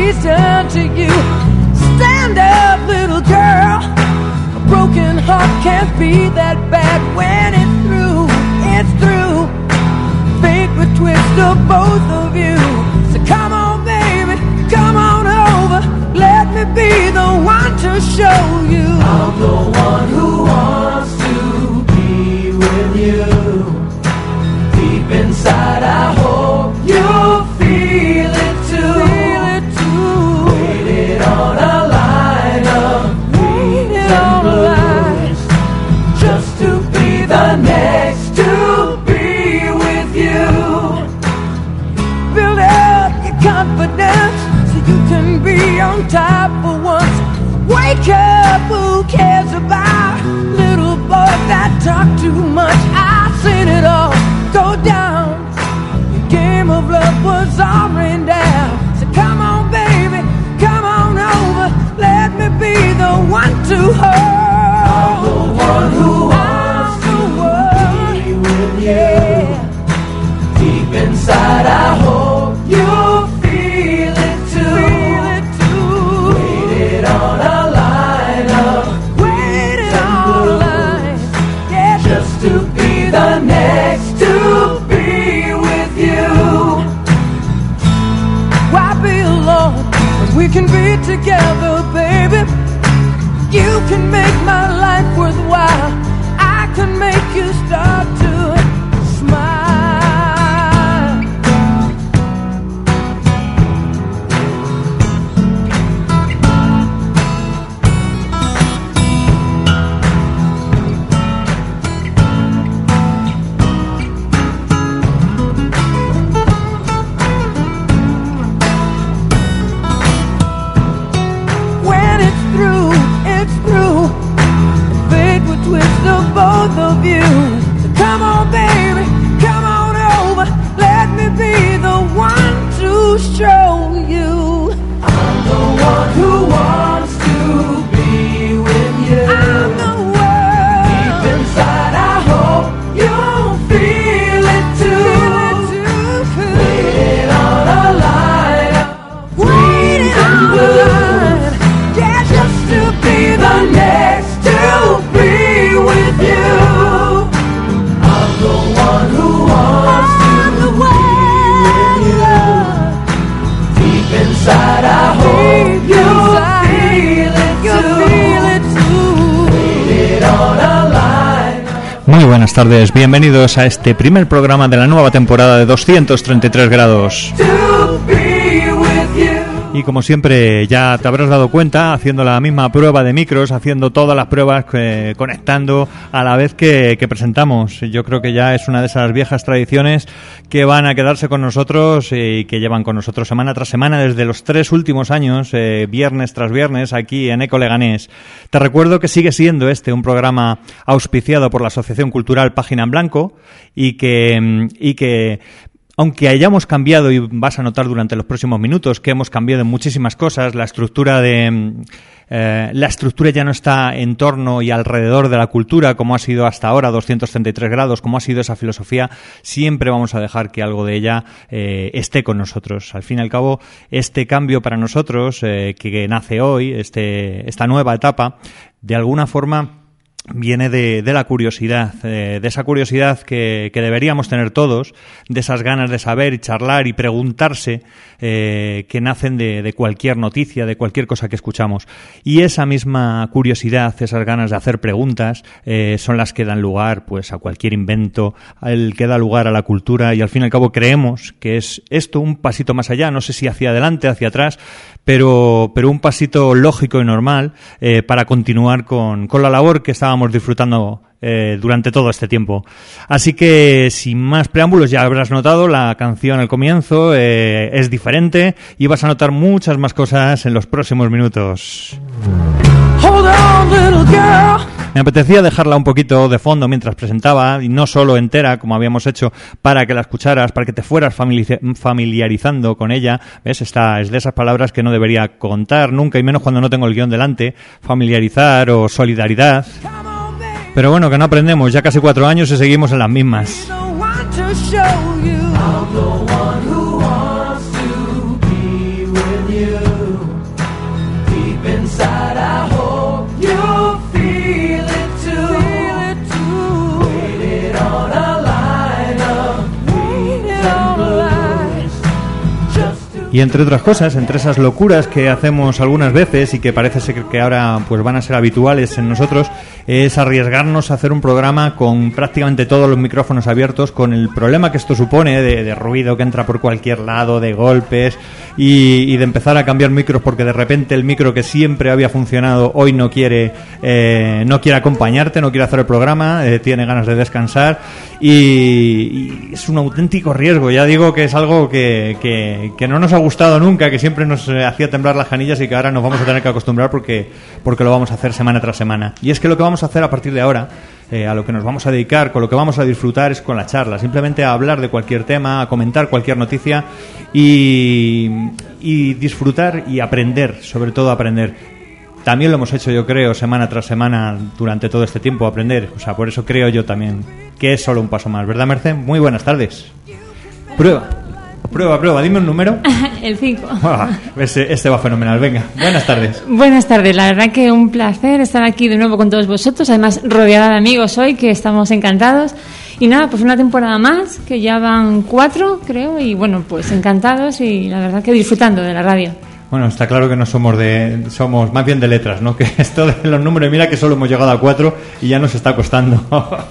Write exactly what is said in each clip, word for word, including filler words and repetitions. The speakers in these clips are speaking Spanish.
please turn to you. Stand up, little girl. A broken heart can't be that bad when it's through. It's through. Fate would twist of both of you. So come on, baby, come on over. Let me be the one to show you. I'm the one who wants to be with you. Deep inside, I hope you feel it too. Feel it too. Waited on a line of dreams and blues, just to be the next to be with you. Build up your confidence so you can be on top for once. Wake up, who cares about little boys that talk too much? I've seen it all go down. The game of love was all rained down. So come on, baby, come on over. Let me be the one to hold. I'm the one who wants to be with you. Yeah. Deep inside, I hope you feel it too. Feel it too. Waited on a line of waited on a line, yeah, just to be the next to be with you. Why be alone when we can be together, baby? You can make my life worthwhile. I can make you start to smile. Both of you. So come on, baby, come on over. Let me be the one to show you. I'm the one who wants to be with you. I'm the one. Deep inside, I hope you'll feel it too. Feel it too. Waiting on a line, waiting on a line, yeah, just to be the next to be with you. I'm the one who wants to be with you. Deep inside, I hope you feel it too. Waited on a line. Muy buenas tardes, bienvenidos a este primer programa de la nueva temporada de doscientos treinta y tres grados. Y como siempre ya te habrás dado cuenta, haciendo la misma prueba de micros, haciendo todas las pruebas, eh, conectando a la vez que, que presentamos. Yo creo que ya es una de esas viejas tradiciones que van a quedarse con nosotros y que llevan con nosotros semana tras semana desde los tres últimos años, eh, viernes tras viernes, aquí en Eco Leganés. Te recuerdo que sigue siendo este un programa auspiciado por la Asociación Cultural Página en Blanco y que... y que aunque hayamos cambiado, y vas a notar durante los próximos minutos que hemos cambiado en muchísimas cosas, la estructura de eh, la estructura ya no está en torno y alrededor de la cultura como ha sido hasta ahora, doscientos treinta y tres grados, como ha sido esa filosofía, siempre vamos a dejar que algo de ella eh, esté con nosotros. Al fin y al cabo, este cambio para nosotros, eh, que nace hoy, este esta nueva etapa, de alguna forma viene de, de la curiosidad, eh, de esa curiosidad que, que deberíamos tener todos, de esas ganas de saber y charlar y preguntarse, eh, que nacen de, de cualquier noticia, de cualquier cosa que escuchamos. Y esa misma curiosidad, esas ganas de hacer preguntas, eh, son las que dan lugar pues a cualquier invento, el que da lugar a la cultura, y al fin y al cabo creemos que es esto un pasito más allá, no sé si hacia adelante, hacia atrás, pero, pero un pasito lógico y normal eh, para continuar con, con la labor que estábamos disfrutando eh, durante todo este tiempo. Así que, sin más preámbulos, ya habrás notado, la canción al comienzo eh, es diferente y vas a notar muchas más cosas en los próximos minutos. Hold on, little girl. Me apetecía dejarla un poquito de fondo mientras presentaba, y no solo entera, como habíamos hecho, para que la escucharas, para que te fueras familiarizando con ella. ¿Ves? Esta es de esas palabras que no debería contar nunca, y menos cuando no tengo el guión delante. Familiarizar o solidaridad. Pero bueno, que no aprendemos, ya casi cuatro años y seguimos en las mismas. Y entre otras cosas, entre esas locuras que hacemos algunas veces y que parece ser que ahora pues van a ser habituales en nosotros, es arriesgarnos a hacer un programa con prácticamente todos los micrófonos abiertos, con el problema que esto supone de, de ruido que entra por cualquier lado, de golpes y, y de empezar a cambiar micros porque de repente el micro que siempre había funcionado hoy no quiere eh, no quiere acompañarte, no quiere hacer el programa, eh, tiene ganas de descansar y, y es un auténtico riesgo. Ya digo que es algo que, que, que no nos ha gustado nunca, que siempre nos eh, hacía temblar las canillas y que ahora nos vamos a tener que acostumbrar porque, porque lo vamos a hacer semana tras semana. Y es que lo que vamos a hacer a partir de ahora, eh, a lo que nos vamos a dedicar, con lo que vamos a disfrutar es con la charla, simplemente a hablar de cualquier tema, a comentar cualquier noticia y, y disfrutar y aprender, sobre todo aprender. También lo hemos hecho, yo creo, semana tras semana durante todo este tiempo, aprender. O sea, por eso creo yo también que es solo un paso más, ¿verdad, Merced? Muy buenas tardes. Prueba. Prueba, prueba, dime un número. El cinco. Oh, este, este va fenomenal, venga, buenas tardes. Buenas tardes, la verdad que un placer estar aquí de nuevo con todos vosotros, además rodeada de amigos hoy, que estamos encantados. Y nada, pues una temporada más, que ya van cuatro, creo, y bueno, pues encantados y la verdad que disfrutando de la radio. Bueno, está claro que no somos de, somos más bien de letras, ¿no? Que esto de los números, mira que solo hemos llegado a cuatro y ya nos está costando.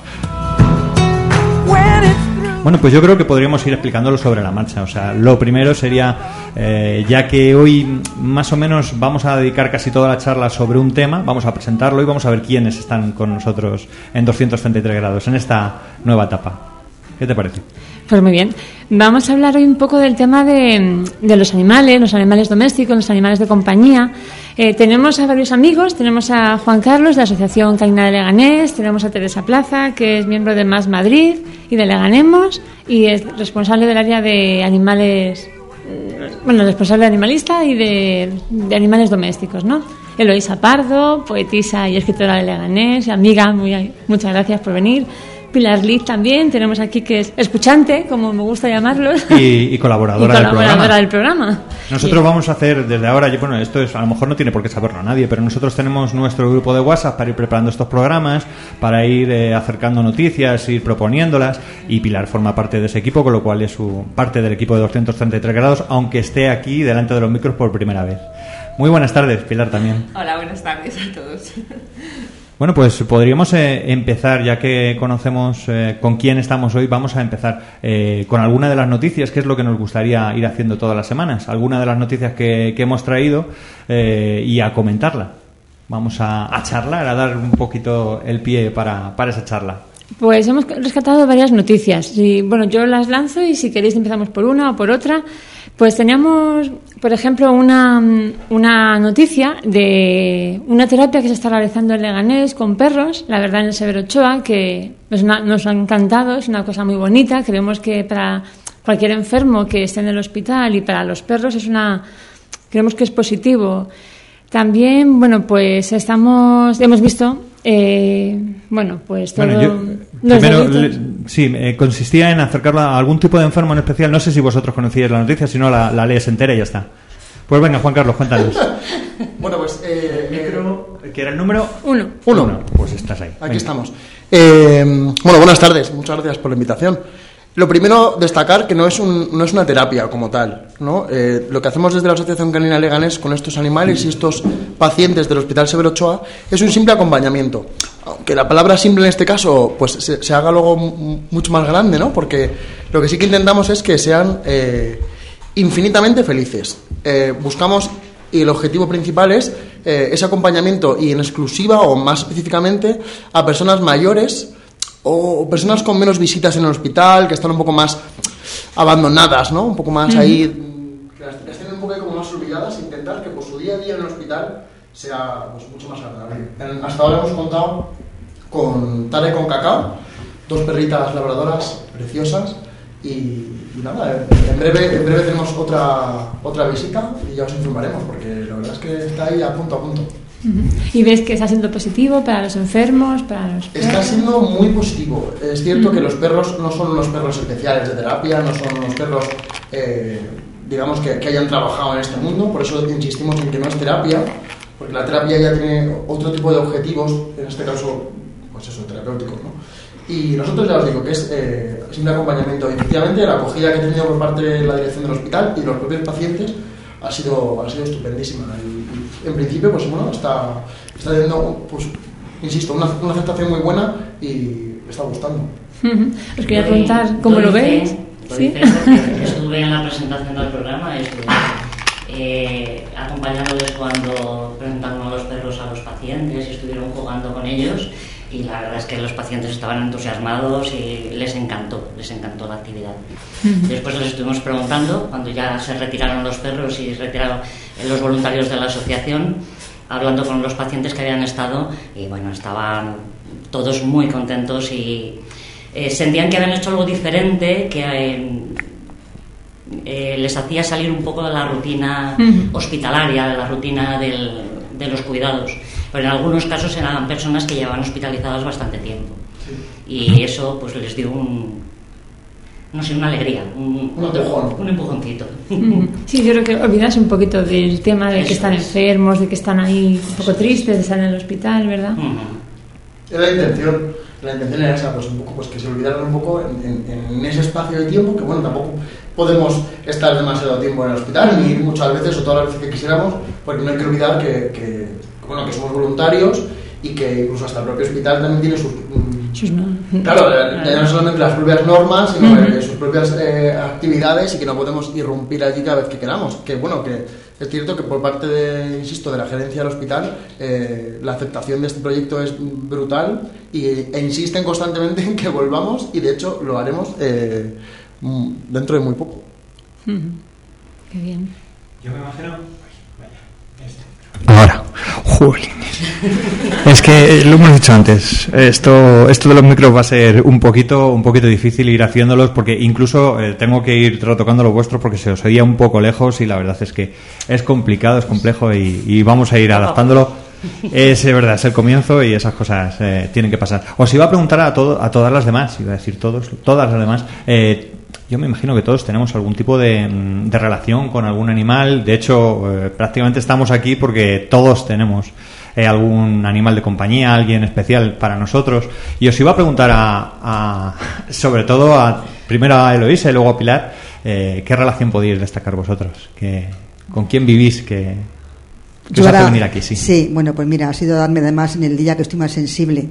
Bueno, pues yo creo que podríamos ir explicándolo sobre la marcha. O sea, lo primero sería, eh, ya que hoy más o menos vamos a dedicar casi toda la charla sobre un tema, vamos a presentarlo y vamos a ver quiénes están con nosotros en doscientos treinta y tres grados, en esta nueva etapa. ¿Qué te parece? Pues muy bien. Vamos a hablar hoy un poco del tema de, de los animales, los animales domésticos, los animales de compañía. Eh, tenemos a varios amigos, tenemos a Juan Carlos de la Asociación Canina de Leganés, tenemos a Teresa Plaza, que es miembro de Más Madrid y de Leganemos y es responsable del área de animales, bueno, responsable animalista y de, de animales domésticos, ¿no? Eloísa Pardo, poetisa y escritora de Leganés, amiga, muy, muchas gracias por venir. Pilar Liz también, tenemos aquí que es escuchante, como me gusta llamarlos. Y, y colaboradora, y colaboradora del, del programa. Nosotros sí. Vamos a hacer desde ahora, bueno, esto es, a lo mejor no tiene por qué saberlo nadie, pero nosotros tenemos nuestro grupo de WhatsApp para ir preparando estos programas, para ir eh, acercando noticias, ir proponiéndolas, y Pilar forma parte de ese equipo, con lo cual es su, parte del equipo de doscientos treinta y tres grados, aunque esté aquí delante de los micros por primera vez. Muy buenas tardes, Pilar, también. Hola, buenas tardes a todos. Bueno, pues podríamos eh, empezar, ya que conocemos eh, con quién estamos hoy, vamos a empezar eh, con alguna de las noticias, que es lo que nos gustaría ir haciendo todas las semanas, alguna de las noticias que, que hemos traído eh, y a comentarla. Vamos a, a charlar, a dar un poquito el pie para, para esa charla. Pues hemos rescatado varias noticias y bueno, yo las lanzo y si queréis empezamos por una o por otra. Pues teníamos, por ejemplo, una, una noticia de una terapia que se está realizando en Leganés con perros, la verdad en el Severo Ochoa, que nos, nos ha encantado, es una cosa muy bonita. Creemos que para cualquier enfermo que esté en el hospital y para los perros es una, creemos que es positivo. También, bueno, pues estamos, hemos visto, eh, bueno, pues todo. Bueno, yo, primero, le, sí, eh, consistía en acercarla a algún tipo de enfermo en especial. No sé si vosotros conocíais la noticia, si no la, la lees entera y ya está. Pues venga, Juan Carlos, cuéntanos. Bueno, pues eh, micro, ¿qué era el número? Uno. Uno. Uno. Pues estás ahí. Aquí venga. Estamos. Eh, bueno, buenas tardes. Muchas gracias por la invitación. Lo primero, destacar que no es, un, no es una terapia como tal, ¿no? Eh, lo que hacemos desde la Asociación Canina Leganés con estos animales y estos pacientes del Hospital Severo Ochoa es un simple acompañamiento. Aunque la palabra simple en este caso pues se, se haga luego m- mucho más grande, ¿no? Porque lo que sí que intentamos es que sean eh, infinitamente felices. Eh, buscamos, y el objetivo principal es eh, ese acompañamiento y en exclusiva o más específicamente a personas mayores o personas con menos visitas en el hospital, que están un poco más abandonadas, ¿no? Un poco más uh-huh. ahí, que las, las tienen un poco como más olvidadas, intentar que pues, su día a día en el hospital sea pues, mucho más agradable. En, hasta ahora hemos contado con Tara y con Cacao, dos perritas labradoras preciosas, y, y nada, en breve, en breve tenemos otra, otra visita y ya os informaremos, porque la verdad es que está ahí a punto a punto. ¿Y ves que está siendo positivo para los enfermos, para los perros? Está siendo muy positivo. Es cierto uh-huh. que los perros no son unos perros especiales de terapia, no son unos perros, eh, digamos, que, que hayan trabajado en este mundo, por eso insistimos en que no es terapia, porque la terapia ya tiene otro tipo de objetivos, en este caso, pues eso, terapéuticos, ¿no? Y nosotros ya os digo que es eh, simple acompañamiento. Efectivamente, la acogida que he tenido por parte de la dirección del hospital y de los propios pacientes ha sido, ha sido estupendísima. Y, y en principio, pues bueno, está, está teniendo, pues, insisto, una, una aceptación muy buena y me está gustando. Uh-huh. Os quería preguntar cómo lo veis. ¿Sí? Porque estuve en la presentación del programa, estuve eh, acompañándoles cuando presentaron a los perros a los pacientes y estuvieron jugando con ellos, y la verdad es que los pacientes estaban entusiasmados y les encantó, les encantó la actividad. Uh-huh. Después les estuvimos preguntando, cuando ya se retiraron los perros y retiraron los voluntarios de la asociación, hablando con los pacientes que habían estado, y bueno, estaban todos muy contentos y eh, sentían que habían hecho algo diferente, que eh, eh, les hacía salir un poco de la rutina uh-huh. hospitalaria, de la rutina del, de los cuidados. Pero en algunos casos eran personas que llevaban hospitalizadas bastante tiempo. Sí. Y eso pues les dio un, no sé, una alegría, un, un empujón, un empujoncito. Sí, yo creo que olvidarse un poquito del tema de eso que están es. enfermos, de que están ahí un poco tristes de estar en el hospital, ¿verdad? Uh-huh. Era la intención, la intención era esa, pues un poco, pues que se olvidaran un poco en, en, en ese espacio de tiempo, que bueno, tampoco podemos estar demasiado tiempo en el hospital, ni ir muchas veces o todas las veces que quisiéramos, porque no hay que olvidar que, que, bueno, que somos voluntarios y que incluso hasta el propio hospital también tiene sus... sus no. Claro, ya no solamente las propias normas, sino uh-huh. sus propias eh, actividades, y que no podemos irrumpir allí cada vez que queramos. Que bueno, que es cierto que por parte de, insisto, de la gerencia del hospital, eh, la aceptación de este proyecto es brutal y, e insisten constantemente en que volvamos, y de hecho lo haremos eh, dentro de muy poco. Uh-huh. Qué bien. Yo me imagino... Ahora, jolines. Es que lo hemos dicho antes. Esto, esto de los micros va a ser un poquito, un poquito difícil ir haciéndolos, porque incluso eh, tengo que ir retocando los vuestros porque se os oía un poco lejos, y la verdad es que es complicado, es complejo, y, y vamos a ir adaptándolo. Es verdad, es el comienzo y esas cosas eh, tienen que pasar. Os iba a preguntar a todo, a todas las demás, iba a decir todos, todas las demás. Eh, Yo me imagino que todos tenemos algún tipo de, de relación con algún animal. De hecho, eh, prácticamente estamos aquí porque todos tenemos eh, algún animal de compañía, alguien especial para nosotros. Y os iba a preguntar a, a sobre todo a primero a Eloísa y luego a Pilar, eh, ¿qué relación podéis destacar vosotros? ¿Qué, ¿Con quién vivís? ¿Qué, qué os hace venir aquí? Sí. sí, bueno, pues mira, ha sido darme además en el día que estoy más sensible.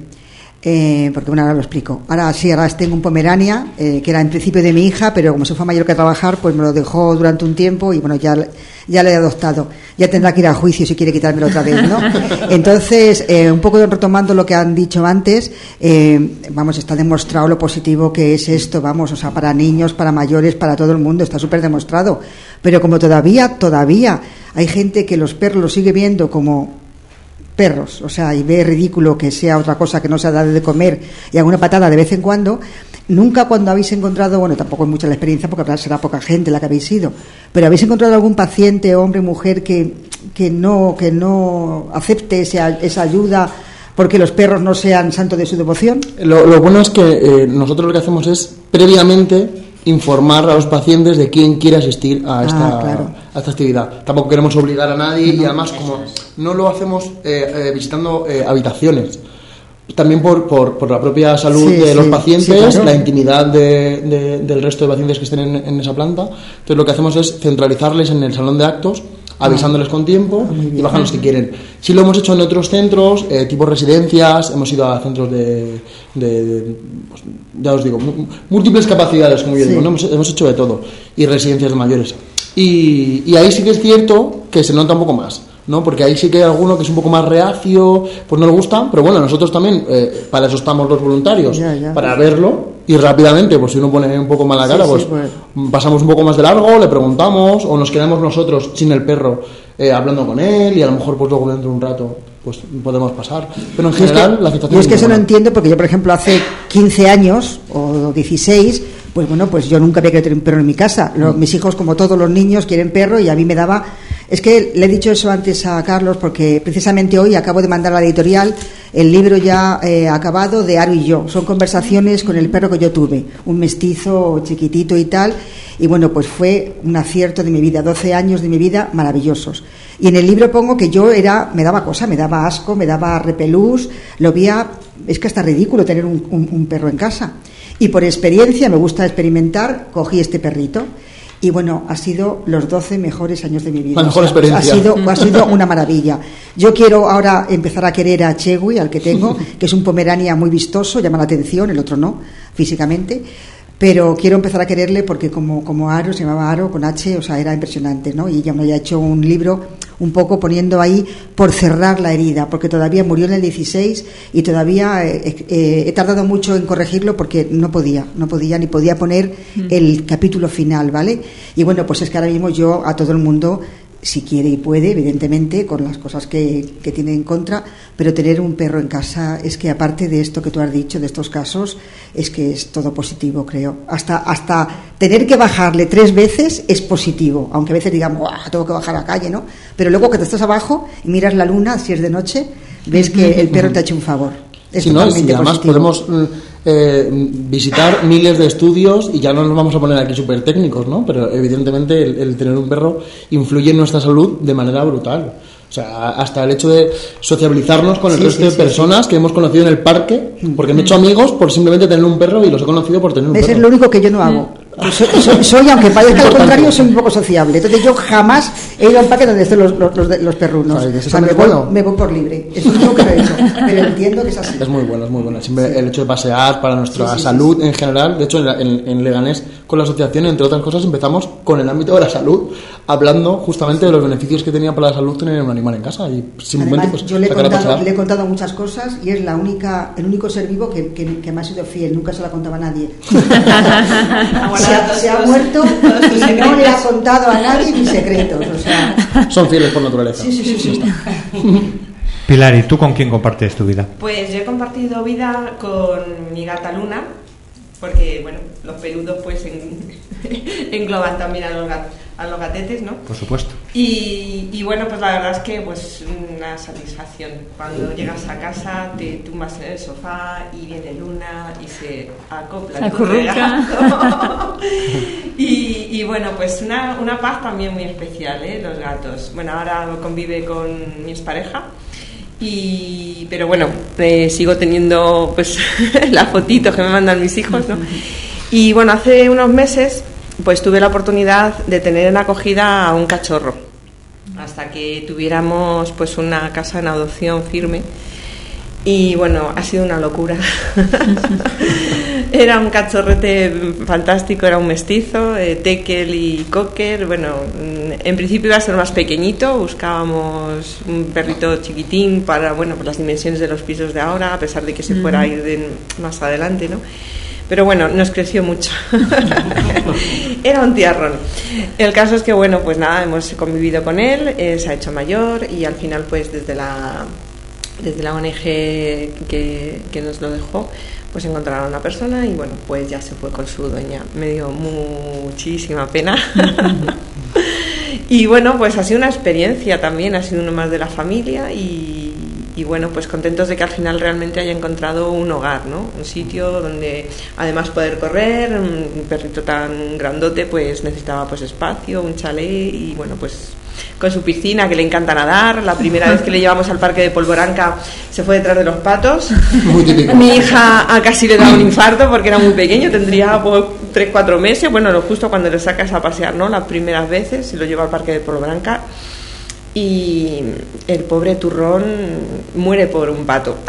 Eh, porque bueno, ahora lo explico. Ahora sí, ahora tengo un Pomerania, eh, que era en principio de mi hija, pero como se fue mayor que a trabajar, pues me lo dejó durante un tiempo y bueno, ya, ya lo he adoptado. Ya tendrá que ir a juicio si quiere quitármelo otra vez, ¿no? Entonces, eh, un poco retomando lo que han dicho antes, eh, vamos, está demostrado lo positivo que es esto, vamos, o sea, para niños, para mayores, para todo el mundo, está súper demostrado. Pero como todavía, todavía hay gente que los perros los sigue viendo como perros, o sea, y ve ridículo que sea otra cosa que no sea dar de comer y alguna patada de vez en cuando. Nunca cuando habéis encontrado, bueno, tampoco es mucha la experiencia porque será poca gente la que habéis ido, pero habéis encontrado algún paciente, hombre, mujer, que, que no que no acepte esa, esa ayuda porque los perros no sean santos de su devoción. Lo, lo bueno es que eh, nosotros lo que hacemos es previamente informar a los pacientes de quién quiere asistir a esta, ah, claro. a esta actividad. Tampoco queremos obligar a nadie, no, y además como es. no lo hacemos eh, eh, visitando eh, habitaciones, también por, por, por la propia salud sí, de los sí, pacientes, sí, claro. La intimidad de, de, del resto de pacientes que estén en, en esa planta. Entonces lo que hacemos es centralizarles en el salón de actos, avisándoles con tiempo y bajan los que quieren. Sí lo hemos hecho en otros centros, eh, tipo residencias, hemos ido a centros de, de, de pues, ya os digo, múltiples capacidades, como yo sí. digo, ¿no? hemos, hemos hecho de todo, y residencias de mayores. Y, y ahí sí que es cierto que se nota un poco más, ¿no? Porque ahí sí que hay alguno que es un poco más reacio, pues no le gusta, pero bueno, nosotros también, eh, para eso estamos los voluntarios, ya, ya. para verlo. Y rápidamente, pues si uno pone un poco mala cara, sí, pues, sí, pues pasamos un poco más de largo, le preguntamos, o nos quedamos nosotros sin el perro eh, hablando con él, y a lo mejor pues luego dentro de un rato pues podemos pasar. Pero en general es que, la situación yo es que eso no entiendo, porque yo por ejemplo hace quince años o dieciséis, pues bueno, pues yo nunca había querido tener un perro en mi casa. Los, mm. mis hijos, como todos los niños, quieren perro, y a mí me daba... Es que le he dicho eso antes a Carlos porque precisamente hoy acabo de mandar a la editorial el libro ya eh, acabado de Aro y yo. Son conversaciones con el perro que yo tuve, un mestizo chiquitito y tal. Y bueno, pues fue un acierto de mi vida, doce años de mi vida maravillosos. Y en el libro pongo que yo era, me daba cosa, me daba asco, me daba repelús, lo veía, es que hasta ridículo tener un, un, un perro en casa. Y por experiencia, me gusta experimentar, cogí este perrito. Y bueno, ha sido los doce mejores años de mi vida. La mejor o sea, experiencia. Ha sido, ha sido una maravilla. Yo quiero ahora empezar a querer a Chewy, al que tengo, que es un pomerania muy vistoso, llama la atención, el otro no, físicamente. Pero quiero empezar a quererle porque como, como Aro, se llamaba Aro con H, o sea, era impresionante, ¿no? Y ya me había hecho un libro un poco poniendo ahí por cerrar la herida, porque todavía murió en el dieciséis y todavía eh, eh, he tardado mucho en corregirlo porque no podía, no podía ni podía poner el capítulo final, ¿vale? Y bueno, pues es que ahora mismo yo a todo el mundo, si quiere y puede, evidentemente, con las cosas que, que tiene en contra, pero tener un perro en casa es que aparte de esto que tú has dicho, de estos casos, es que es todo positivo, creo. Hasta hasta tener que bajarle tres veces es positivo, aunque a veces digamos, ¡guau!, tengo que bajar a la calle, ¿no? Pero luego que te estás abajo y miras la luna, si es de noche, ves que el perro te ha hecho un favor. Es sí, ¿no? Y además positivo. Podemos eh, visitar miles de estudios y ya no nos vamos a poner aquí súper técnicos, ¿no? Pero evidentemente el, el tener un perro influye en nuestra salud de manera brutal. O sea, hasta el hecho de sociabilizarnos con el sí, resto sí, de sí, personas sí. que hemos conocido en el parque, porque me he hecho amigos por simplemente tener un perro y los he conocido por tener un Ese perro. Es lo único que yo no hago. Soy, soy, soy, aunque parezca al contrario, soy un poco sociable. Entonces yo jamás he ido al parque donde estén los, los, los, los perrunos. O sea, me, voy, me voy por libre. Eso es lo que he hecho. Pero entiendo que es así. Es muy bueno, es muy bueno. Siempre sí. El hecho de pasear para nuestra sí, sí, sí, salud sí, sí. en general. De hecho, en, en, en Leganés, con la asociación, entre otras cosas, empezamos con el ámbito de la salud, hablando justamente de los beneficios que tenía para la salud tener un animal en casa. Y simplemente, Además, pues, yo le he, contado, le he contado muchas cosas y es la única, el único ser vivo que, que, que me ha sido fiel. Nunca se la contaba a nadie. se, ha, se ha muerto y no le ha contado a nadie mis secretos, o sea... Son fieles por naturaleza. Sí, sí, sí, sí. Pilar, ¿y tú con quién compartes tu vida? Pues yo he compartido vida con mi gata Luna, porque, bueno, los peludos pues en, engloban también a los, gat, a los gatetes, ¿no? Por supuesto. Y, y bueno, pues la verdad es que pues una satisfacción. Cuando llegas a casa, te tumbas en el sofá y viene Luna y se acopla a tu regazo. y, y bueno, pues una, una paz también muy especial, ¿eh? Los gatos. Bueno, ahora convive con mi expareja. Y pero bueno, eh, sigo teniendo pues las fotitos que me mandan mis hijos, ¿no? Y bueno, hace unos meses pues tuve la oportunidad de tener en acogida a un cachorro hasta que tuviéramos pues una casa en adopción firme. Y bueno, ha sido una locura. Era un cachorrete fantástico, era un mestizo, eh, Tekel y Cocker. Bueno, en principio iba a ser más pequeñito, buscábamos un perrito chiquitín para, bueno, por las dimensiones de los pisos de ahora, a pesar de que se fuera a ir de, más adelante, ¿no? Pero bueno, nos creció mucho. Era un tiarrón. El caso es que, bueno, pues nada, hemos convivido con él, eh, se ha hecho mayor y al final, pues desde la... desde la O N G que, que nos lo dejó, pues encontraron a una persona y bueno, pues ya se fue con su dueña. Me dio muchísima pena. Y bueno, pues ha sido una experiencia también, ha sido uno más de la familia y, y bueno, pues contentos de que al final realmente haya encontrado un hogar, ¿no? Un sitio donde además poder correr, un perrito tan grandote pues necesitaba pues espacio, un chalet y bueno, pues con su piscina que le encanta nadar. La primera vez que le llevamos al parque de Polvoranca se fue detrás de los patos. Muy típico. Mi hija a casi le da un infarto porque era muy pequeño, tendría pues, tres cuatro meses, bueno, lo justo cuando le sacas a pasear, ¿no? Las primeras veces se lo lleva al parque de Polvoranca y el pobre turrón muere por un pato.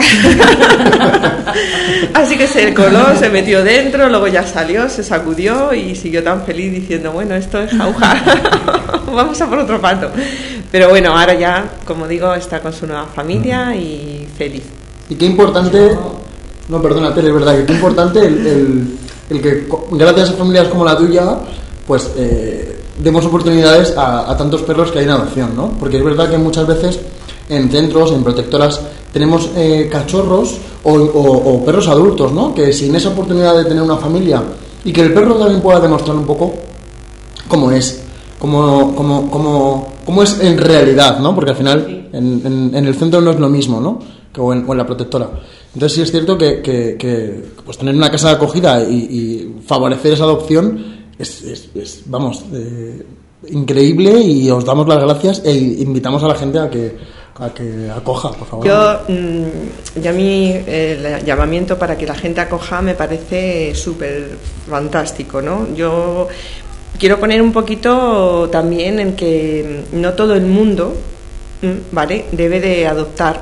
Así que se coló, se metió dentro, luego ya salió, se sacudió y siguió tan feliz diciendo, bueno, esto es jauja, vamos a por otro pato. Pero bueno, ahora ya, como digo, está con su nueva familia y feliz. Y qué importante, no, perdona, Tere, es verdad, que qué importante el, el, el que gracias a familias como la tuya, pues eh, demos oportunidades a, a tantos perros que hay en adopción, ¿no? Porque es verdad que muchas veces en centros, en protectoras, tenemos eh, cachorros o, o, o perros adultos, ¿no? Que sin esa oportunidad de tener una familia y que el perro también pueda demostrar un poco cómo es, cómo, cómo, cómo, cómo es en realidad, ¿no? Porque al final en, en, en el centro no es lo mismo, ¿no? que, o, en, o en la protectora. Entonces sí es cierto que, que, que pues tener una casa de acogida y, y favorecer esa adopción es, es, es vamos, eh, increíble, y os damos las gracias e invitamos a la gente a que a que acoja, por favor. Yo, mmm, ya a mí el llamamiento para que la gente acoja me parece súper fantástico, ¿no? Yo quiero poner un poquito también en que no todo el mundo, ¿vale?, debe de adoptar.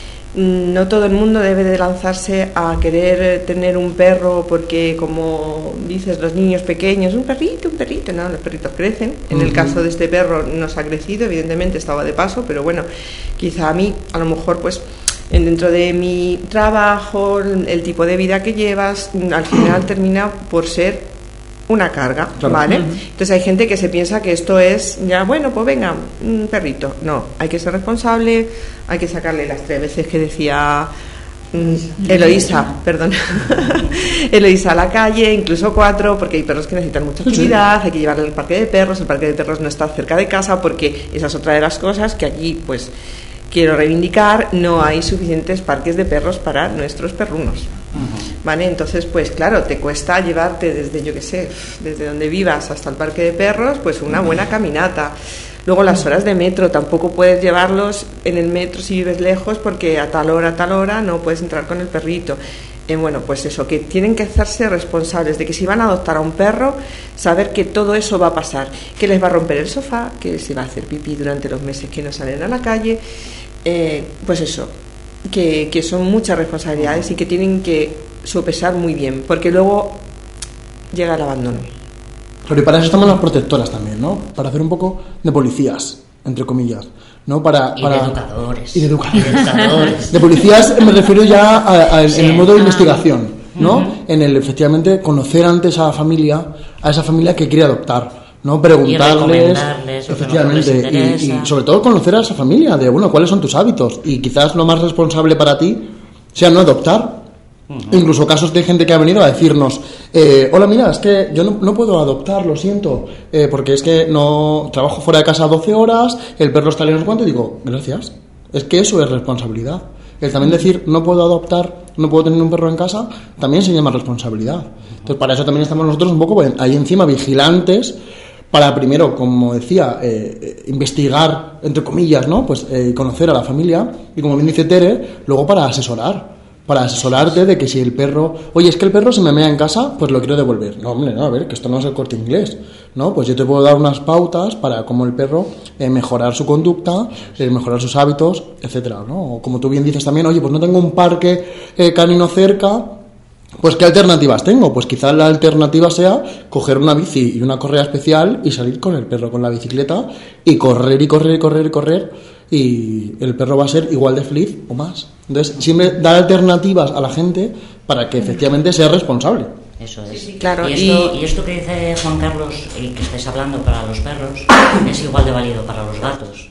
No todo el mundo debe de lanzarse a querer tener un perro porque, como dices, los niños pequeños, un perrito, un perrito, no, los perritos crecen. En el caso de este perro nos ha crecido, evidentemente estaba de paso, pero bueno, quizá a mí, a lo mejor, pues dentro de mi trabajo, el tipo de vida que llevas, al final termina por ser una carga, claro. ¿Vale? Uh-huh. Entonces hay gente que se piensa que esto es ya, bueno, pues venga, un perrito. No, hay que ser responsable, hay que sacarle las tres veces que decía mm, Eloísa, perdón, Eloísa a la calle, incluso cuatro, porque hay perros que necesitan mucha actividad, hay que llevarle al parque de perros, el parque de perros no está cerca de casa, porque esa es otra de las cosas que aquí, pues, quiero reivindicar, no hay suficientes parques de perros para nuestros perrunos. ¿Vale? Entonces, pues claro, te cuesta llevarte desde, yo qué sé, desde donde vivas hasta el parque de perros, pues una buena caminata. Luego las horas de metro, tampoco puedes llevarlos en el metro si vives lejos, porque a tal hora, a tal hora no puedes entrar con el perrito. Eh, bueno, pues eso, que tienen que hacerse responsables de que si van a adoptar a un perro, saber que todo eso va a pasar, que les va a romper el sofá, que se va a hacer pipí durante los meses que no salen a la calle, eh, pues eso, que, que son muchas responsabilidades y que tienen que sopesar muy bien, porque luego llega el abandono. Pero y para eso estamos las protectoras también, ¿no? Para hacer un poco de policías, entre comillas, ¿no? Para, y para... de educadores. Y de educadores. Y de, educadores. De policías me refiero ya a, a, sí. en el modo de ah. investigación, ¿no? Uh-huh. En el, efectivamente, conocer antes a la familia, a esa familia que quiere adoptar, ¿no? Preguntarles, y efectivamente, y, y sobre todo conocer a esa familia, de, bueno, cuáles son tus hábitos, y quizás lo más responsable para ti sea no adoptar. Uh-huh. Incluso casos de gente que ha venido a decirnos, eh, hola, mira, es que yo no, no puedo adoptar, lo siento, eh, porque es que no trabajo fuera de casa doce horas, el perro está lejos, ¿cuánto? Y digo, gracias, es que eso es responsabilidad. El también decir, no puedo adoptar, no puedo tener un perro en casa, también se llama responsabilidad. Entonces, para eso también estamos nosotros un poco ahí encima, vigilantes, para primero, como decía, eh, investigar, entre comillas, ¿no? Pues eh, conocer a la familia, y como bien dice Tere, luego para asesorar. Para asesorarte de que si el perro, oye, es que el perro se me mea en casa, pues lo quiero devolver. No, hombre, no, a ver, que esto no es el Corte Inglés, ¿no? Pues yo te puedo dar unas pautas para cómo el perro eh, mejorar su conducta, eh, mejorar sus hábitos, etcétera, ¿no? O como tú bien dices también, oye, pues no tengo un parque eh, canino cerca, pues ¿qué alternativas tengo? Pues quizás la alternativa sea coger una bici y una correa especial y salir con el perro con la bicicleta y correr y correr y correr y correr, y el perro va a ser igual de feliz o más. Entonces, siempre dar alternativas a la gente para que efectivamente sea responsable. Eso es. Sí, sí, claro. Y esto, y... y esto que dice Juan Carlos, y que estáis hablando para los perros, es igual de válido para los gatos.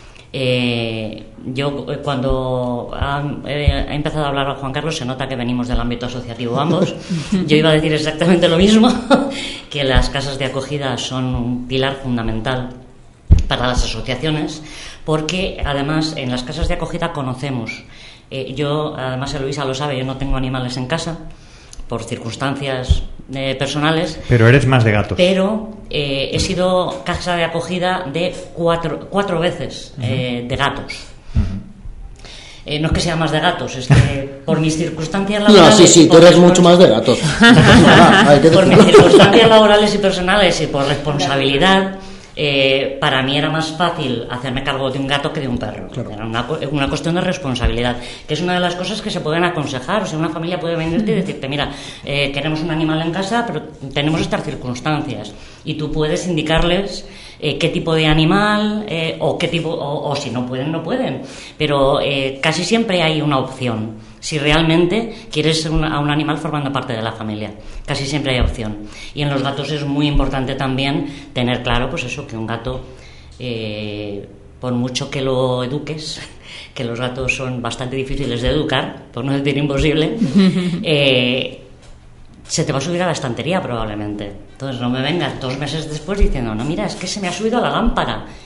Eh, yo cuando ha, eh, he empezado a hablar a Juan Carlos, se nota que venimos del ámbito asociativo ambos. Yo iba a decir exactamente lo mismo, que las casas de acogida son un pilar fundamental para las asociaciones, porque además en las casas de acogida conocemos, eh, yo además Eloísa lo sabe, yo no tengo animales en casa por circunstancias eh, personales, pero eres más de gatos. Pero eh, he sido casa de acogida de cuatro cuatro veces eh, de gatos. Uh-huh. Eh, no es que sea más de gatos, es que por mis circunstancias laborales... No, sí, sí, tú eres mucho más de gatos. Por mis circunstancias laborales y personales y por responsabilidad... Eh, para mí era más fácil hacerme cargo de un gato que de un perro. Claro. Era una, una cuestión de responsabilidad, que es una de las cosas que se pueden aconsejar. O sea, una familia puede venirte y decirte, mira, eh, queremos un animal en casa, pero tenemos estas circunstancias, y tú puedes indicarles eh, qué tipo de animal eh, o qué tipo, o, o si no pueden, no pueden, pero eh, casi siempre hay una opción. Si realmente quieres un, a un animal formando parte de la familia, casi siempre hay opción. Y en los gatos es muy importante también tener claro, pues eso, que un gato, eh, por mucho que lo eduques, que los gatos son bastante difíciles de educar, por no decir imposible, eh, se te va a subir a la estantería probablemente. Entonces no me vengas dos meses después diciendo, no, mira, es que se me ha subido a la lámpara.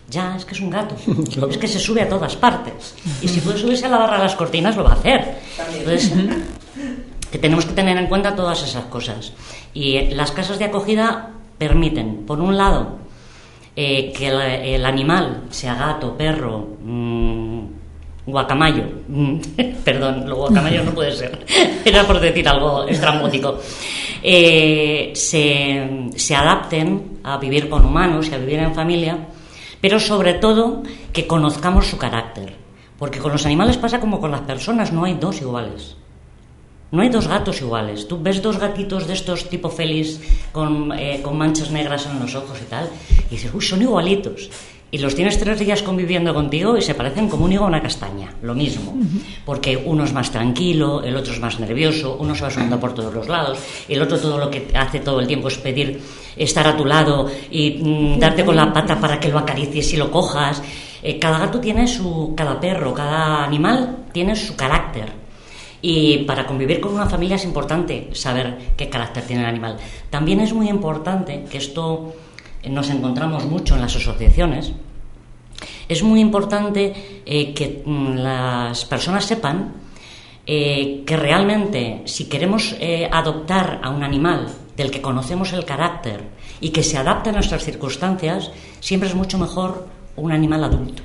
Ya, es que es un gato. Claro. Es que se sube a todas partes. Y si puede subirse a la barra de las cortinas, lo va a hacer. Entonces, que tenemos que tener en cuenta todas esas cosas. Y las casas de acogida permiten, por un lado, eh, que el, el animal, sea gato, perro, mmm, guacamayo, mm, perdón, lo guacamayo no puede ser, era por decir algo estrambótico, eh, se, se adapten a vivir con humanos y a vivir en familia, pero sobre todo que conozcamos su carácter, porque con los animales pasa como con las personas, no hay dos iguales. No hay dos gatos iguales. Tú ves dos gatitos de estos tipo Félix con, eh, con manchas negras en los ojos y tal, y dices, uy, son igualitos. Y los tienes tres días conviviendo contigo y se parecen como un higo a una castaña, lo mismo. Porque uno es más tranquilo, el otro es más nervioso, uno se va subiendo por todos los lados, el otro todo lo que hace todo el tiempo es pedir estar a tu lado y mm, darte con la pata para que lo acaricies y lo cojas. Eh, cada gato tiene su, cada perro, cada animal tiene su carácter. Y para convivir con una familia es importante saber qué carácter tiene el animal. También es muy importante, que esto nos encontramos mucho en las asociaciones, es muy importante eh, que mm, las personas sepan eh, que realmente si queremos eh, adoptar a un animal del que conocemos el carácter y que se adapte a nuestras circunstancias, siempre es mucho mejor un animal adulto.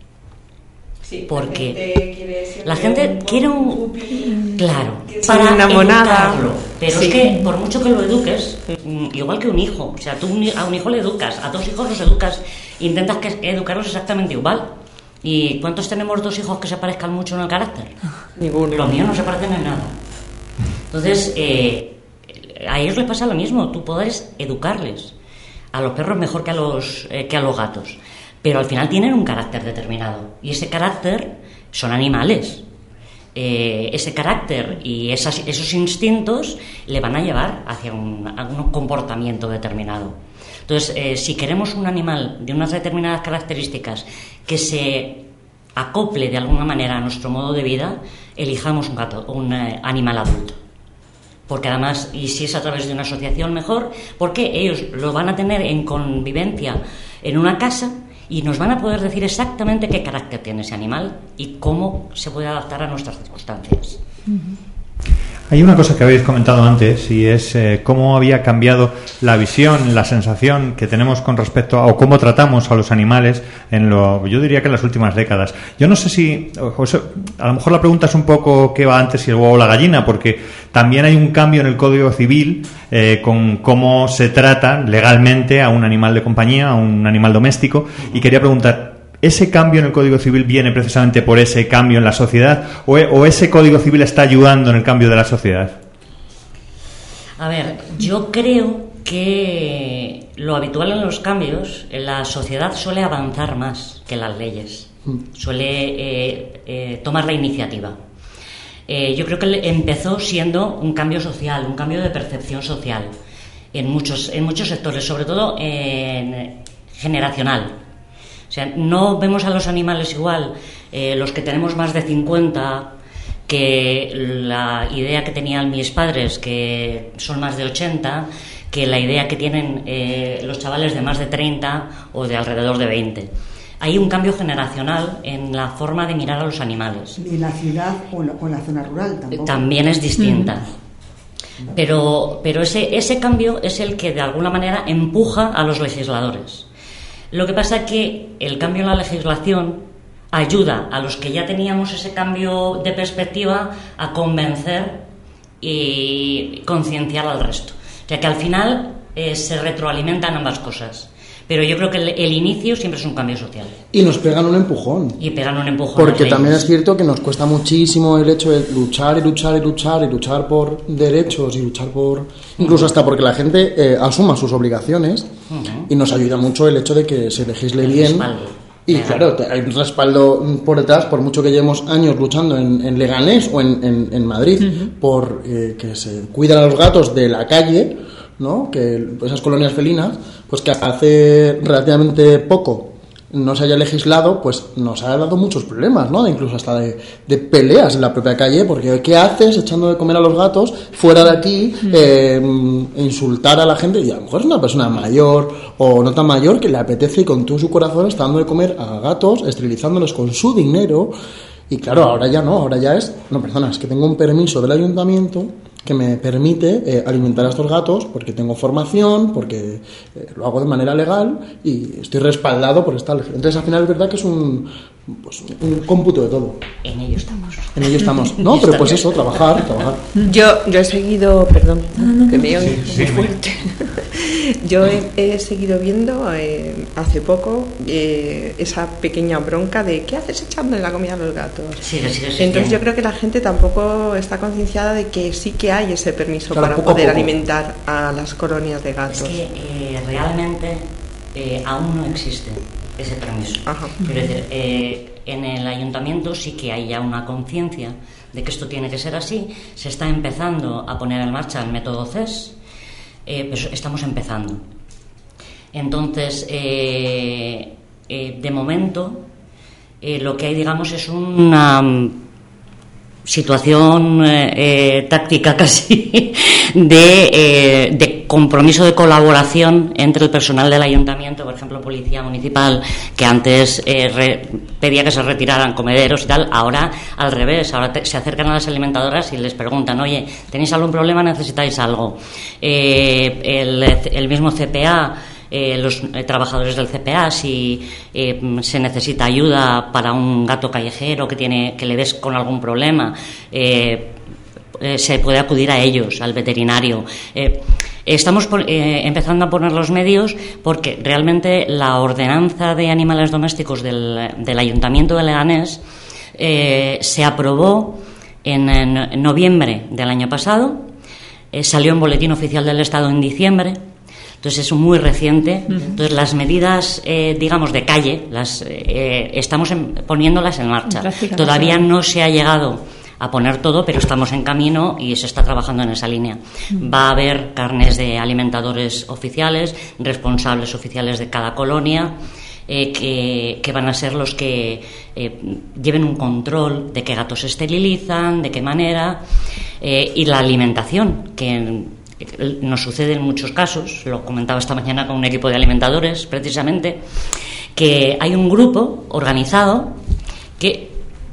Sí, porque la gente quiere la gente quiere un... Claro, para para enamorada. educarlo. Pero Sí. es que por mucho que lo eduques, mm, igual que un hijo, o sea, tú un- a un hijo le educas, a dos hijos los educas, intentas que, educarlos exactamente igual. ¿Y cuántos tenemos dos hijos que se parezcan mucho en el carácter? Ninguno. Los míos no se parecen en nada. Entonces, eh, a ellos les pasa lo mismo, tú puedes educarles. A los perros mejor que a los, eh, que a los gatos. Pero al final tienen un carácter determinado. Y ese carácter son animales. Eh, ese carácter y esas, esos instintos le van a llevar hacia un, a un comportamiento determinado. Entonces, eh, si queremos un animal de unas determinadas características que se acople de alguna manera a nuestro modo de vida, elijamos un gato, un eh, animal adulto. Porque además, y si es a través de una asociación, mejor, porque ellos lo van a tener en convivencia en una casa y nos van a poder decir exactamente qué carácter tiene ese animal y cómo se puede adaptar a nuestras circunstancias. Hay una cosa que habéis comentado antes y es eh, cómo había cambiado la visión, la sensación que tenemos con respecto a o cómo tratamos a los animales en lo, yo diría que en las últimas décadas. Yo no sé si, o sea, a lo mejor la pregunta es un poco qué va antes, si el huevo o la gallina, porque también hay un cambio en el Código Civil eh, con cómo se trata legalmente a un animal de compañía, a un animal doméstico, y quería preguntar, ¿ese cambio en el Código Civil viene precisamente por ese cambio en la sociedad o, o ese Código Civil está ayudando en el cambio de la sociedad? A ver, yo creo que lo habitual en los cambios, la sociedad suele avanzar más que las leyes, suele eh, eh, tomar la iniciativa. Eh, yo creo que empezó siendo un cambio social, un cambio de percepción social en muchos, en muchos sectores, sobre todo en generacional. O sea, no vemos a los animales igual, eh, los que tenemos más de cincuenta, que la idea que tenían mis padres, que son más de ochenta, que la idea que tienen eh, los chavales de más de treinta o de alrededor de veinte. Hay un cambio generacional en la forma de mirar a los animales. Ni en la ciudad o en la, o en la zona rural tampoco. También es distinta. Pero, pero ese, ese cambio es el que de alguna manera empuja a los legisladores. Lo que pasa es que el cambio en la legislación ayuda a los que ya teníamos ese cambio de perspectiva a convencer y concienciar al resto. O sea que al final eh, se retroalimentan ambas cosas. Pero yo creo que el, el inicio siempre es un cambio social. Y nos pegan un empujón. Y pegan un empujón. Porque a las también leyes. es cierto que nos cuesta muchísimo el hecho de luchar y luchar y luchar y luchar por derechos y luchar por... Incluso hasta porque la gente eh, asuma sus obligaciones. Uh-huh. Y nos ayuda mucho el hecho de que se legisle El bien. respaldo. Y Legal. claro, hay un respaldo por detrás, por mucho que llevemos años luchando en, en Leganés o en, en, en Madrid, uh-huh. por eh, que se cuiden a los gatos de la calle, ¿no? Que esas colonias felinas, pues que hace relativamente poco no se haya legislado, pues nos ha dado muchos problemas, ¿no? Incluso hasta de, de peleas en la propia calle, porque ¿qué haces echando de comer a los gatos fuera de aquí? Eh, insultar a la gente, y a lo mejor es una persona mayor o no tan mayor que le apetece y con todo su corazón está dando de comer a gatos, esterilizándolos con su dinero. Y claro, ahora ya no, ahora ya es, no, perdona, es que tengo un permiso del ayuntamiento que me permite eh, alimentar a estos gatos porque tengo formación, porque eh, lo hago de manera legal y estoy respaldado por esta ley. Entonces, al final es verdad que es un, pues, un cómputo de todo. En ello estamos. En ello estamos. No, pero pues eso, trabajar, trabajar. Yo, yo he seguido, perdón, que me oigo muy fuerte. Yo he, he seguido viendo eh, hace poco eh, esa pequeña bronca de ¿qué haces echándole la comida a los gatos? Sí, sí, sí, Entonces sí. yo creo que la gente tampoco está concienciada de que sí que hay ese permiso Claro, para poco a poder poco. alimentar a las colonias de gatos. Es que eh, realmente eh, aún no existe ese permiso. Ajá. Quiero decir, eh, en el ayuntamiento sí que hay ya una conciencia de que esto tiene que ser así. Se está empezando a poner en marcha el método C E S, eh, pero estamos empezando. Entonces, eh, eh, de momento, eh, lo que hay, digamos, es una situación eh, eh, táctica casi de, eh, de compromiso de colaboración entre el personal del ayuntamiento, por ejemplo policía municipal, que antes eh, re, pedía que se retiraran comederos y tal, ahora al revés, ahora te, se acercan a las alimentadoras y les preguntan, oye, ¿tenéis algún problema? ¿Necesitáis algo? Eh, el, el mismo C P A, Eh, los eh, trabajadores del C P A, si eh, se necesita ayuda para un gato callejero que tiene que le ves con algún problema, eh, eh, se puede acudir a ellos, al veterinario. Eh, estamos por, eh, empezando a poner los medios porque realmente la ordenanza de animales domésticos del, del Ayuntamiento de Leganés eh, se aprobó en, en noviembre del año pasado, eh, salió en Boletín Oficial del Estado en diciembre. Entonces es muy reciente. Uh-huh. Entonces las medidas, eh, digamos, de calle, las eh, estamos en, poniéndolas en marcha. En Todavía no se ha llegado a poner todo, pero estamos en camino y se está trabajando en esa línea. Uh-huh. Va a haber carnes de alimentadores oficiales, responsables oficiales de cada colonia, eh, que, que van a ser los que eh, lleven un control de qué gatos se esterilizan, de qué manera, eh, y la alimentación, que nos sucede en muchos casos, lo comentaba esta mañana con un equipo de alimentadores precisamente, que hay un grupo organizado que,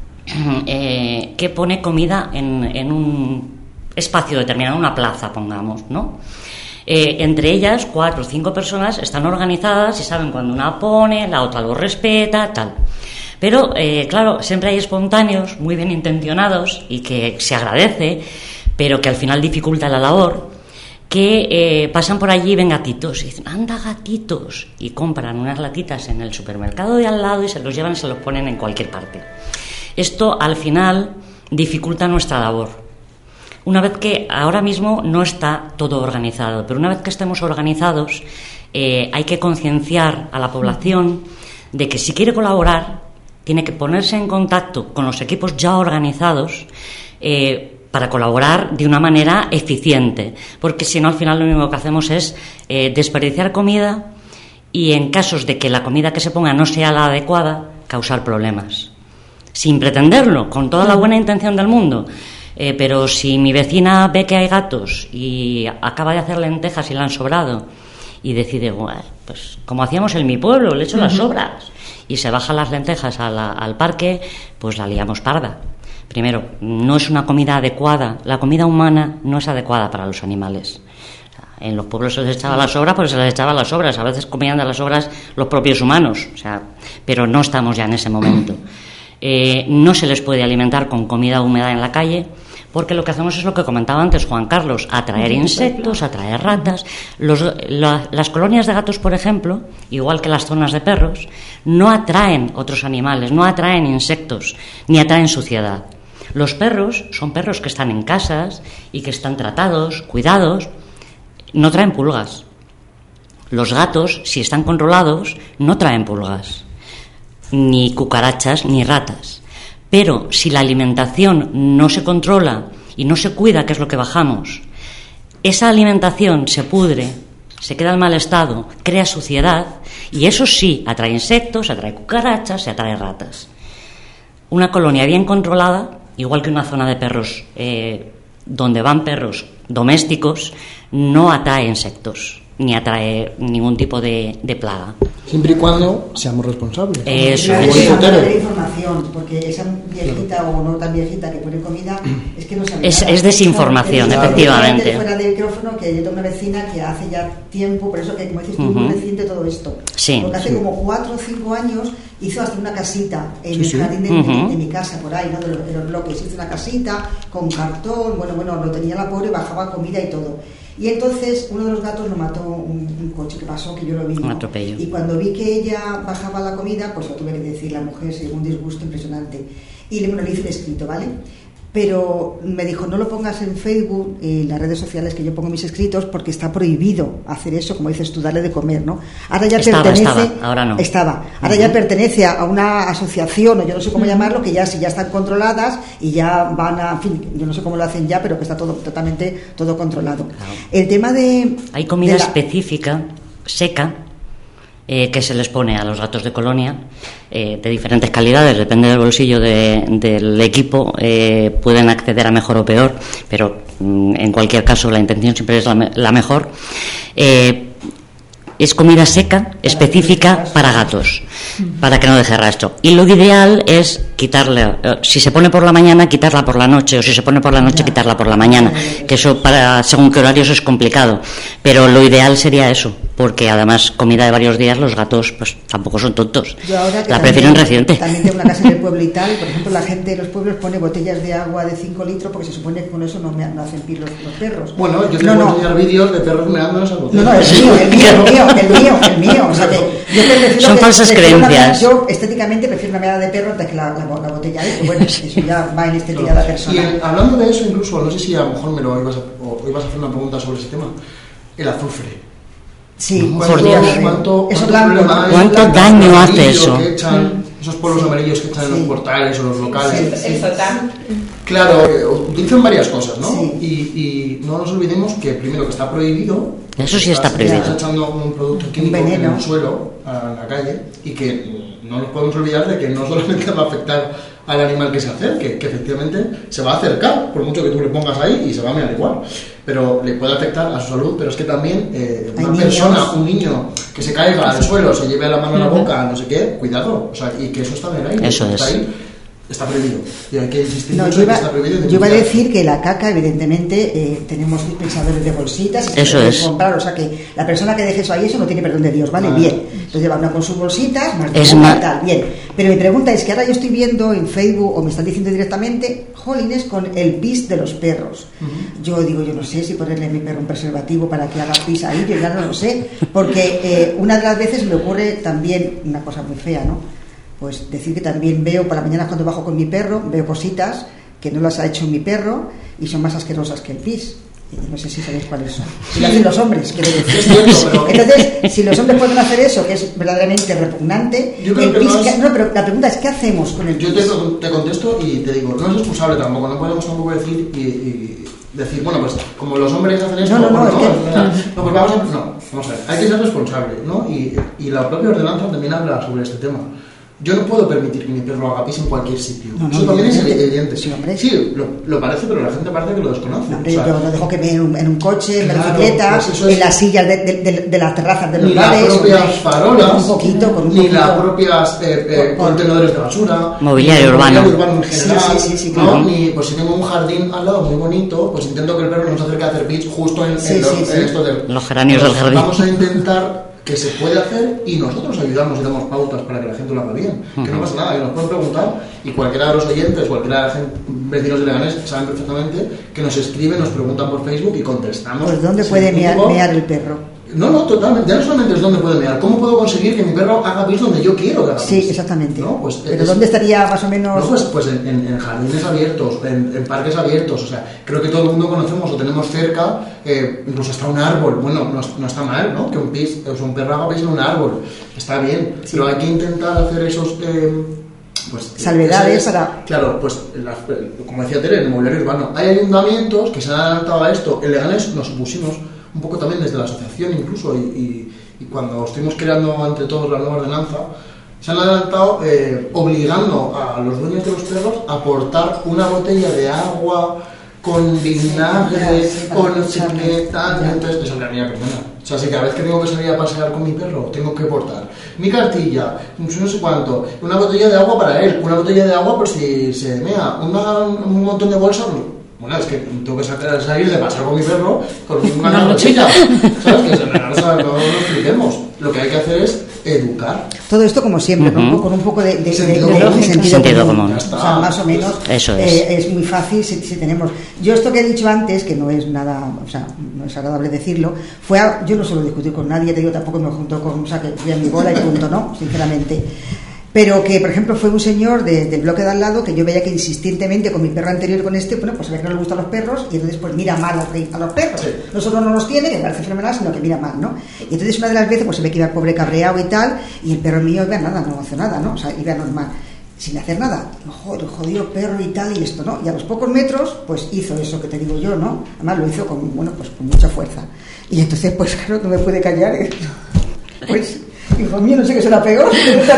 eh, que pone comida en, en un espacio determinado, una plaza, pongamos, ¿no? Eh, entre ellas, cuatro o cinco personas están organizadas y saben cuando una pone, la otra lo respeta, tal. Pero, eh, claro, siempre hay espontáneos muy bien intencionados y que se agradece, pero que al final dificulta la labor, que eh, pasan por allí y ven gatitos y dicen, anda gatitos, y compran unas latitas en el supermercado de al lado y se los llevan y se los ponen en cualquier parte. Esto al final dificulta nuestra labor. Una vez que ahora mismo no está todo organizado, pero una vez que estemos organizados eh, hay que concienciar a la población de que si quiere colaborar tiene que ponerse en contacto con los equipos ya organizados eh, para colaborar de una manera eficiente, porque si no al final lo único que hacemos es eh, desperdiciar comida y en casos de que la comida que se ponga no sea la adecuada, causar problemas, sin pretenderlo, con toda la buena intención del mundo. Eh, pero si mi vecina ve que hay gatos y acaba de hacer lentejas y le han sobrado y decide, bueno, pues como hacíamos en mi pueblo, le echo las sobras, y se bajan las lentejas a la, al parque, pues la liamos parda. Primero, no es una comida adecuada. La comida humana no es adecuada para los animales. O sea, en los pueblos se les echaba las sobras, pues se les echaba las sobras. A veces comían de las sobras los propios humanos. O sea, pero no estamos ya en ese momento. Eh, no se les puede alimentar con comida húmeda en la calle, porque lo que hacemos es lo que comentaba antes Juan Carlos, atraer insectos, atraer ratas. Los, la, las colonias de gatos, por ejemplo, igual que las zonas de perros, no atraen otros animales, no atraen insectos, ni atraen suciedad. Los perros son perros que están en casas y que están tratados, cuidados, no traen pulgas. Los gatos, si están controlados, no traen pulgas, ni cucarachas, ni ratas. Pero si la alimentación no se controla y no se cuida, que es lo que bajamos, esa alimentación se pudre se queda en mal estado, crea suciedad, y eso sí, atrae insectos, atrae cucarachas, se atrae ratas. Una colonia bien controlada, igual que una zona de perros eh, donde van perros domésticos, no atrae insectos, ni atrae ningún tipo de, de plaga. Siempre y cuando seamos responsables. Eso es. es. Tener información, porque esa viejita o no tan viejita que pone comida es que no sabe Es, nada. es desinformación, Claro, efectivamente. Fuera del micrófono, que yo tengo una vecina que hace ya tiempo, por eso que como dices tú, Uh-huh. muy reciente todo esto. Sí. Porque hace Sí. como cuatro o cinco años hizo hasta una casita en Sí, el sí. jardín de, Uh-huh. de, de mi casa, por ahí, ¿no? De los, de los bloques. Hizo una casita con cartón, bueno, bueno, lo tenía la pobre, bajaba comida y todo. Y entonces uno de los gatos lo mató un, un coche que pasó, que yo lo vi, ¿no? Un atropello. Y cuando vi que ella bajaba la comida, pues lo tuve que decir, la mujer se dio un disgusto impresionante. Y le, bueno, le hice un escrito, ¿vale? Pero me dijo, no lo pongas en Facebook, en las redes sociales que yo pongo mis escritos, porque está prohibido hacer eso, como dices tú, darle de comer, ¿no? Ahora ya Estaba, pertenece, estaba, ahora no. Estaba. Ahora ya pertenece a una asociación, o yo no sé cómo llamarlo, que ya si ya están controladas y ya van a, en fin, yo no sé cómo lo hacen ya, pero que está todo totalmente todo controlado. Claro. El tema de... Hay comida de la- específica, seca, eh, que se les pone a los gatos de colonia, eh, de diferentes calidades, depende del bolsillo de- del equipo, eh, pueden acceder a mejor o peor, pero mm, en cualquier caso la intención siempre es la, me- la mejor. Eh, es comida seca, específica para gatos, para que no deje rastro. Y lo ideal es quitarle, eh, si se pone por la mañana, quitarla por la noche, o si se pone por la noche, quitarla por la mañana, que eso para según qué horarios es complicado. Pero lo ideal sería eso, porque además comida de varios días, los gatos pues tampoco son tontos, Yo ahora que la también- prefieren reciente. También tengo una casa en el pueblo y tal, por ejemplo, la gente de los pueblos pone botellas de agua de cinco litros porque se supone que con eso no, me, no hacen pis los, los perros. Bueno, yo te no, puedo no. enseñar vídeos de perros mirando esas No, botellas. no, el mío, el mío, el mío, el mío, el mío. O sea que yo prefiero Son que- falsas prefiero una creencias. meada- yo estéticamente prefiero una meada de perro antes que la, la, la botella de, pero bueno, eso ya va en estética de la Y persona. en- hablando de eso, incluso, no sé si a lo mejor me lo ibas a, o ibas a hacer una pregunta sobre ese tema, el azufre. Sí, ¿Cuánto, Por Dios. cuánto, Eso cuánto blanco, problema ¿no? hay? ¿Cuánto El daño hace amarillo eso? que echan, esos polvos amarillos que echan en Sí. los portales o los locales. El sotán. Claro, eh, utilizan varias cosas, ¿no? Sí. Y, y no nos olvidemos que primero que está prohibido. Eso sí está Estás- prohibido. Estás echando un producto químico en veneno. el suelo, a la calle, y que no nos podemos olvidar de que no solamente va a afectar al animal que se acerque, que efectivamente se va a acercar, por mucho que tú le pongas ahí y se va a mirar igual, pero le puede afectar a su salud, pero es que también eh, Hay una niños. persona, un niño que se caiga al suelo, se lleve la mano a la boca, no sé qué, cuidado, o sea, y que eso está en el aire, Eso está es. ahí, está prohibido, y hay que insistir No, mucho yo en que iba, está prohibido. y yo iba a denunciar. decir que la caca, evidentemente, eh, tenemos dispensadores de bolsitas y se Eso puede es. comprar, o sea que la persona que deje eso ahí, eso no tiene perdón de Dios, ¿vale? Vale. Bien. Entonces lleva una con sus bolsitas, más de Es una ma- y tal, bien. Pero mi pregunta es que ahora yo estoy viendo en Facebook, o me están diciendo directamente, jolines, con el pis de los perros. Yo digo, yo no sé si ponerle a mi perro un preservativo para que haga pis ahí, yo ya no lo sé, porque eh, una de las veces me ocurre también una cosa muy fea, ¿no? Pues decir que también veo por la mañana cuando bajo con mi perro, veo cositas que no las ha hecho mi perro y son más asquerosas que el pis. Y no sé si sabéis cuáles son. Y lo hacen los hombres, quiero decir. Es cierto, pero- Entonces, si los hombres pueden hacer eso, que es verdaderamente repugnante, Yo creo el que pis, no es- ¿qué- no, pero la pregunta es, ¿qué hacemos con el Yo pis? te, te contesto y te digo, no es excusable tampoco, no podemos tampoco decir y, y decir, bueno, pues como los hombres hacen esto, No, no, no, pues, es que- no, no, pues vamos a, no, vamos a ver, hay que ser responsable, ¿no? Y, y la propia ordenanza también habla sobre este tema. Yo no puedo permitir que mi perro haga pis en cualquier sitio. No, no, Eso también es evidente. evidente. Sí, hombre. Sí, lo, lo parece, pero la gente parece que lo desconoce. No, hombre, O sea, yo no dejo que me en un, en un coche, en la Claro, bicicleta, pues eso es- en las sillas de, de, de- de las terrazas de los ni las bares. propias hombre, farolas, con un poquito, con un ni poquito. las propias eh, eh, Con- con- contenedores de basura, Mobiliario ni el urbano. mobiliario urbano en Sí, general, sí, sí, sí, ¿no? claro. Ni, pues si tengo un jardín al lado muy bonito, pues intento que el perro no se acerque a hacer pis justo en, Sí, en los, sí, sí. en esto del- Los geranios pues del jardín. Vamos a intentar que se puede hacer y nosotros ayudamos y damos pautas para que la gente lo haga bien. Que no pasa nada, que nos pueden preguntar y cualquiera de los oyentes, cualquiera de los vecinos de Leganés saben perfectamente que nos escriben, nos preguntan por Facebook y contestamos. Pues ¿dónde sin puede ningún mear, tipo- mear el perro? No, no, totalmente. Ya no solamente es dónde puede mear. ¿Cómo puedo conseguir que mi perro haga pis donde yo quiero que haga Sí, pis? exactamente. ¿No? Pues Pero es- ¿dónde estaría más o menos? No, pues, pues en, en- en jardines abiertos, en, en parques abiertos. O sea, creo que todo el mundo conocemos o tenemos cerca, eh, incluso hasta un árbol. Bueno, no, no está mal, ¿no? Que un pis, o sea, un perro haga pis en un árbol. Está bien. Sí. Pero hay que intentar hacer esos. Eh, pues, Salvedades ese- para- Claro, pues las- como decía Tere, en el mobiliario urbano. Hay ayuntamientos que se han adaptado a esto. En Leganés nos pusimos un poco también desde la asociación incluso, y, y, y cuando estuvimos creando entre todos la nueva ordenanza, se han adelantado eh, obligando a los dueños de los perros a aportar una botella de agua con vinagre, sí, con no sé qué tal, entonces eso me mía, perdona. O sea, si cada vez que tengo que salir a pasear con mi perro, tengo que aportar mi cartilla, no sé cuánto, una botella de agua para él, una botella de agua por si se mea, una, un montón de bolsas. Bueno, es que tengo que sacar, salir de pasar con mi perro con una, una mochila, ¿sabes? Que no, no, no lo expliquemos. Lo que hay que hacer es educar. Todo esto como siempre, uh-huh. ¿no? Con un poco de, de, sentido, de, de, común. de sentido, sentido común. común. O sea, más o menos eso es. Eh, es muy fácil si, si tenemos. Yo esto que he dicho antes, que no es nada, o sea, no es agradable decirlo, fue a, yo no suelo discutir con nadie, te digo, tampoco me junto con, o sea, que fui a mi bola y punto, ¿no? Sinceramente. Pero que, por ejemplo, fue un señor de, del bloque de al lado que yo veía que insistentemente con mi perro anterior y con este, bueno, pues a ver que no le gustan los perros y entonces pues mira mal a los perros. Sí. No solo no los tiene, que me parece fenomenal, sino que mira mal, ¿no? Y entonces una de las veces pues se ve que iba el pobre cabreado y tal, y el perro mío iba nada, no hizo nada, ¿no? O sea, iba normal, sin hacer nada. Joder, jodido perro y tal y esto, ¿no? Y a los pocos metros pues hizo eso que te digo yo, ¿no? Además lo hizo con, bueno, pues con mucha fuerza. Y entonces pues claro, no me pude callar, ¿eh? Pues... hijo mío, no sé qué será peor,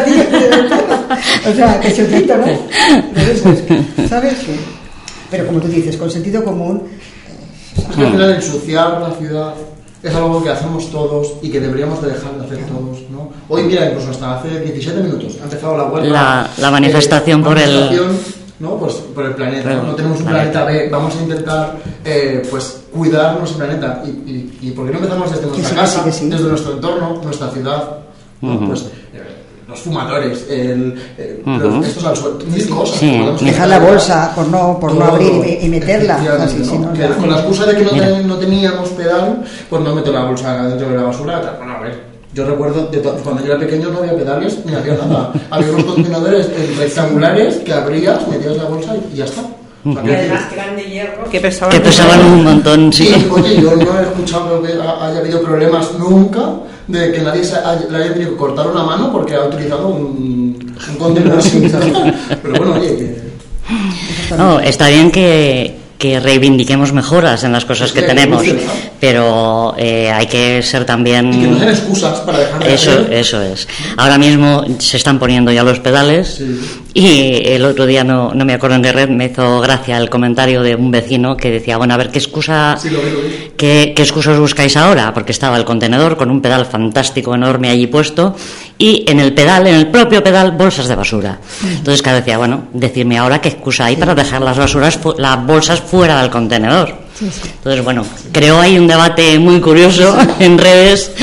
o sea, que chotito, ¿no? Pues, ¿sabes? Pero como tú dices, con sentido común. Eh, es que al final ensuciar la ciudad es algo que hacemos todos y que deberíamos de dejar de hacer todos, ¿no? Hoy, mira, incluso hasta hace diecisiete minutos ha empezado la huelga. La, la manifestación eh, por manifestación, el... ¿no? Pues por el planeta, ¿no? No tenemos un planeta B, vamos a intentar eh, pues cuidar nuestro planeta. Y, y, y ¿por qué no empezamos desde nuestra sí, casa, sí, sí. desde nuestro entorno, nuestra ciudad? ¿no? Uh-huh. Pues eh, los fumadores, el, eh, uh-huh. los, estos al suelo, mil cosas. Sí. Dejar la bolsa por no, por no abrir y, y meterla. Así, ¿no? Si no, que, con la excusa de que no, ten, no teníamos pedal, pues no meto la bolsa dentro de la basura. Bueno, a ver, yo recuerdo de to- cuando yo era pequeño no había pedales ni había nada. Había unos contenedores rectangulares que abrías, metías la bolsa y, y ya está. Y además que eran de hierro, que pesaban, que pesaban un montón, sí. Y, oye, yo no he escuchado que haya habido problemas nunca de que nadie se haya, le haya tenido que cortar una mano porque ha utilizado un, un contenedor así. Pero bueno, oye, que... No, está bien que, que reivindiquemos mejoras en las cosas que tenemos, pero eh, hay que ser también... Y que no den excusas para dejar de eso, hacer. Eso es. Ahora mismo se están poniendo ya los pedales, sí. Y el otro día, no, no me acuerdo en qué red, me hizo gracia el comentario de un vecino que decía, bueno, a ver, ¿qué excusa, sí, lo vi, lo vi. ¿qué, qué excusas buscáis ahora? Porque estaba el contenedor con un pedal fantástico, enorme allí puesto, y en el pedal, en el propio pedal, bolsas de basura. Entonces cada vez decía, bueno, decirme ahora qué excusa hay para dejar las basuras, las bolsas fuera del contenedor. Entonces, bueno, creo hay un debate muy curioso en redes.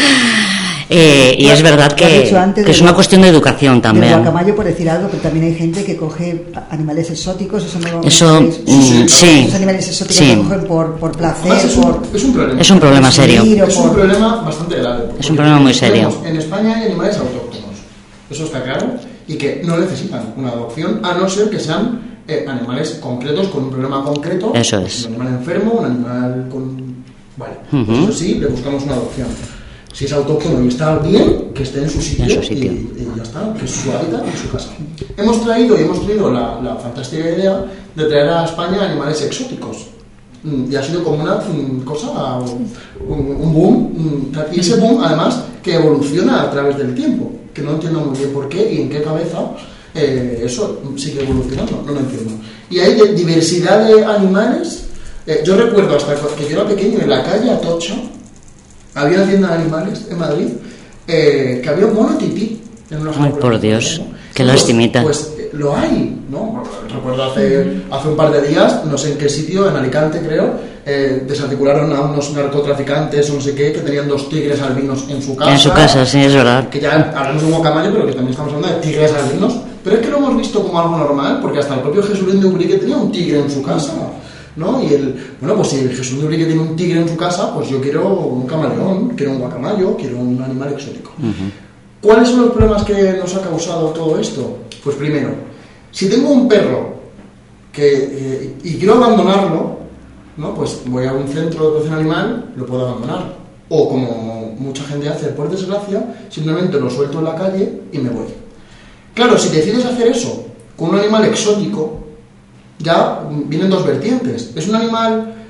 Eh, y es verdad que, que es una cuestión de educación también. El guacamayo, por decir algo, pero también hay gente que coge animales exóticos, eso no eso, mm, sí, sí, esos animales exóticos sí. que cogen por, por placer. Es un, por, es un problema. Es un problema serio. Es un problema bastante grave. Es un problema muy serio. En España hay animales autóctonos, eso está claro, y que no necesitan una adopción, a no ser que sean eh, animales concretos con un problema concreto. Eso es. Un animal enfermo, un animal con... Vale, uh-huh. Eso sí, le buscamos una adopción. Si es autóctono y está bien, que esté en su sitio, en su sitio. Y, y ya está, que es su hábitat y su casa. Hemos traído y hemos tenido la, la fantástica idea de traer a España animales exóticos. Y ha sido como una cosa, un, un boom. Y ese boom, además, que evoluciona a través del tiempo. Que no entiendo muy bien por qué y en qué cabeza eh, eso sigue evolucionando. No lo entiendo. Y hay de, diversidad de animales. Eh, yo recuerdo hasta que yo era pequeño en la calle Atocha. Había una tienda de animales en Madrid eh, que había un mono tití en una Ay, por Dios, ¿no? Qué pues, lastimita. Pues eh, lo hay, ¿no? Recuerdo hace, hace un par de días, no sé en qué sitio, en Alicante creo, eh, desarticularon a unos narcotraficantes o no sé qué, que tenían dos tigres albinos en su casa. En su casa, sí, es verdad. Que ya hablamos de un guacamayo, pero que también estamos hablando de tigres albinos. Pero es que lo hemos visto como algo normal, porque hasta el propio Jesulín de Ubrique tenía un tigre en su casa. ¿No? Y el, bueno, pues si el Jesús de Ubrique tiene un tigre en su casa, pues yo quiero un camaleón, quiero un guacamayo, quiero un animal exótico. Uh-huh. ¿Cuáles son los problemas que nos ha causado todo esto? Pues primero, si tengo un perro que, eh, y quiero abandonarlo, ¿no? Pues voy a un centro de protección animal, lo puedo abandonar. O como mucha gente hace, por desgracia, simplemente lo suelto en la calle y me voy. Claro, si decides hacer eso con un animal exótico, ya vienen dos vertientes. Es un animal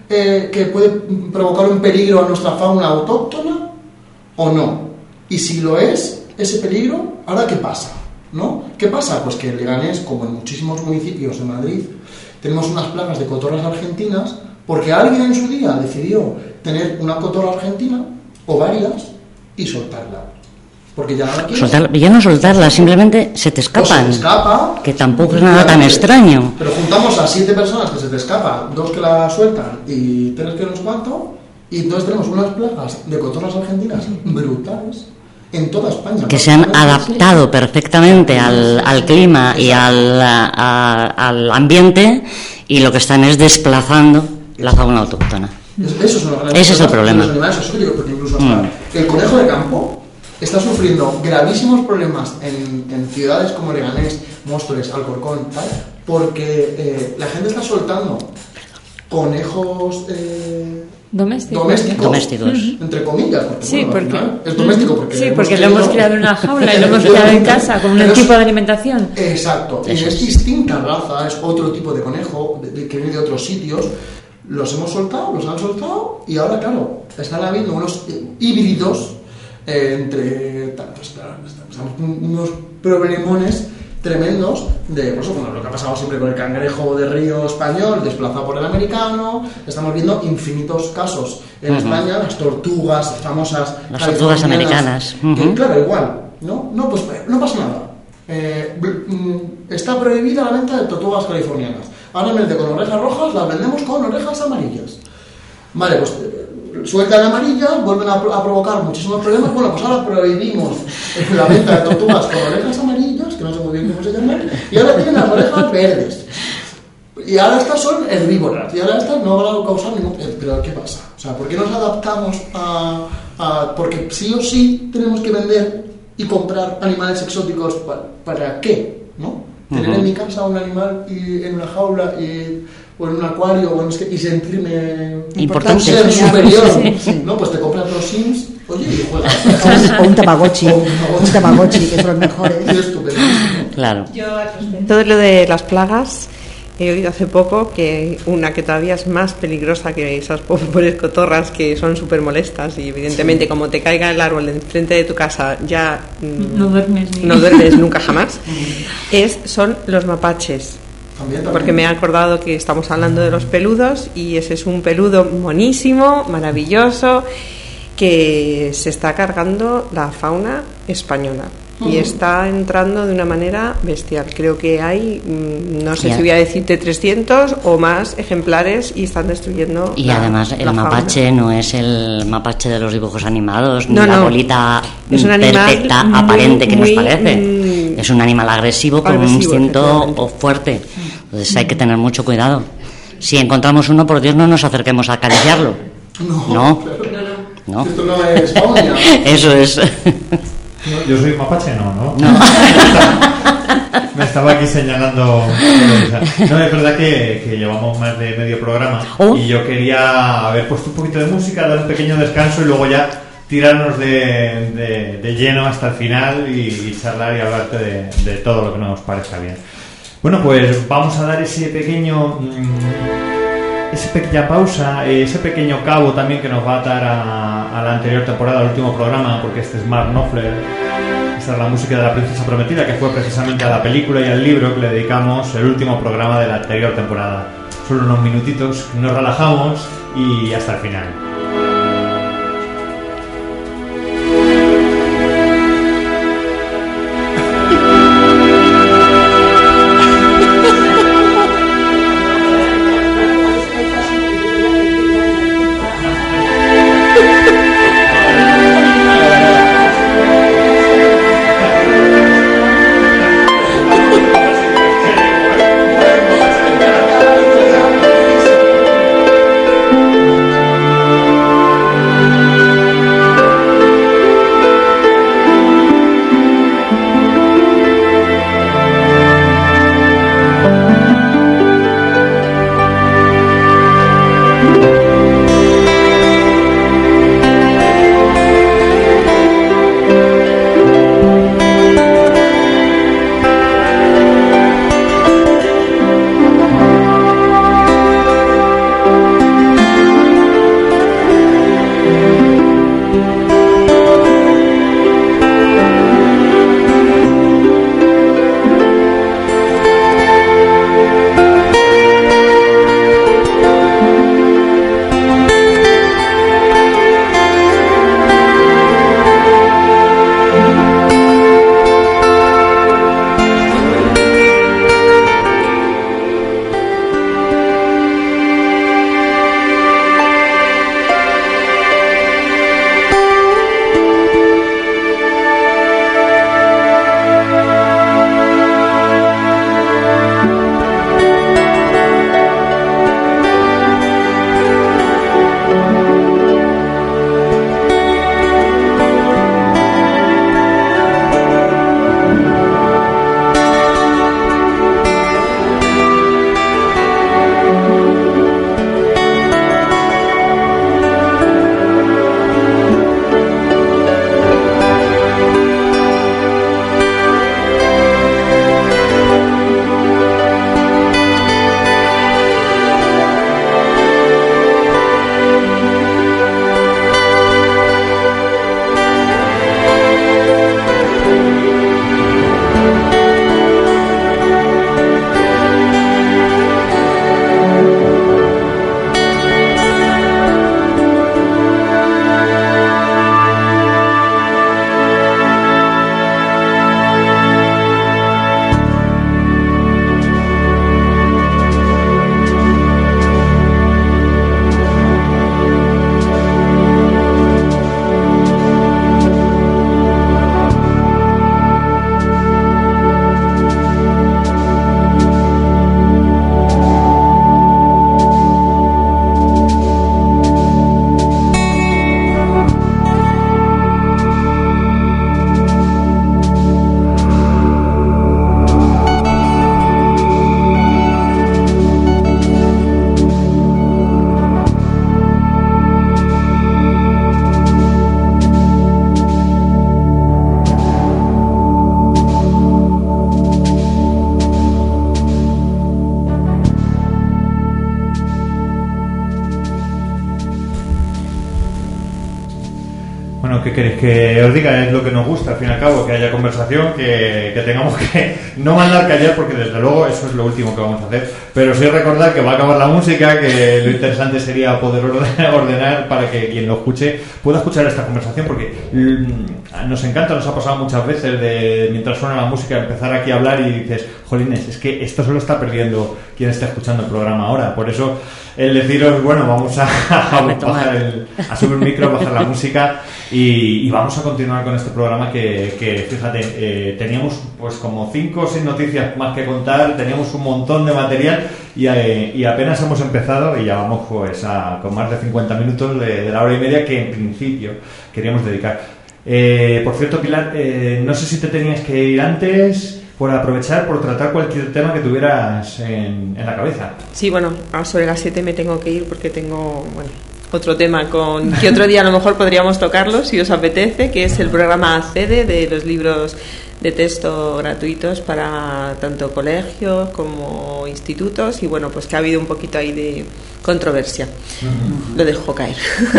eh, que puede provocar un peligro a nuestra fauna autóctona o no? Y si lo es, ese peligro, ¿ahora qué pasa? ¿No? ¿Qué pasa? Pues que en Leganés, como en muchísimos municipios de Madrid, tenemos unas plagas de cotorras argentinas porque alguien en su día decidió tener una cotorra argentina o varias y soltarla. Porque ya no Soltar, ya no soltarla, simplemente se te escapan. Se te escapa, que tampoco es nada tan extraño. Pero juntamos a siete personas que se te escapan, dos que la sueltan y tres que no sé cuánto, y entonces tenemos unas plagas de cotorras argentinas brutales en toda España. Que se han adaptado perfectamente al, al clima y al, a, al ambiente, y lo que están es desplazando la fauna autóctona. Eso es una Ese es el problema. Los animales exóticos, porque incluso hasta mm. el conejo de campo está sufriendo gravísimos problemas en, en ciudades como Leganés, Móstoles, Alcorcón, tal, porque eh, la gente está soltando conejos eh, domésticos, domésticos, domésticos. entre comillas, porque, sí, bueno, porque final, es doméstico porque, sí, porque hemos lo hemos creado en una jaula y lo hemos creado en casa con un tipo de alimentación. Exacto, y es distinta raza, es otro tipo de conejo de, de, que viene de otros sitios. Los hemos soltado, los han soltado, y ahora, claro, están habiendo unos híbridos eh, entre pues, claro, unos problemones tremendos de, pues, bueno, lo que ha pasado siempre con el cangrejo de río español desplazado por el americano. Estamos viendo infinitos casos en uh-huh. España, las tortugas famosas, las tortugas americanas, uh-huh. que, claro, igual, ¿no? No, pues no pasa nada. Eh, está prohibida la venta de tortugas californianas. Ahora en vez de con orejas rojas las vendemos con orejas amarillas. Vale, pues sueltan amarillas, vuelven a, a provocar muchísimos problemas. Bueno, pues ahora prohibimos la venta de tortugas con orejas amarillas, que no sé muy bien cómo se llaman, y ahora tienen las orejas verdes. Y ahora estas son herbívoras, y ahora estas no van a causar ningún... Pero ¿qué pasa? O sea, ¿por qué nos adaptamos a, a...? Porque sí o sí tenemos que vender y comprar animales exóticos. ¿Para, para qué? ¿No? Tener uh-huh. en mi casa un animal y en una jaula y, o en un acuario o en, y sentirme importante, ser superior, sí, sí. ¿no? Pues te compras los Sims, oye, y juegas. O un Tamagotchi, o un Tamagotchi, que son los mejores. Y estupendo. Claro. Yo, todo lo de las plagas, he oído hace poco que una que todavía es más peligrosa que esas pobres cotorras que son súper molestas, y evidentemente sí. como te caiga el árbol enfrente de tu casa ya mmm, no duermes ni. no duermes nunca jamás, es, son los mapaches. También, también. Porque me he acordado que estamos hablando de los peludos, y ese es un peludo monísimo, maravilloso, que se está cargando la fauna española. Y está entrando de una manera bestial. Creo que hay, no sé yeah. si voy a decirte trescientos o más ejemplares, y están destruyendo. Y la, además el mapache fauna. No es el mapache de los dibujos animados, no, ni la no. bolita es un perfecta, muy, aparente que muy, nos parece. Mm, es un animal agresivo, agresivo con un instinto fuerte. Entonces hay que tener mucho cuidado. Si encontramos uno, por Dios, no nos acerquemos a acariciarlo. No, no. Claro. no. Esto no es fauna. Eso es. No, yo soy mapache, no, ¿no? No. Me estaba aquí señalando. No, es verdad que, que llevamos más de medio programa ¿Oh? y yo quería haber puesto un poquito de música, dar un pequeño descanso y luego ya tirarnos de, de, de lleno hasta el final y, y charlar y hablarte de, de todo lo que nos parezca bien. Bueno, pues vamos a dar ese pequeño... Mmm, esa pequeña pausa, ese pequeño cabo también que nos va a atar a, a la anterior temporada, al último programa, porque este es Mark Knopfler. Esta es la música de La Princesa Prometida, que fue precisamente a la película y al libro que le dedicamos el último programa de la anterior temporada. Solo unos minutitos, nos relajamos y hasta el final. queréis que os diga? Es lo que nos gusta, al fin y al cabo, que haya conversación, que, que tengamos que no mandar callar, porque desde luego eso es lo último que vamos a hacer. Pero sí recordar que va a acabar la música, que lo interesante sería poder ordenar para que quien lo escuche pueda escuchar esta conversación, porque mmm, nos encanta, nos ha pasado muchas veces de mientras suena la música empezar aquí a hablar y dices, jolines, es que esto se lo está perdiendo quien está escuchando el programa ahora. Por eso el deciros, bueno, vamos a, a, bajar el, a subir el micro, bajar la música y, y vamos a continuar con este programa que, que fíjate, eh, teníamos pues como cinco o seis noticias más que contar, teníamos un montón de material y, eh, y apenas hemos empezado y ya vamos pues a, con más de cincuenta minutos de, de la hora y media que en principio queríamos dedicar. Eh, por cierto, Pilar, eh, no sé si te tenías que ir antes por aprovechar, por tratar cualquier tema que tuvieras en, en la cabeza. Sí, bueno, a sobre las siete me tengo que ir porque tengo, bueno, otro tema con que otro día a lo mejor podríamos tocarlo, si os apetece, que es el programa ACEDE de los libros de texto gratuitos para tanto colegios como institutos, y bueno, pues que ha habido un poquito ahí de controversia. Uh-huh. Lo dejo caer.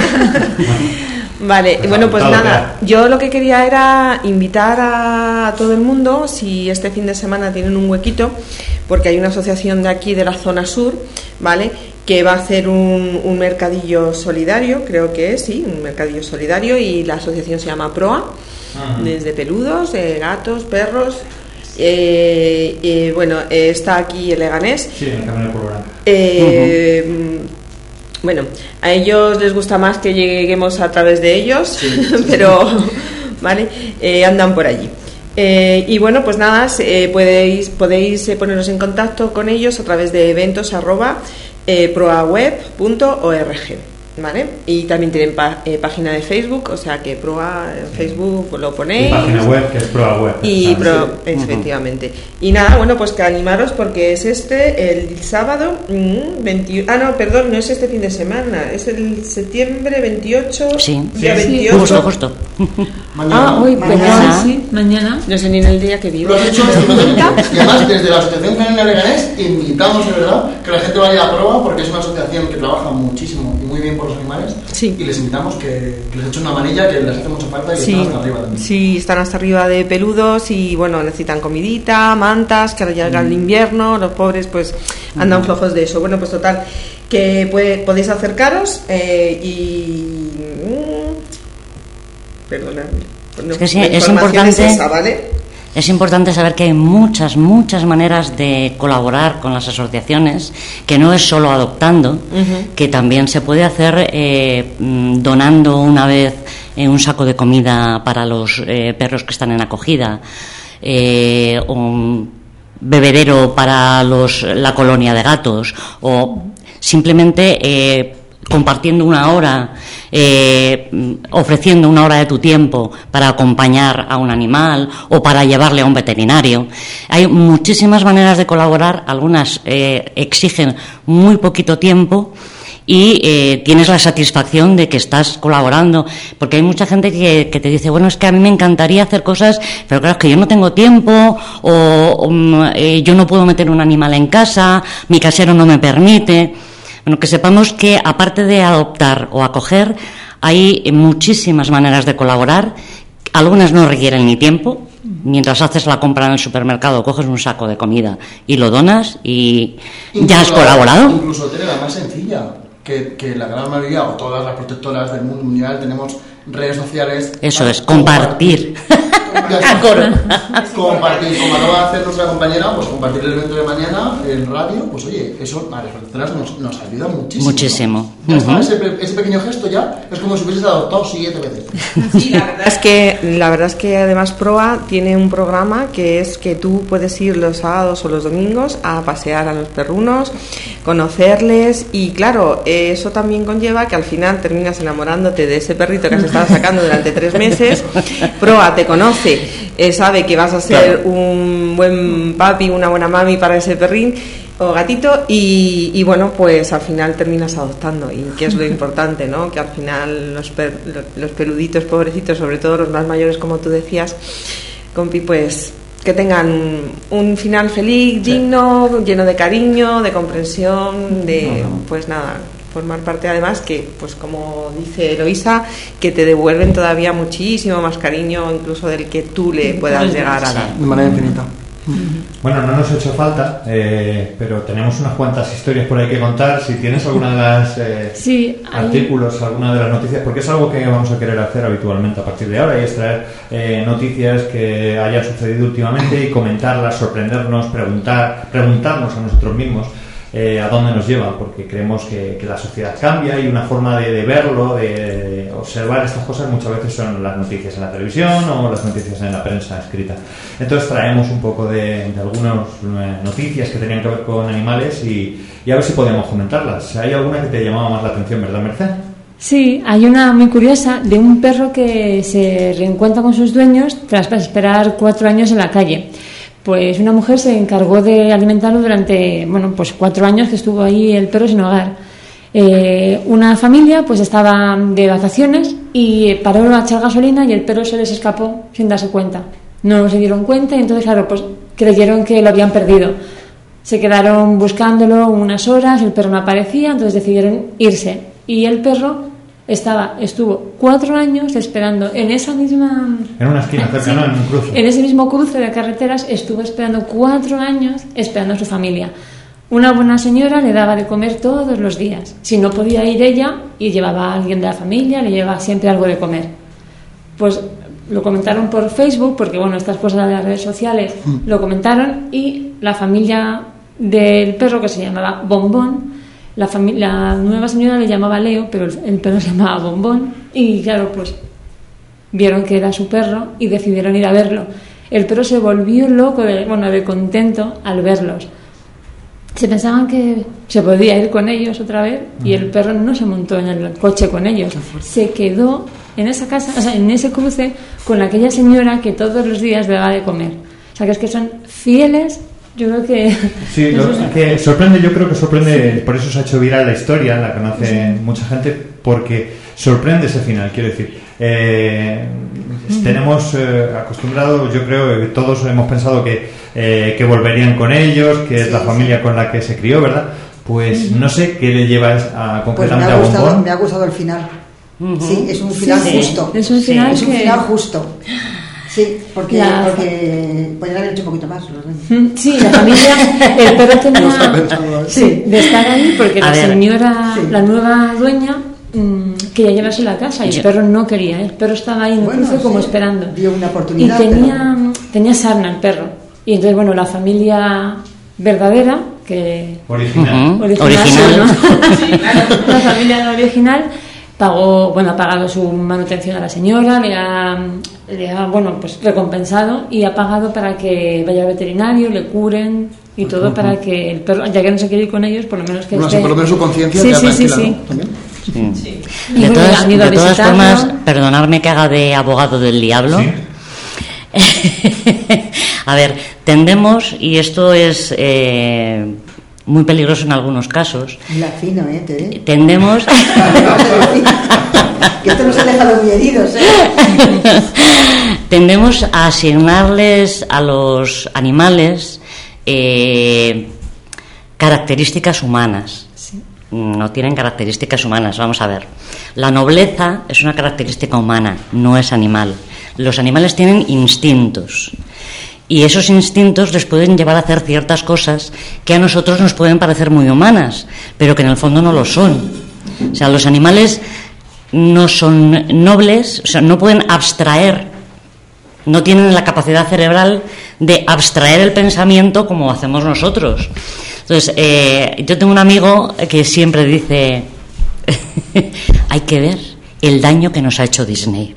Vale, y bueno, pues nada, yo lo que quería era invitar a, a todo el mundo, si este fin de semana tienen un huequito, porque hay una asociación de aquí de la zona sur, ¿vale?, que va a hacer un, un mercadillo solidario, creo que es, sí, un mercadillo solidario, y la asociación se llama Proa, uh-huh. desde peludos, eh, gatos, perros. Eh, eh, bueno, eh, está aquí en Leganés. Sí, en el Camino de Polvorán. Eh, uh-huh. Bueno, a ellos les gusta más que lleguemos a través de ellos, sí, sí, pero vale, eh, andan por allí. Eh, y bueno, pues nada, eh, podéis, podéis eh, poneros en contacto con ellos a través de eventos arroba eh, proaweb punto org, ¿vale? Y también tienen pa- eh, página de Facebook, o sea que Proa en Facebook lo ponéis. Y página web que es Proaweb. Y Pro, efectivamente. Y nada, bueno, pues que animaros porque es este el sábado mmm, veintiuno. Ah, no, perdón, no es este fin de semana, es el septiembre veintiocho. Sí, día sí, veintiocho. Justo, justo. Mañana. Ah, hoy, mañana. Sí, mañana. No sé ni en el día que vivo. Lo has hecho estupendamente. Y además, desde la Asociación Canina Leganés, invitamos de verdad que la gente vaya a Proa, porque es una asociación que trabaja muchísimo y muy bien por los animales. Sí. Y les invitamos que, que les echen una manilla, que les hace mucha falta y Sí, están hasta arriba también. sí, están hasta arriba de peludos y bueno, necesitan comidita, mantas, que ahora llega el invierno, los pobres pues andan flojos de eso. Bueno, pues total, que puede, podéis acercaros eh, y... Mm, perdonadme. No, Es que sí, la es información importante- es esa, ¿vale? Es importante saber que hay muchas, muchas maneras de colaborar con las asociaciones, que no es solo adoptando, Uh-huh. que también se puede hacer eh, mm, donando una vez eh, un saco de comida para los eh, perros que están en acogida, eh, o un bebedero para los, la colonia de gatos, o simplemente eh, compartiendo una hora, eh, ofreciendo una hora de tu tiempo para acompañar a un animal o para llevarle a un veterinario. Hay muchísimas maneras de colaborar, algunas eh, exigen muy poquito tiempo y eh, tienes la satisfacción de que estás colaborando, porque hay mucha gente que, que te dice, bueno, es que a mí me encantaría hacer cosas, pero claro, es que yo no tengo tiempo, o, o eh, yo no puedo meter un animal en casa, mi casero no me permite. Bueno, que sepamos que aparte de adoptar o acoger, hay muchísimas maneras de colaborar. Algunas no requieren ni tiempo. Mientras haces la compra en el supermercado, coges un saco de comida y lo donas y Incluso ya has colaborado. Incluso tiene la más sencilla, que, que la gran mayoría o todas las protectoras del mundo mundial tenemos redes sociales. Eso para es, compartir. Ya, compartir, como acaba de hacer nuestra compañera, pues compartir el evento de mañana en radio, pues oye, eso a las protectoras nos, nos ayuda muchísimo. Muchísimo. ¿No? Ya está, Uh-huh. ese, ese pequeño gesto ya es como si hubieses adoptado siete veces. Sí, la verdad es que la verdad es que además Proa tiene un programa que es que tú puedes ir los sábados o los domingos a pasear a los perrunos, conocerles y claro, eso también conlleva que al final terminas enamorándote de ese perrito que has estado sacando durante tres meses. Proa te conoce, eh, sabe que vas a ser Claro. un buen papi, una buena mami para ese perrín o gatito y, y bueno, pues al final terminas adoptando y que es lo importante, ¿no? Que al final los, per, los, los peluditos pobrecitos, sobre todo los más mayores como tú decías, compi, pues que tengan un final feliz, digno, lleno de cariño, de comprensión, de pues nada, formar parte, además, que, pues como dice Eloisa, que te devuelven todavía muchísimo más cariño, incluso del que tú le puedas llegar a dar. De manera infinita. Bueno, no nos ha hecho falta, eh, pero tenemos unas cuantas historias por ahí que contar. Si tienes alguna de las eh, sí, hay... artículos, alguna de las noticias, porque es algo que vamos a querer hacer habitualmente a partir de ahora, y es traer eh, noticias que hayan sucedido últimamente y comentarlas, sorprendernos, preguntar, preguntarnos a nosotros mismos eh, a dónde nos lleva, porque creemos que, que la sociedad cambia y una forma de, de verlo, de, de observar estas cosas muchas veces son las noticias en la televisión o las noticias en la prensa escrita. Entonces traemos un poco de, de algunas eh, noticias que tenían que ver con animales y, y a ver si podemos comentarlas. ¿Hay alguna que te llamaba más la atención, verdad, Merced? Sí, hay una muy curiosa de un perro que se reencuentra con sus dueños tras esperar cuatro años en la calle. Pues una mujer se encargó de alimentarlo durante, bueno, pues cuatro años que estuvo ahí el perro sin hogar. Eh, una familia pues estaba de vacaciones y paró a echar gasolina y el perro se les escapó sin darse cuenta. No se dieron cuenta y entonces, claro, pues creyeron que lo habían perdido. Se quedaron buscándolo unas horas, el perro no aparecía, entonces decidieron irse. Y el perro estaba, estuvo cuatro años esperando en esa misma... En una esquina cerca, sí, ¿no? En un cruce. En ese mismo cruce de carreteras estuvo esperando cuatro años esperando a su familia. Una buena señora le daba de comer todos los días. Si no podía ir ella y llevaba a alguien de la familia, le llevaba siempre algo de comer. Pues lo comentaron por Facebook, porque bueno, estas cosas de las redes sociales lo comentaron, y la familia del perro, que se llamaba Bombón, la, fami- la nueva señora le llamaba Leo, pero el, el perro se llamaba Bombón, y claro, pues vieron que era su perro y decidieron ir a verlo. El perro se volvió loco, de, bueno, de contento al verlos. Se pensaban que se podía ir con ellos otra vez y el perro no se montó en el coche con ellos, se quedó en esa casa, o sea, en ese cruce con aquella señora que todos los días le daba de comer. O sea, que es que son fieles, yo creo que... Sí, lo que sorprende, yo creo que sorprende, sí. Por eso se ha hecho viral la historia, la conoce sí. mucha gente, porque sorprende ese final, quiero decir. Eh, mm. Tenemos eh, acostumbrado, yo creo que todos hemos pensado que, eh, que volverían con ellos, que sí, es la familia sí. con la que se crió, ¿verdad? Pues mm. no sé qué le lleva a, concretamente pues me ha gustado, a Bombón. Me ha gustado el final. Uh-huh. Sí, es un final sí, justo. Es un final, sí, que... es un final justo. Sí, porque, la... porque podrían haber hecho un poquito más. ¿no? Sí, la familia, el perro tenía sí, de estar ahí porque a la ver, señora, sí. la nueva dueña, mmm, quería llevarse a la casa y el perro no quería. El perro estaba ahí en el bueno, cruce sí, como esperando. Dio una oportunidad. Y tenía, pero... tenía sarna el perro. Y entonces, bueno, la familia verdadera, que... Original. Uh-huh. Original, original. ¿no? Sí, claro. La familia original... Pagó, bueno, ha pagado su manutención a la señora, le ha, le ha, bueno, pues recompensado y ha pagado para que vaya al veterinario, le curen y todo uh-huh. para que el perro, ya que no se quiere ir con ellos, por lo menos que no, esté... por lo menos su conciencia sí, ya sí, sí, tranquila, sí. ¿no? ¿También? Sí. Sí. De, bueno, todas, de todas formas, perdonadme que haga de abogado del diablo. ¿Sí? A ver, tendemos, y esto es... Eh, muy peligroso en algunos casos. La fino, ¿eh? ¿Te Tendemos... que esto no se deja los heridos, ¿eh? Tendemos a asignarles a los animales eh, características humanas. Sí. No tienen características humanas, vamos a ver. La nobleza es una característica humana, no es animal. Los animales tienen instintos. Y esos instintos les pueden llevar a hacer ciertas cosas que a nosotros nos pueden parecer muy humanas, pero que en el fondo no lo son. O sea, los animales no son nobles, o sea, no pueden abstraer, no tienen la capacidad cerebral de abstraer el pensamiento como hacemos nosotros. Entonces, eh, yo tengo un amigo que siempre dice, hay que ver el daño que nos ha hecho Disney.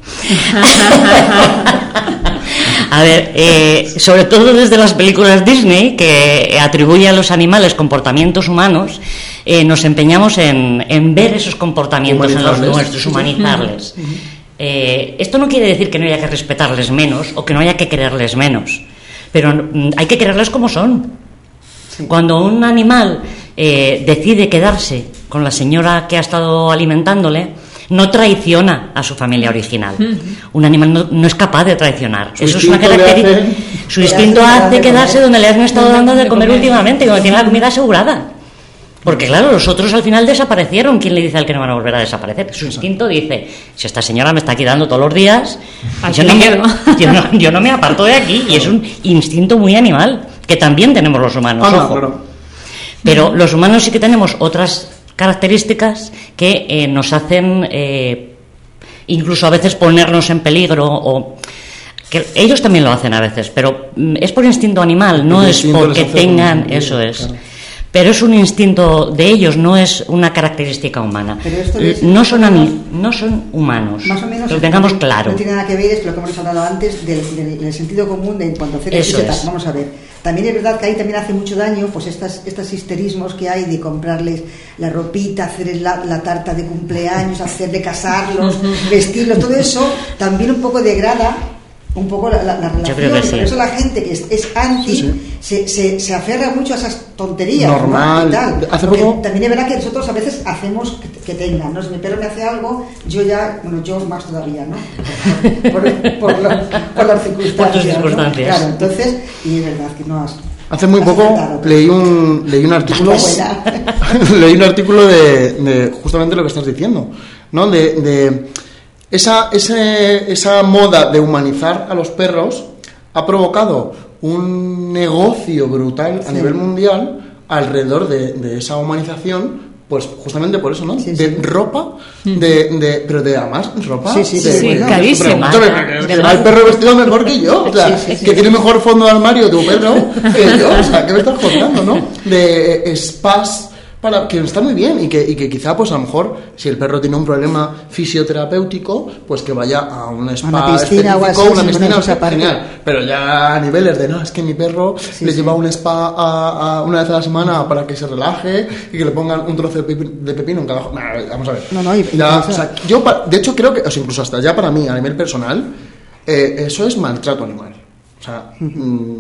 A ver, eh, sobre todo desde las películas Disney, que atribuye a los animales comportamientos humanos, eh, nos empeñamos en, en ver esos comportamientos en los nuestros, humanizarles. Eh, esto no quiere decir que no haya que respetarles menos o que no haya que quererles menos, pero hay que quererles como son. Cuando un animal eh, decide quedarse con la señora que ha estado alimentándole, no traiciona a su familia original. Uh-huh. Un animal no, no es capaz de traicionar. Su Eso es una característica. Hace, su instinto hace quedarse donde le han estado dando de comer últimamente, donde tiene la comida asegurada. Porque claro, los otros al final desaparecieron. ¿Quién le dice al que no van a volver a desaparecer? Su instinto dice, si esta señora me está quedando todos los días, yo no, me, yo, no, yo no me aparto de aquí. Y es un instinto muy animal, que también tenemos los humanos, Ah, no, ojo. claro. Pero los humanos sí que tenemos otras características que eh, nos hacen eh, incluso a veces ponernos en peligro, o que ellos también lo hacen a veces, pero mm, es por instinto animal, no El es instinto porque les hace tengan, un- eso es. claro. Pero es un instinto de ellos, no es una característica humana. Pero esto L- es- no son ani- no son humanos. Más o menos que lo tengamos no, claro. no tiene nada que ver, es lo que hemos hablado antes del, del- del sentido común de en cuanto a hacer Eso etiquetas. es. Vamos a ver, también es verdad que ahí también hace mucho daño pues estas estos histerismos que hay de comprarles la ropita, hacer la, la tarta de cumpleaños, hacerle casarlos, vestirlos, todo eso también un poco degrada un poco la, la, la relación. Yo creo que y por sí. eso la gente que es, es anti Sí, sí. Se, se, se aferra mucho a esas tonterías, ¿no? Normal. Y tal. Hace Porque poco- también es verdad que nosotros a veces hacemos que, que tengan, ¿no? Si mi perro me hace algo, yo ya, bueno, yo más todavía, ¿no? Por, por, por, lo- por las circunstancias. Por tus ¿no? circunstancias. Claro, entonces, y es verdad que no has. Hace muy has poco acertado. leí un, leí un artículo Buena. leí un artículo de, de justamente lo que estás diciendo, ¿no? De, de esa, ese, esa moda de humanizar a los perros ha provocado un negocio brutal a Sí. nivel mundial alrededor de, de esa humanización, pues justamente por eso, ¿no? Sí, de sí. ropa, de, de, pero de además ropa Sí, sí, de, sí, de- carísima. pero, escúchame, que va el perro vestido mejor que yo, o sea, Sí, sí, sí. que tiene mejor fondo de armario tu perro que yo, o sea, ¿qué me estás contando, no? De eh, spas para que está muy bien y que, y que quizá pues a lo mejor si el perro tiene un problema fisioterapéutico pues que vaya a un spa una piscina o específico, así, una sin piscina, ponerse aparte. genial, pero ya a niveles de no, es que mi perro Sí, le sí. lleva a un spa a, a una vez a la semana para que se relaje y que le pongan un trozo de pepino, de pepino en cada ojo. Nah, vamos a ver. No, no, y- y Ya, eso- o sea, yo pa- de hecho creo que, o sea, incluso hasta ya para mí a nivel personal, eh, eso es maltrato animal. O sea, mm,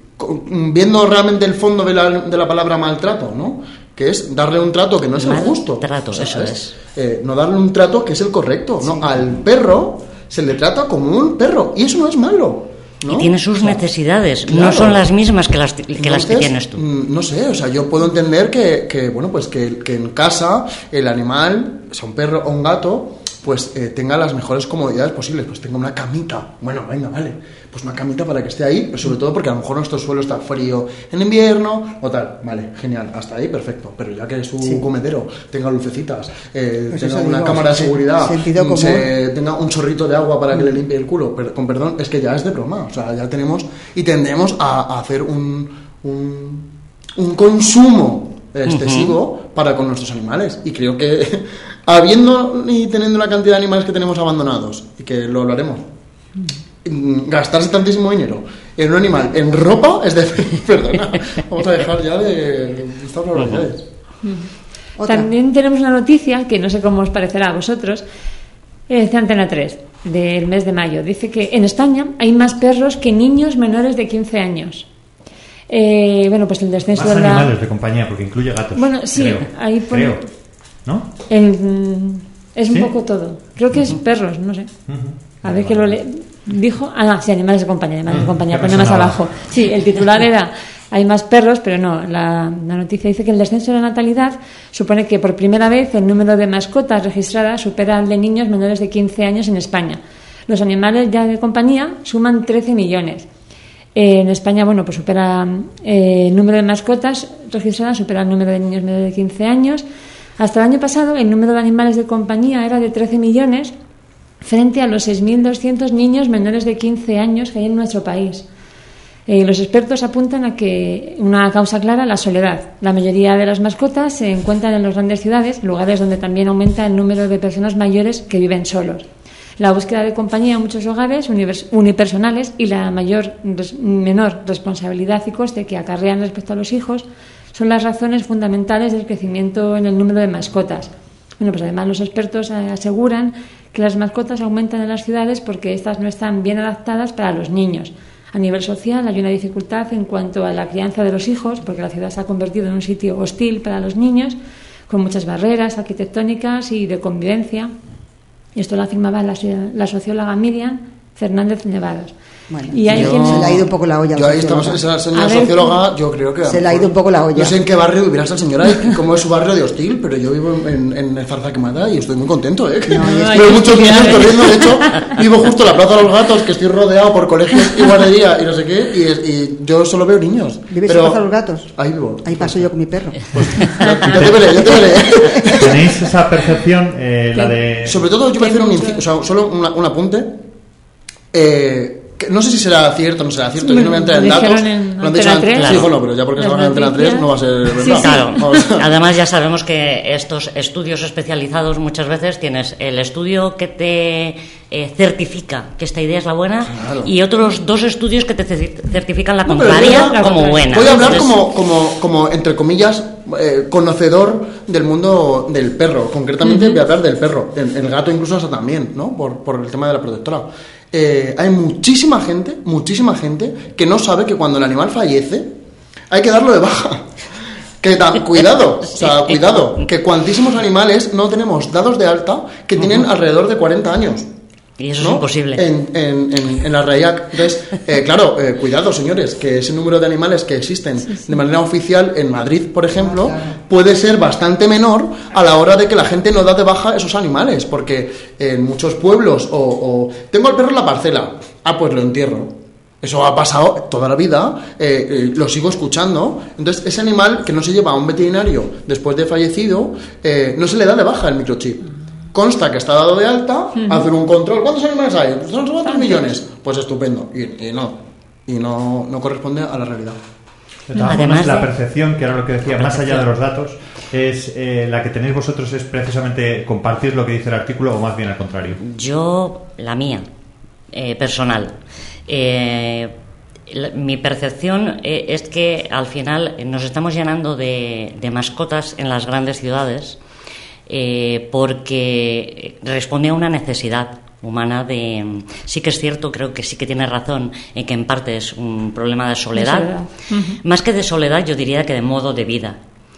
con- viendo realmente el fondo de la, de la palabra maltrato, ¿no? Que es darle un trato que no es el justo. Maltrato, O sea, eso es. Eh, no darle un trato que es el correcto, ¿no? Al perro se le trata como un perro y eso no es malo, ¿no? Y tiene sus O sea, necesidades, no claro. son las mismas que las que, las que Entonces, tienes tú. mm, No sé, o sea, yo puedo entender que, que bueno, pues que, que en casa el animal, sea un perro o un gato, pues eh, tenga las mejores comodidades posibles, pues tenga una camita, bueno, venga, vale, pues una camita para que esté ahí, pero sobre todo porque a lo mejor nuestro suelo está frío en invierno o tal, vale, genial, hasta ahí perfecto, pero ya que su Sí. comedero tenga lucecitas, eh, Pues tenga eso una digo, cámara de sí, seguridad, sentido mm, común. se- tenga un chorrito de agua para que le limpie el culo, pero, con perdón, es que ya es de broma, o sea, ya tenemos y tendemos a, a hacer un, un, un consumo excesivo para con nuestros animales y creo que habiendo y teniendo la cantidad de animales que tenemos abandonados y que lo hablaremos, mm, gastarse tantísimo dinero en un animal, en ropa, es de perdona, vamos a dejar ya de estas barbaridades. Otra. También tenemos una noticia que no sé cómo os parecerá a vosotros, es de Antena tres, del mes de mayo. Dice que en España hay más perros que niños menores de quince años. Eh, bueno, pues el descenso Más de la... animales de compañía, porque incluye gatos. Bueno, sí, creo. ahí pone- Creo. ¿No? el- es un ¿Sí? poco todo. Creo que es perros, no sé. A ver que lo le... dijo. Ah, no, sí, animales de compañía, animales de Ujú, compañía, que pone más resonaba. abajo. Sí, el titular era hay más perros, pero no. La, la noticia dice que el descenso de la natalidad supone que por primera vez el número de mascotas registradas supera al de niños menores de quince años en España. Los animales ya de compañía suman trece millones. Eh, en España, bueno, pues supera eh, el número de mascotas registradas, supera el número de niños menores de quince años. Hasta el año pasado, el número de animales de compañía era de trece millones frente a los seis mil doscientos niños menores de quince años que hay en nuestro país. Eh, los expertos apuntan a que una causa clara, la soledad. La mayoría de las mascotas se encuentran en las grandes ciudades, lugares donde también aumenta el número de personas mayores que viven solos. La búsqueda de compañía en muchos hogares univers- unipersonales y la mayor res- menor responsabilidad y coste que acarrean respecto a los hijos son las razones fundamentales del crecimiento en el número de mascotas. Bueno, pues además los expertos eh, aseguran que las mascotas aumentan en las ciudades porque estas no están bien adaptadas para los niños. A nivel social hay una dificultad en cuanto a la crianza de los hijos, porque la ciudad se ha convertido en un sitio hostil para los niños, con muchas barreras arquitectónicas y de convivencia. Esto lo afirmaba la, la socióloga Miriam Fernández Nevados. Bueno, y hay yo- quien- se le ha ido un poco la olla. Yo al ahí estamos, sociólogo. esa señora A ver, socióloga, yo creo que... a lo se le ha mejor- ido un poco la olla. No sé en qué barrio vivirá esa señora y cómo es su barrio de Hostil, pero yo vivo en, en, en Zarza Quemada y estoy muy contento, ¿eh? Que No, y es veo que- muchos niños ¿eh? corriendo, de hecho, vivo justo en la Plaza de los Gatos, que estoy rodeado por colegios y guardería y no sé qué, y, es- y yo solo veo niños. ¿Vives pero en Plaza de los Gatos? Ahí vivo. Ahí paso yo con mi perro. Ya, ya te veré, ya te veré. ¿Tenéis esa percepción, eh, la de... Sobre todo, yo voy a hacer un inci- o sea, solo una- un apunte. Eh, que no sé si será cierto o no será cierto, yo no voy a entrar en Lo datos. dijeron en Lo han dicho Antena antes. tres. Sí, bueno, pero ya porque se Las van a Antena tres noticias. no va a ser verdad. Sí, sí. Claro, Vamos. además ya sabemos que estos estudios especializados muchas veces tienes el estudio que te eh, certifica que esta idea es la buena Claro. y otros dos estudios que te cer- certifican la No, pero contraria voy a- como buena. Voy a hablar Entonces, como, como, como, entre comillas, eh, conocedor del mundo del perro. Concretamente voy a hablar del perro. El, el gato incluso hasta también, ¿no? Por, por el tema de la protectora. Eh, hay muchísima gente, muchísima gente que no sabe que cuando el animal fallece hay que darlo de baja. Que da, cuidado, o sea, cuidado, que cuantísimos animales no tenemos dados de alta que tienen alrededor de cuarenta años. y eso ¿no? es imposible. En, en, en, en la RAIAC. Entonces, eh, claro, eh, cuidado, señores, que ese número de animales que existen de manera oficial en Madrid, por ejemplo, Ah, claro. puede ser bastante menor a la hora de que la gente no da de baja esos animales, porque en muchos pueblos, o, o tengo al perro en la parcela, ah, pues lo entierro. Eso ha pasado toda la vida, eh, eh, lo sigo escuchando. Entonces, ese animal que no se lleva a un veterinario después de fallecido, eh, no se le da de baja el microchip. Consta que está dado de alta, uh-huh. hacer un control. ¿Cuántos animales hay? Son cuatro millones. Pues estupendo. Y, y no, y no, no corresponde a la realidad. De todas Además formas, la de- percepción, que era lo que decía, más allá de los datos, es eh, la que tenéis vosotros es precisamente compartir lo que dice el artículo o más bien al contrario. Yo, la mía, eh, personal. Eh, la- mi percepción eh, es que al final nos estamos llenando de, de mascotas en las grandes ciudades eh, porque responde a una necesidad humana de... Sí que es cierto, creo que sí que tiene razón en que en parte es un problema de soledad. De soledad. Uh-huh. Más que de soledad, yo diría que de modo de vida.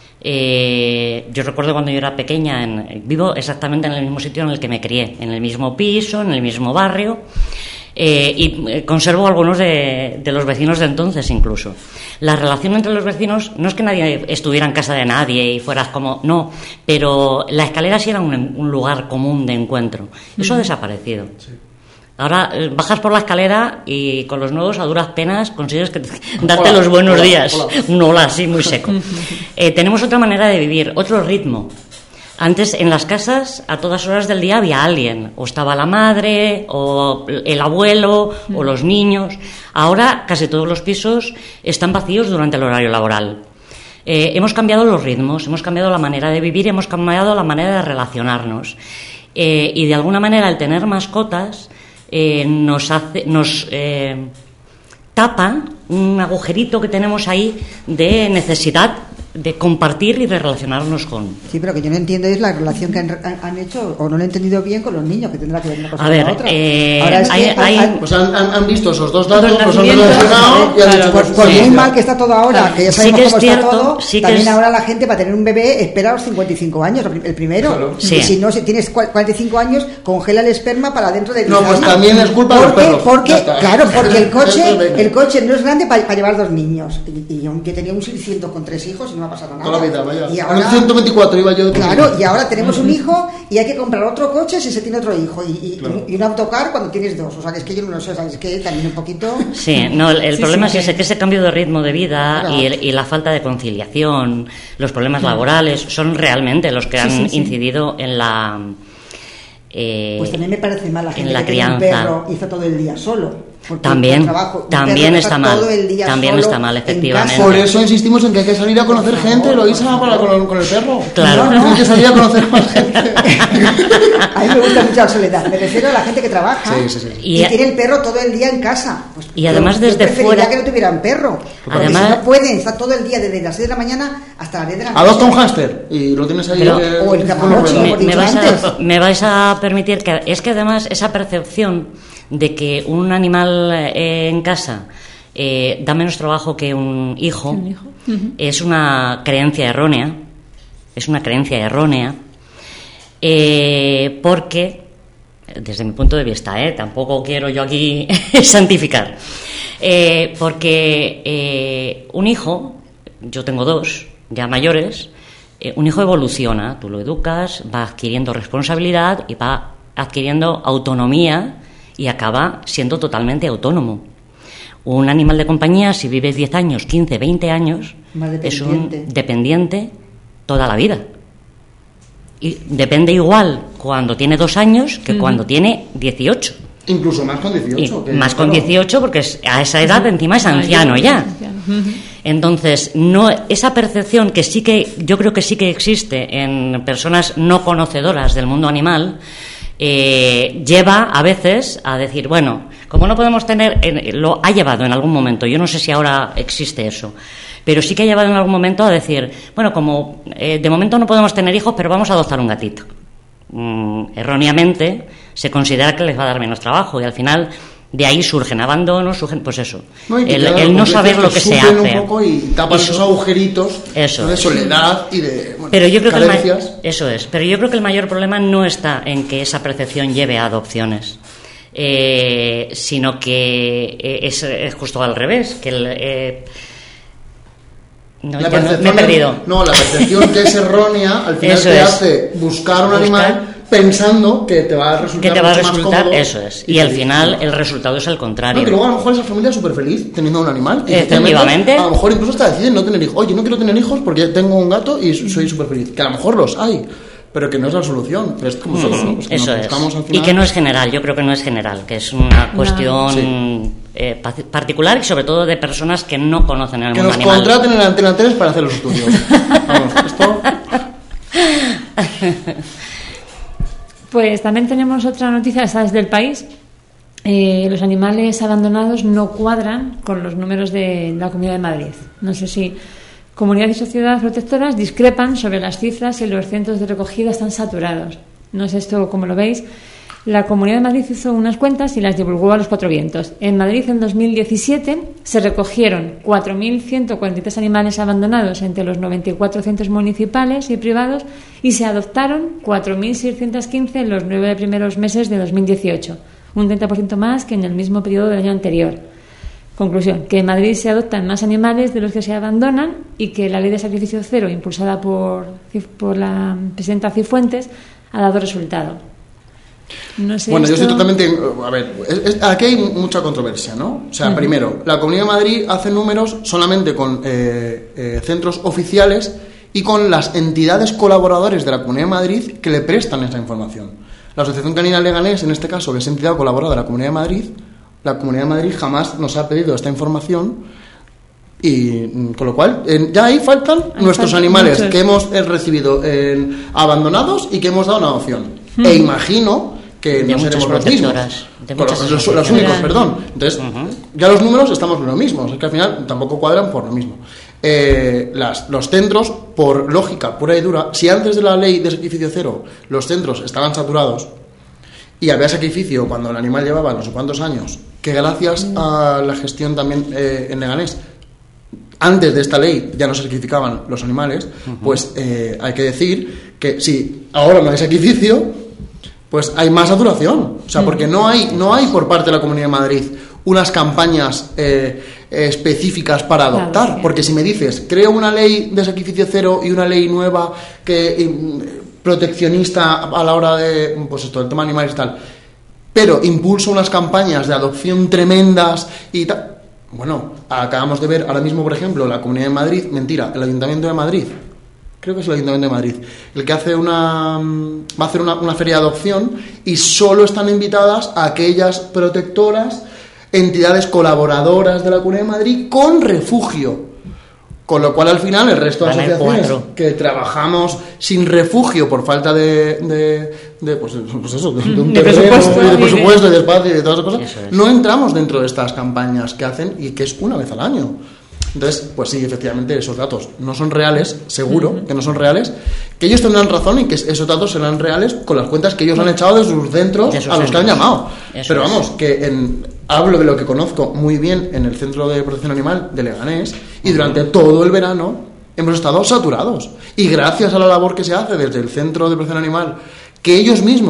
Eh, yo recuerdo cuando yo era pequeña, en, vivo exactamente en el mismo sitio en el que me crié, en el mismo piso, en el mismo barrio, eh, y eh, conservo algunos de, de los vecinos de entonces incluso. La relación entre los vecinos no es que nadie estuviera en casa de nadie y fueras como... No, pero la escalera sí era un, un lugar común de encuentro. Eso ha desaparecido. Sí. Ahora eh, bajas por la escalera y con los nuevos a duras penas consigues que te, darte Hola, los buenos hola, días. hola. Un hola así muy seco. Eh, tenemos otra manera de vivir, otro ritmo. Antes en las casas a todas horas del día había alguien, o estaba la madre, o el abuelo, o los niños. Ahora casi todos los pisos están vacíos durante el horario laboral. Eh, hemos cambiado los ritmos, hemos cambiado la manera de vivir, hemos cambiado la manera de relacionarnos. Eh, y de alguna manera el tener mascotas eh, nos hace, nos eh, tapa un agujerito que tenemos ahí de necesidad de compartir y de relacionarnos con... Sí, pero que yo no entiendo es la relación que han, han- han hecho, o no lo he entendido bien con los niños, que tendrá que ver una cosa A con ver, la otra. eh, Ahora es que hay- han- hay- han- Pues han, han, han visto esos dos datos, Dos los han nacimientos, relacionado y han claro, dicho, Por, pues, por sí, muy ya. mal que está todo ahora, que ya Sí sabemos que es cómo cierto, está todo, sí que también es- ahora la gente para tener un bebé espera a los cincuenta y cinco años, el primero. Claro. Sí. Y si no, si tienes cuarenta y cinco años, congela el esperma para dentro de No, diez pues años. también es culpa de los Porque- perros. Porque, Ya está. claro, porque el Eso coche, venga. el coche no es grande para, para llevar dos niños. Y, y aunque tenía un seiscientos con tres hijos y no me ha pasado nada. Toda la vida, vaya. Y A ahora, los ciento veinticuatro iba yo de claro, pequeño. y ahora tenemos un hijo y hay que comprar otro coche si se tiene otro hijo. Y, y, Claro. y un autocar cuando tienes dos. O sea, que es que yo no lo sé, o sea, es que también un poquito... Sí, no, el, el Sí, problema sí, es ese, que ese cambio de ritmo de vida Claro. y, el- y la falta de conciliación, los problemas laborales, son realmente los que Sí, han sí, sí. incidido en la... eh, Pues también me parece mal la en gente la que tiene un crianza. perro y está todo el día solo. Porque También, el trabajo, un también perro está está mal, todo el día también solo está mal, en efectivamente. casa. Por eso insistimos en que hay que salir a conocer gente, lo hizo para con, con el perro. Claro. No, no, hay que salir a conocer más gente. A mí me gusta mucho la soledad. Me refiero a la gente que trabaja Sí, sí, sí. y, Y a- tiene el perro todo el día en casa. Pues Y además yo- yo desde preferiría fuera- que no tuvieran perro. Porque Además- si no pueden, está todo el día desde las seis de la mañana hasta las diez de la noche. Adopta un hámster y lo tienes ahí. Pero- eh, o el con Tamagotchi, ruedas. me, hemos me dicho vais antes. a, me vais a permitir que es que además esa percepción de que un animal eh, en casa eh, da menos trabajo que un hijo, Un hijo. Ujú. es una creencia errónea, es una creencia errónea, eh, porque desde mi punto de vista, ¿eh? Tampoco quiero yo aquí santificar, eh, porque eh, un hijo, yo tengo dos, ya mayores, eh, un hijo evoluciona, tú lo educas, va adquiriendo responsabilidad y va adquiriendo autonomía y acaba siendo totalmente autónomo. Un animal de compañía, si vive diez años, quince, veinte años, es un dependiente toda la vida. Y depende igual cuando tiene dos años que uh-huh. cuando tiene dieciocho. Incluso más con dieciocho. Que, más claro. con dieciocho, porque es, a esa edad encima es anciano ya. Entonces, no, esa percepción que sí que, yo creo que sí que existe en personas no conocedoras del mundo animal, eh, lleva a veces a decir, bueno, como no podemos tener, eh, lo ha llevado en algún momento, yo no sé si ahora existe eso, pero sí que ha llevado en algún momento a decir, bueno, como eh, de momento no podemos tener hijos, pero vamos a adoptar un gatito. Mm, erróneamente se considera que les va a dar menos trabajo y al final de ahí surgen abandonos, surgen, pues eso, no, el, claro, el no saber lo que se hace un poco y tapan esos agujeritos eso de soledad y de bueno, pero yo creo carencias. Que el, eso es, pero yo creo que el mayor problema no está en que esa percepción lleve a adopciones, eh, sino que eh, es, es justo al revés, que el eh, No, la no, me he perdido. No, la percepción que es errónea al final eso te es. hace buscar un buscar, animal pensando que te va a resultar, que te va a mucho resultar más cómodo. Eso es. Y, y al final el resultado es el contrario. No, que luego a lo mejor esa familia es súper feliz teniendo un animal. Y efectivamente. A lo mejor incluso hasta deciden no tener hijos. Oye, no quiero tener hijos porque tengo un gato y soy súper feliz. Que a lo mejor los hay, pero que no es la solución. Es como mm, solo, ¿no? Pues que eso es. Al final... Y que no es general. Yo creo que no es general. Que es una cuestión... Sí. Eh, particular y sobre todo de personas que no conocen el que mundo Que animal. nos contraten en la Antena tres para hacer los estudios. Vamos, esto... Pues también tenemos otra noticia, esta es del país. Eh, los animales abandonados no cuadran con los números de la Comunidad de Madrid. No sé si Comunidad y sociedades protectoras discrepan sobre las cifras y los centros de recogida están saturados. No sé esto cómo lo veis. La Comunidad de Madrid hizo unas cuentas y las divulgó a los cuatro vientos. En Madrid, en dos mil diecisiete, se recogieron cuatro mil ciento cuarenta y tres animales abandonados entre los noventa y cuatro centros municipales y privados y se adoptaron cuatro mil seiscientos quince en los nueve primeros meses de dos mil dieciocho, un treinta por ciento más que en el mismo periodo del año anterior. Conclusión, que en Madrid se adoptan más animales de los que se abandonan y que la ley de sacrificio cero, impulsada por, por la presidenta Cifuentes, ha dado resultado. No sé bueno, esto... yo estoy totalmente... A ver, es, es, aquí hay mucha controversia, ¿no? O sea, uh-huh. primero, la Comunidad de Madrid hace números solamente con eh, eh, centros oficiales y con las entidades colaboradores de la Comunidad de Madrid que le prestan esa información. La Asociación Canina Leganés, en este caso, que es entidad colaboradora de la Comunidad de Madrid, la Comunidad de Madrid jamás nos ha pedido esta información y con lo cual eh, ya ahí faltan ahí nuestros faltan animales muchos. Que hemos eh, recibido eh, abandonados y que hemos dado una adopción. Uh-huh. E imagino que de no seremos los mismos. Los, los, los únicos, perdón. Entonces, uh-huh. ya los números estamos en lo mismo. Es que al final tampoco cuadran por lo mismo. Eh, las, los centros, por lógica pura y dura, si antes de la ley de sacrificio cero los centros estaban saturados y había sacrificio cuando el animal llevaba no sé cuántos años, que gracias a la gestión también eh, en Leganés, antes de esta ley ya no se sacrificaban los animales, uh-huh. pues eh, hay que decir que si ahora no hay sacrificio, pues hay más saturación. O sea, uh-huh. porque no hay, no hay por parte de la Comunidad de Madrid unas campañas eh, específicas para adoptar. Claro, sí. Porque si me dices, creo una ley de sacrificio cero y una ley nueva que eh, proteccionista a la hora de, pues esto, el tema de animales y tal, pero impulso unas campañas de adopción tremendas y tal. Bueno, acabamos de ver ahora mismo, por ejemplo, la Comunidad de Madrid, mentira, el Ayuntamiento de Madrid, creo que es el Ayuntamiento de Madrid, el que hace una va a hacer una, una feria de adopción y solo están invitadas a aquellas protectoras, entidades colaboradoras de la Comunidad de Madrid con refugio. Con lo cual, al final, el resto de asociaciones que trabajamos sin refugio por falta de, de, de pues, pues eso, de, de un de terreno, presupuesto, y de presupuesto, y de espacio y de todas esas cosas, es. no entramos dentro de estas campañas que hacen y que es una vez al año. Entonces, pues sí, efectivamente, esos datos no son reales, seguro uh-huh. que no son reales, que ellos tendrán razón y que esos datos serán reales con las cuentas que ellos han echado de sus centros de sus a los centros. Que han llamado. Eso Pero vamos, es. que en, hablo de lo que conozco muy bien en el Centro de Protección Animal de Leganés y uh-huh. durante todo el verano hemos estado saturados. Y gracias a la labor que se hace desde el Centro de Protección Animal, que ellos mismos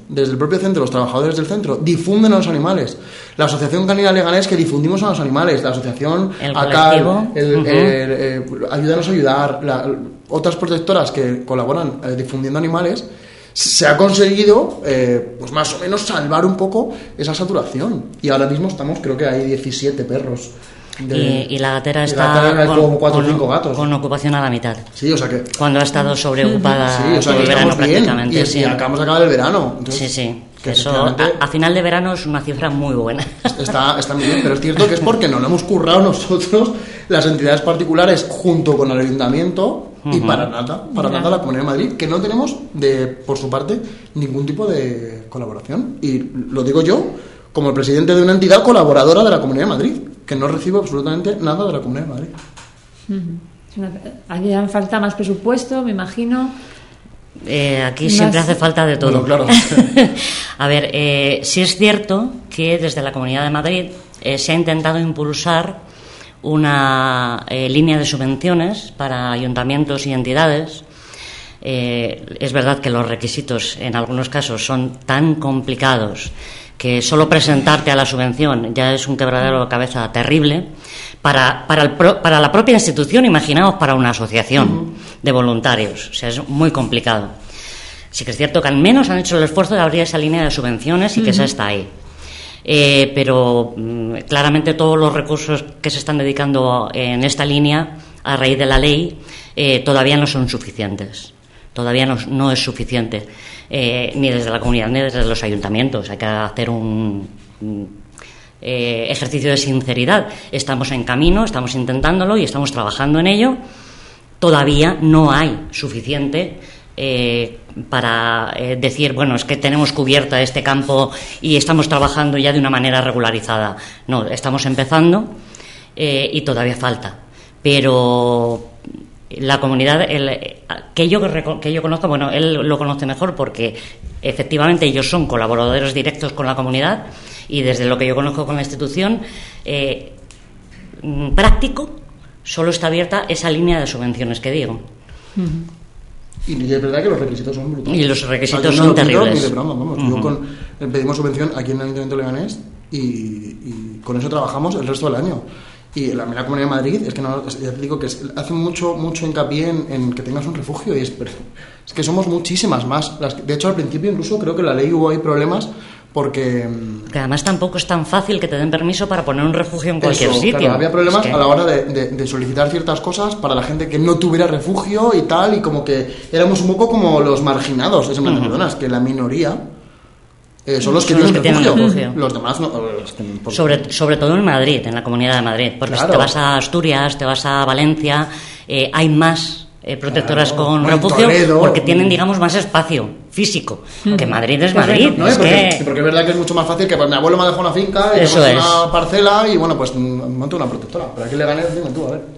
desde el propio centro, los trabajadores del centro, difunden a los animales. La Asociación Canina Leganés, que difundimos a los animales, la Asociación el ACAL, el, uh-huh. el, el, Ayúdanos a Ayudar, la, otras protectoras que colaboran eh, difundiendo animales, se ha conseguido, eh, pues más o menos, salvar un poco esa saturación. Y ahora mismo estamos, creo que hay diecisiete perros. De, y, y la gatera está la gatera con, con, cuatro, con, cinco gatos. con ocupación a la mitad. Sí, o sea que... Cuando ha estado sobreocupada sí, o sea, todo el verano prácticamente. Y, sí. y acabamos de acabar el verano. Entonces, sí, sí. Que eso a, a final de verano es una cifra muy buena. Está, está muy bien, pero es cierto que es porque no lo hemos currado nosotros, las entidades particulares, junto con el ayuntamiento, uh-huh. y para nada, para nada la Comunidad de Madrid, que no tenemos, de por su parte, ningún tipo de colaboración. Y lo digo yo, como el presidente de una entidad colaboradora de la Comunidad de Madrid, que no recibe absolutamente nada de la Comunidad de Madrid. Uh-huh. Haría falta más presupuesto, me imagino. Eh, aquí más... siempre hace falta de todo. Bueno, claro. A ver, eh, sí es cierto que desde la Comunidad de Madrid eh, se ha intentado impulsar una eh, línea de subvenciones para ayuntamientos y entidades. Eh, es verdad que los requisitos en algunos casos son tan complicados que solo presentarte a la subvención ya es un quebradero de cabeza terrible para, para, el pro, para la propia institución, imaginaos para una asociación uh-huh. de voluntarios, o sea, es muy complicado. Sí que es cierto que al menos han hecho el esfuerzo de abrir esa línea de subvenciones y uh-huh. que esa está ahí. Eh, pero mm, claramente todos los recursos que se están dedicando en esta línea a raíz de la ley eh, todavía no son suficientes. Todavía no, no es suficiente, eh, ni desde la comunidad ni desde los ayuntamientos. Hay que hacer un, un eh, ejercicio de sinceridad. Estamos en camino, estamos intentándolo y estamos trabajando en ello. Todavía no hay suficiente eh, para eh, decir, bueno, es que tenemos cubierta este campo y estamos trabajando ya de una manera regularizada. No, estamos empezando eh, y todavía falta. Pero la comunidad, el, que yo que yo conozco, bueno, él lo conoce mejor porque efectivamente ellos son colaboradores directos con la comunidad y desde lo que yo conozco con la institución eh, práctico solo está abierta esa línea de subvenciones que digo. Y es verdad que los requisitos son brutales. Y los requisitos no son terribles. De broma, vamos. Uh-huh. Yo con, pedimos subvención aquí en el Ayuntamiento de Leganés y, y con eso trabajamos el resto del año. Y la, la Comunidad de Madrid, es que no, ya te digo que es, hace mucho mucho hincapié en, en que tengas un refugio y es, es que somos muchísimas más. Las, de hecho, al principio incluso creo que la ley hubo ahí problemas porque... Que además tampoco es tan fácil que te den permiso para poner un refugio en cualquier eso, sitio. Claro, había problemas es que... a la hora de, de, de solicitar ciertas cosas para la gente que no tuviera refugio y tal, y como que éramos un poco como los marginados, es uh-huh. perdonas, que la minoría... Eh, son los que, son tienen, los que refugio. tienen refugio. Los demás no. Los que, por... sobre, sobre todo en Madrid, en la Comunidad de Madrid. Porque claro. si te vas a Asturias, te vas a Valencia, eh, hay más eh, protectoras claro. con refugio Toledo, porque tienen, digamos, más espacio físico. Mm. Que Madrid es Madrid. No, es porque, que... porque es verdad que es mucho más fácil que pues, mi abuelo me ha dejado una finca y Eso es. una parcela y bueno, pues monto una protectora. Pero aquí le gané, dime tú, a ver.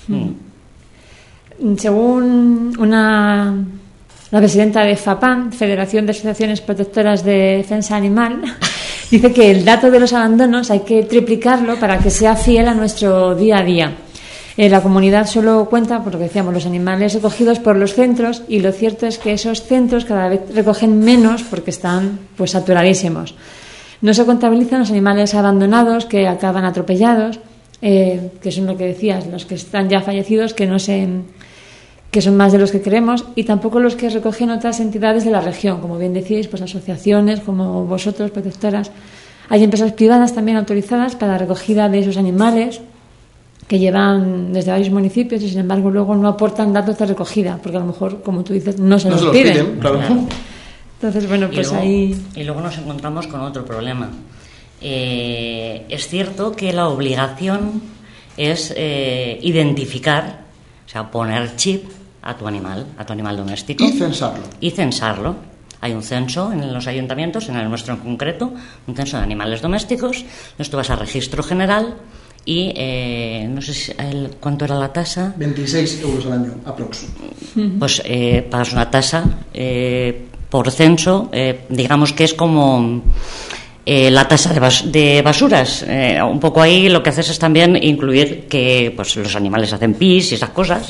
Mm. Según una... La presidenta de FAPAN, Federación de Asociaciones Protectoras de Defensa Animal, dice que el dato de los abandonos hay que triplicarlo para que sea fiel a nuestro día a día. Eh, la comunidad solo cuenta, por lo que decíamos, los animales recogidos por los centros y lo cierto es que esos centros cada vez recogen menos porque están pues saturadísimos. No se contabilizan los animales abandonados que acaban atropellados, eh, que son lo que decías, los que están ya fallecidos, que no se... que son más de los que creemos, y tampoco los que recogen otras entidades de la región, como bien decís, pues asociaciones como vosotros, protectoras. Hay empresas privadas también autorizadas para la recogida de esos animales que llevan desde varios municipios y sin embargo luego no aportan datos de recogida, porque a lo mejor, como tú dices, no se no los, se los piden. piden claro. Entonces, bueno, pues y luego, ahí... Y luego nos encontramos con otro problema. Eh, es cierto que la obligación es eh, identificar, o sea, poner chip a tu animal, a tu animal doméstico. Y censarlo. Y censarlo. Hay un censo en los ayuntamientos, en el nuestro en concreto, un censo de animales domésticos. Entonces tú vas a registro general y eh, no sé si el, cuánto era la tasa. veintiséis euros al año, aprox. Pues eh, pagas una tasa eh, por censo, eh, digamos que es como eh, la tasa de, bas- de basuras. Eh, un poco ahí lo que haces es también incluir que pues los animales hacen pis y esas cosas.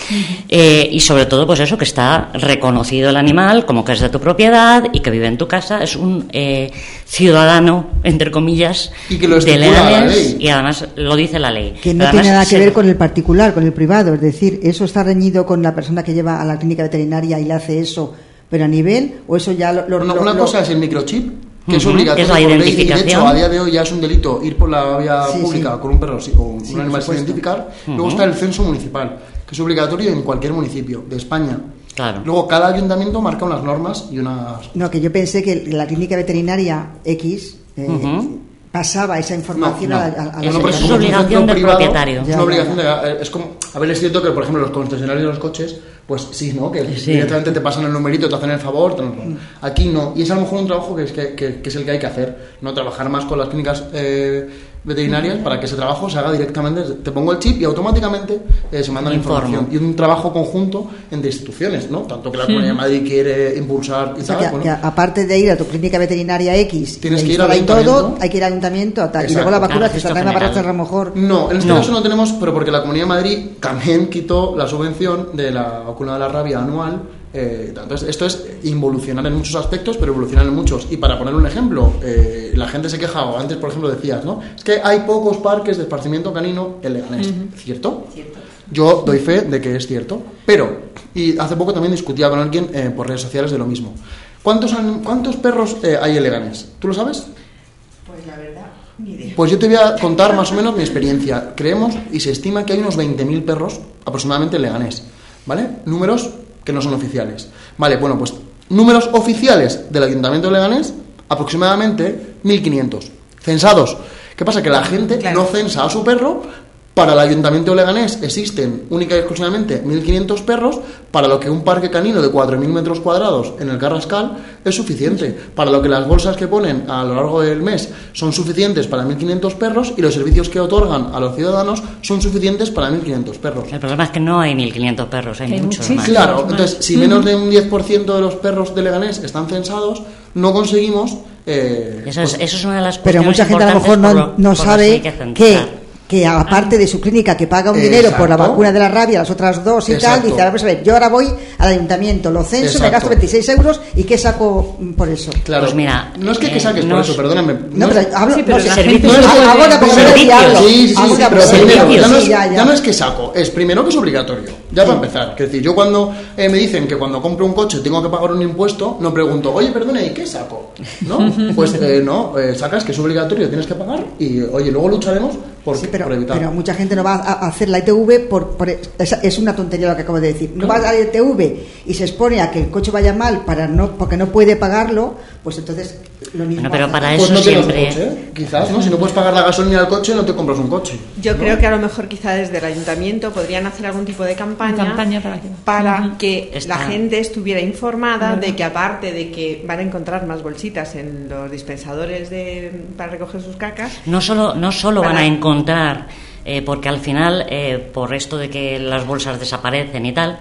Eh, y sobre todo, pues eso, que está reconocido el animal como que es de tu propiedad y que vive en tu casa. Es un eh, ciudadano, entre comillas, Y que lo de estipula la Leganés, ley. y además lo dice la ley. Que no Además, tiene nada que se- ver con el particular, con el privado. Es decir, ¿eso está reñido con la persona que lleva a la clínica veterinaria y le hace eso, pero a nivel? ¿O eso ya lo.? lo- Una, lo- una lo- cosa es el microchip, que es Ujú, obligatorio que es la por ley, y de identificación. hecho a día de hoy ya es un delito ir por la vía Sí, pública sí. con un perro sí, o un Sí, animal por sin supuesto. identificar. Luego Ujú. está el censo municipal, que es obligatorio en cualquier municipio de España. Claro. Luego cada ayuntamiento marca unas normas y unas... No, que yo pensé que la clínica veterinaria X eh, Ujú. pasaba esa información No, no. a, la- a, a la Eso- No, porque es como un obligación centro del privado, propietario. Es Ya, una ya, obligación ya. de... Es como... A ver, es cierto que, por ejemplo, los concesionarios de los coches, pues sí, ¿no? Que Sí. directamente te pasan el numerito, te hacen el favor. tal, tal. Aquí no. Y es a lo mejor un trabajo que es, que, que- que es el que hay que hacer. No trabajar más con las clínicas eh, veterinarias para que ese trabajo se haga directamente. Te pongo el chip y automáticamente eh, se manda la Informo. información. Y un trabajo conjunto entre instituciones, ¿no? Tanto que la Comunidad de Madrid quiere impulsar y O sea, tal. que, bueno. que aparte de ir a tu clínica veterinaria X, Tienes e que ir al instalar y todo, ayuntamiento. hay que ir al ayuntamiento a tal. Y Exacto. luego la vacuna Al que está registro en baratas a general. lo mejor. No, en este No. caso no tenemos, pero porque la Comunidad de Madrid también quitó la subvención de la vacuna de la rabia anual. Eh, entonces, esto es involucionar en muchos aspectos, pero evolucionar en muchos. Y para poner un ejemplo, eh, la gente se queja, o antes, por ejemplo, decías, ¿no? Es que hay pocos parques de esparcimiento canino en Leganés. ¿Cierto? Yo doy fe de que es cierto. Pero, y hace poco también discutía con alguien eh, por redes sociales de lo mismo. ¿Cuántos, han- cuántos perros eh, hay en Leganés? ¿Tú lo sabes? Pues la verdad, ni idea. Pues yo te voy a contar más o menos mi experiencia. Creemos y se estima que hay unos veinte mil perros aproximadamente en Leganés, ¿vale? Números que no son oficiales. Vale, bueno, pues números oficiales del Ayuntamiento de Leganés, aproximadamente mil quinientos. Censados. ¿Qué pasa? Que la gente Claro. no censa a su perro. Para el Ayuntamiento de Leganés existen única y exclusivamente mil quinientos perros, para lo que un parque canino de cuatro mil metros cuadrados en el Carrascal es suficiente, para lo que las bolsas que ponen a lo largo del mes son suficientes para mil quinientos perros y los servicios que otorgan a los ciudadanos son suficientes para mil quinientos perros. El problema es que no hay mil quinientos perros, hay Hay muchos muchísimos. más. Claro, más. entonces si menos de un diez por ciento de los perros de Leganés están censados, no conseguimos... eh, Eso es, pues, eso es una de las Pero cuestiones mucha gente a lo mejor importantes no, por lo- no por las sabe hay que que, censar. que aparte de su clínica que paga un dinero por la Exacto. vacuna de la rabia, las otras dos y Exacto. tal, dice, a ver, a ver, yo ahora voy al ayuntamiento, lo censo, me Exacto. gasto veintiséis euros y ¿qué saco mm, por eso? Claro, Pues mira, no es que, que eh, saques no por es- eso, perdóname. No, es- pero hablo, Sí, pero no sé, la gente no es puede- ahora como servicios. el diablo. Sí, sí, sí, Ahora, pero pero primero, servicios. ya no, es, sí, ya, ya. ya no es que saco, es primero que es obligatorio, ya para empezar. Es decir, yo cuando eh, me dicen que cuando compro un coche tengo que pagar un impuesto, no pregunto, oye, perdone, ¿y qué saco? ¿No? Pues eh, no, eh, sacas que es obligatorio, tienes que pagar y, oye, luego lucharemos por, Sí, pero, por evitar. pero mucha gente no va a a hacer la I T V por, por- es, es una tontería lo que acabo de decir. No va a la I T V y se expone a que el coche vaya mal para no porque no puede pagarlo, pues entonces lo mismo. Bueno, pero hace. para Pues eso no tienes un siempre... coche, ¿eh? Quizás, ¿no? Si no puedes pagar la gasolina del coche, no te compras un coche. Yo ¿no? creo que a lo mejor quizá desde el ayuntamiento podrían hacer algún tipo de campaña, Campaña para que- para Ujú. que Está- la gente estuviera informada Verdad. de que aparte de que van a encontrar más bolsitas en los dispensadores de, para recoger sus cacas, No solo, no solo van Para- a encontrar, eh, porque al final, eh, por esto de que las bolsas desaparecen y tal,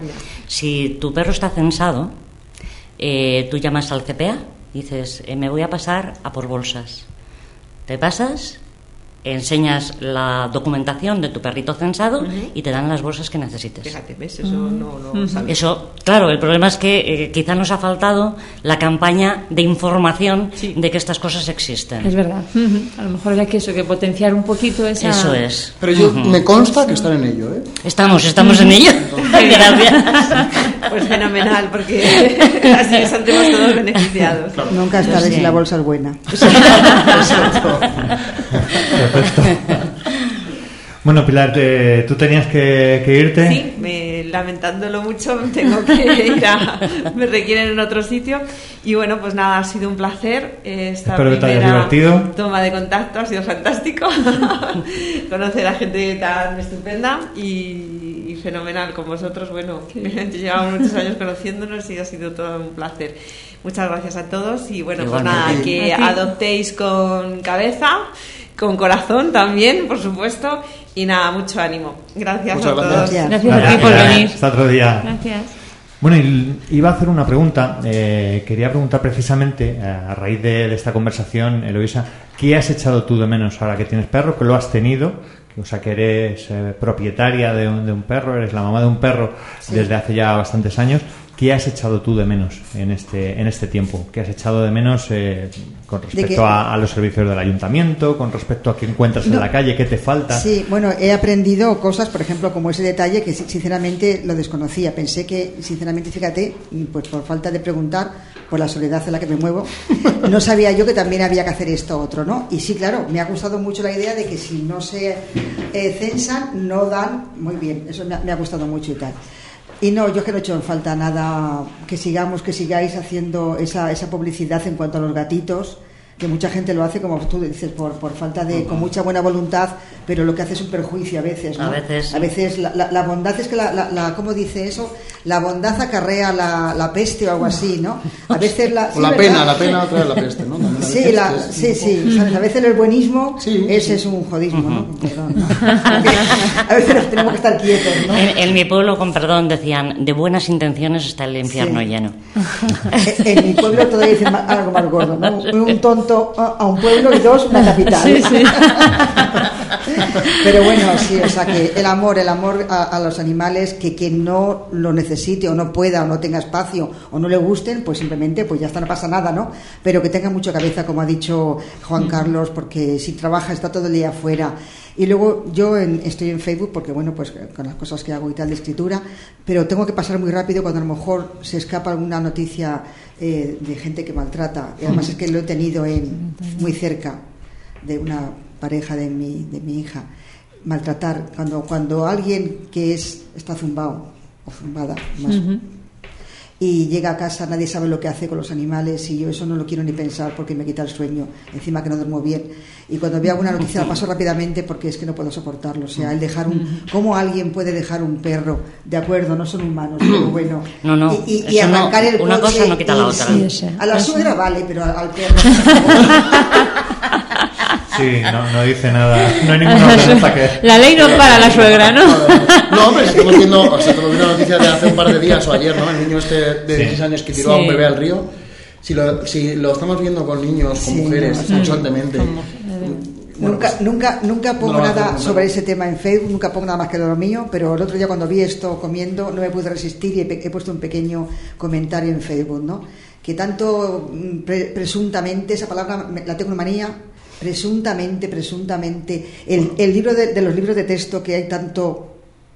si tu perro está censado, eh, tú llamas al C P A y dices, eh, me voy a pasar a por bolsas. Te pasas, enseñas la documentación de tu perrito censado y te dan las bolsas que necesites. fíjate, ¿ves? Eso no lo sabes. Eso, claro, el problema es que eh, quizá nos ha faltado la campaña de información Sí. de que estas cosas existen. Es verdad. Ujú. A lo mejor habría que eso, que potenciar un poquito esa... Eso es. Pero yo Ujú. me consta que están en ello, ¿eh? Estamos, estamos en ello. Gracias. Pues fenomenal, porque así saldremos todos beneficiados. Nunca estaré Sí. si la bolsa es buena. Bueno, Pilar, te- tú tenías que, que irte. Sí, me, lamentándolo mucho, tengo que ir a... me requieren en otro sitio. Y bueno, pues nada, ha sido un placer. eh, Esta Espero que te hayas primera divertido. toma de contacto ha sido fantástico. Conocer a gente tan estupenda y, y fenomenal con vosotros. Bueno, llevamos muchos años conociéndonos y ha sido todo un placer. Muchas gracias a todos y bueno, pues Igualmente. nada, que A ti. adoptéis con cabeza, con corazón también, por supuesto, y nada, mucho ánimo. Gracias Muchas a todos. gracias. Gracias. Gracias a ti por Pilar. venir. Hasta otro día. Gracias. Bueno, y iba a hacer una pregunta. Eh, quería preguntar precisamente, a raíz de, de esta conversación, Eloisa, ¿qué has echado tú de menos ahora que tienes perro, que lo has tenido? O sea, que eres eh, propietaria de un, de un perro, eres la mamá de un perro sí. desde hace ya bastantes años. ¿Qué has echado tú de menos en este en este tiempo? ¿Qué has echado de menos eh, con respecto a, a los servicios del ayuntamiento, con respecto a qué encuentras no. en la calle, qué te falta? Sí, bueno, he aprendido cosas, por ejemplo, como ese detalle que sinceramente lo desconocía. Pensé que, sinceramente, fíjate, pues por falta de preguntar, por la soledad en la que me muevo, no sabía yo que también había que hacer esto otro, ¿no? Y sí, claro, me ha gustado mucho la idea de que si no se eh, censan, no dan. Muy bien, eso me ha, me ha gustado mucho y tal. Y no, yo es que no he hecho en falta nada, que sigamos, que sigáis haciendo esa, esa publicidad en cuanto a los gatitos, que mucha gente lo hace, como tú dices, por, por falta de, con mucha buena voluntad, pero lo que hace es un perjuicio a veces, ¿no? A veces. A veces la, la, la bondad es que la, la, la, ¿cómo dice eso? La bondad acarrea la, la peste o algo así, ¿no? A veces la... Sí, o la ¿verdad? pena, la pena trae la peste, ¿no? La sí, la, sí, sí, ¿sabes? A veces el buenismo, sí, ese sí. es un jodismo, ¿no? Uh-huh. Perdón, ¿no? A veces nos tenemos que estar quietos, ¿no? En, en mi pueblo, con perdón, decían, de buenas intenciones está el infierno sí. lleno. En, en mi pueblo todavía dicen algo más gordo, ¿no? Un tonto a un pueblo y dos, una capital. Sí, sí. Pero bueno, sí, o sea que el amor, el amor a, a los animales, que quien no lo necesite o no pueda o no tenga espacio o no le gusten, pues simplemente pues ya está, no pasa nada, ¿no? Pero que tenga mucha cabeza, como ha dicho Juan Carlos, porque si trabaja está todo el día afuera. Y luego yo en, estoy en Facebook porque, bueno, pues con las cosas que hago y tal de escritura, pero tengo que pasar muy rápido cuando a lo mejor se escapa alguna noticia eh, de gente que maltrata. Y además es que lo he tenido en, muy cerca de una pareja de mi, de mi hija. Maltratar, cuando, cuando alguien que es está zumbado o zumbada más, uh-huh. y llega a casa, nadie sabe lo que hace con los animales, y yo eso no lo quiero ni pensar porque me quita el sueño, encima que no duermo bien, y cuando veo alguna noticia la paso rápidamente porque es que no puedo soportarlo. O sea, el dejar un, ¿cómo alguien puede dejar un perro? De acuerdo, no son humanos, pero bueno, no, no, y, y, y arrancar no, el una coche, cosa no quita la otra. Sí, sí. A la suegra vale, pero al, al perro sí, no, no dice nada, no hay ninguna ordenanza que... La ley no para la suegra, ¿no? No, pero estamos viendo, o sea, estamos viendo noticias de hace un par de días o ayer, ¿no? El niño este de dieciséis sí. años que tiró sí. a un bebé al río. Si lo, si lo estamos viendo con niños, con sí, mujeres, no, constantemente. Bueno, nunca, pues, nunca, nunca pongo no nada sobre ese tema en Facebook, nunca pongo nada más que lo mío, pero el otro día cuando vi esto comiendo no me pude resistir y he, he puesto un pequeño comentario en Facebook, ¿no? Que tanto pre, presuntamente, esa palabra la tengo en manía, presuntamente, presuntamente, el, el libro de, de los libros de texto, que hay tanto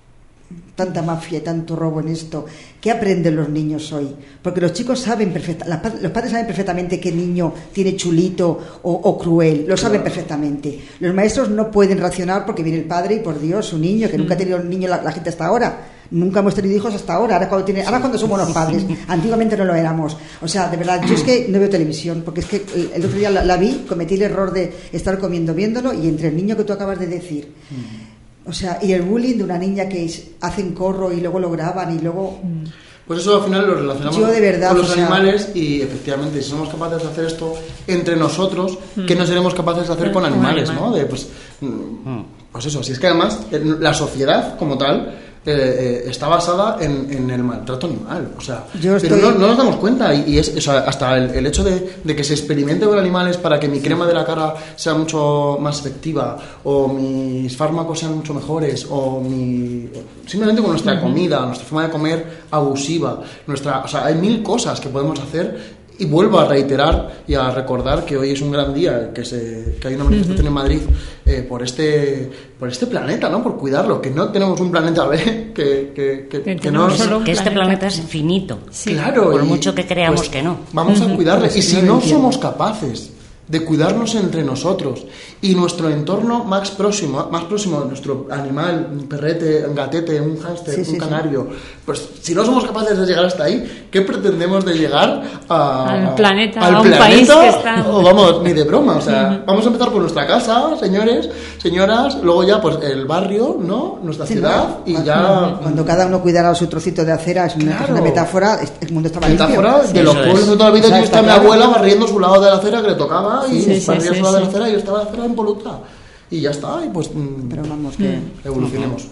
tanta mafia y tanto robo en esto. ¿Qué aprenden los niños hoy? Porque los chicos saben perfectamente, los padres saben perfectamente qué niño tiene chulito o, o cruel, lo saben perfectamente. Los maestros no pueden racionar porque viene el padre y, por Dios, su niño, que nunca ha tenido un niño la, la gente hasta ahora. Nunca hemos tenido hijos hasta ahora, ahora cuando, tiene, ahora cuando somos los padres. Antiguamente no lo éramos. O sea, de verdad, yo es que no veo televisión, porque es que el, el otro día la, la vi, cometí el error de estar comiendo viéndolo, y entre el niño que tú acabas de decir, o sea, y el bullying de una niña que hacen corro y luego lo graban y luego... Pues eso al final lo relacionamos yo de verdad, con los o sea, animales, y efectivamente si somos capaces de hacer esto entre nosotros, ¿qué no seremos capaces de hacer con animales? ¿No? De, pues, pues eso, si es que además la sociedad como tal eh, eh, está basada en, en el maltrato animal, o sea, yo estoy... pero no, no nos damos cuenta, y, y es, o sea, hasta el, el hecho de, de que se experimente con animales para que mi crema de la cara sea mucho más efectiva, o mis fármacos sean mucho mejores, o mi simplemente con nuestra comida, nuestra forma de comer abusiva, nuestra, o sea, hay mil cosas que podemos hacer. Y vuelvo a reiterar y a recordar que hoy es un gran día, que se que hay una manifestación uh-huh. en Madrid eh, por este por este planeta, ¿no? Por cuidarlo, que no tenemos un planeta B, que que, que, que, que no solo que este planeta es finito. Sí. Claro, por y, mucho que creamos pues, que no. Vamos uh-huh. a cuidarle. Pues y si si no no somos capaces de cuidarnos entre nosotros y nuestro entorno más próximo, más próximo de nuestro animal, un perrete, un gatete, un hámster, sí, un sí, canario, sí. pues si no somos capaces de llegar hasta ahí, ¿qué pretendemos de llegar a, al planeta, al a un planeta? país que está... O vamos, ni de broma, o sea, uh-huh. vamos a empezar por nuestra casa, señores, señoras, luego ya pues el barrio, ¿no? Nuestra sí, ciudad, no, y cuando, ya... Cuando cada uno cuidara su trocito de acera, es una, claro. es una metáfora, el mundo estaba limpio. Metáfora de los pueblos de toda la vida, que está mi abuela barriendo su lado de la acera que le tocaba, y sí, sí, barría sí, su lado sí. de la acera y yo estaba la acera impoluta. Y ya está, y pues... Pero vamos, que... evolucionemos.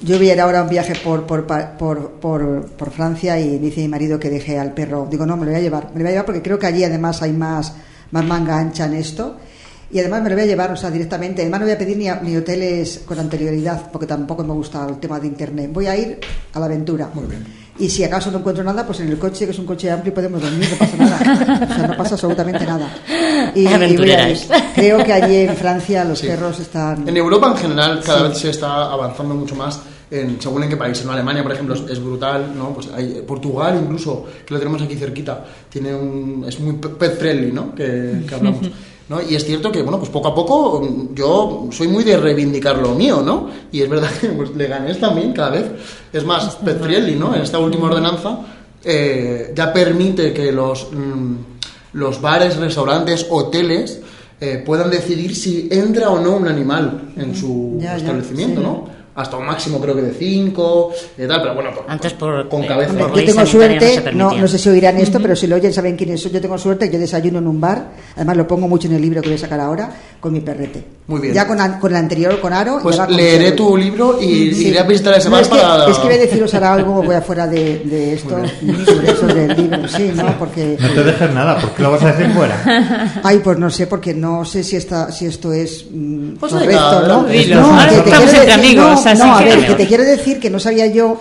yo voy a ir ahora a un viaje por por, por, por, por Francia y dice mi marido que deje al perro. Digo, no, me lo voy a llevar. Me lo voy a llevar porque creo que allí además hay más, más manga ancha en esto. Y además me lo voy a llevar, o sea, directamente. Además no voy a pedir ni, a, ni hoteles con anterioridad, porque tampoco me gusta el tema de internet. Voy a ir a la aventura. Muy bien. Y si acaso no encuentro nada, pues en el coche, que es un coche amplio, podemos dormir, no pasa nada. O sea, no pasa absolutamente nada. Y, y voy a ir. Creo que allí en Francia los sí. perros están... En Europa en general cada sí. vez se está avanzando mucho más. En, según en qué país, en Alemania por ejemplo es, es brutal, ¿no? Pues hay, Portugal incluso, que lo tenemos aquí cerquita, tiene un, es muy pet friendly, ¿no? Que, que hablamos, ¿no? Y es cierto que bueno, pues poco a poco yo soy muy de reivindicar lo mío, ¿no? Y es verdad que pues, Leganés también cada vez es más pet friendly, ¿no? En esta última ordenanza eh, ya permite que los mmm, los bares, restaurantes, hoteles eh, puedan decidir si entra o no un animal en su ya, establecimiento, ya, sí. ¿no? Hasta un máximo creo que de cinco y tal, pero bueno, por, antes por, con cabeza. Hombre, yo tengo suerte, no, no sé si oirán esto, uh-huh. pero si lo oyen saben quiénes son. Yo tengo suerte, yo desayuno en un bar, además lo pongo mucho en el libro que voy a sacar ahora, con mi perrete. Muy bien. Ya con, con el anterior, con Aro. Pues con leeré tu libro y sí. iré a visitar ese no, bar es que, para... Es que voy a deciros ahora algo, voy afuera de, de esto, sobre eso del libro, sí, ¿no? Porque... No te dejes nada, porque lo vas a decir fuera. Ay, pues no sé, porque no sé si, esta, si esto es mm, pues correcto, ¿no? Dilo. No, Ahora que te estamos quiero entre decir, amigos, no, así no, a que... ver, que te quiero decir que no sabía yo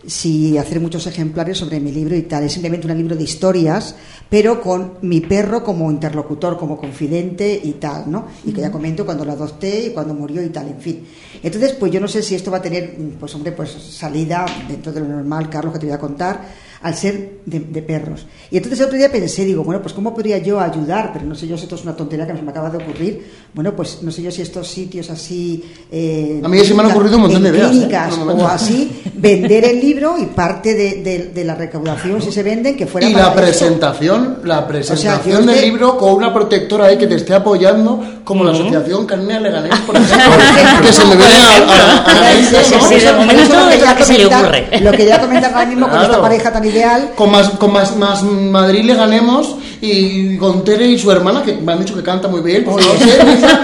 si hacer muchos ejemplares sobre mi libro y tal. Es simplemente un libro de historias, pero con mi perro como interlocutor, como confidente y tal, ¿no? Y que ya comento cuando lo adopté y cuando murió y tal, en fin. Entonces, pues yo no sé si esto va a tener, pues hombre, pues salida dentro de lo normal, Carlos, que te voy a contar, al ser de, de perros. Y entonces el otro día pensé, digo, bueno, pues ¿cómo podría yo ayudar? Pero no sé yo si esto es una tontería que me acaba de ocurrir. Bueno, pues no sé yo si estos sitios así... Eh, a mí se me han ocurrido un montón de ideas. Clínicas, ¿eh? O así, vender el libro y parte de, de, de la recaudación, si se venden, que fuera y para la presentación, esto. la presentación o sea, del te... libro con una protectora ahí que te esté apoyando, como uh-huh. la Asociación Canina Leganés, por ejemplo, que se me viene a, a, a la sí, sí, sí, de momento es lo que se le ocurre. Lo que ya comentas ahora mismo claro. con esta pareja tan ideal. Con más, con más, más Madrid le ganemos y con Tere y su hermana, que me han dicho que canta muy bien, pues, no sé,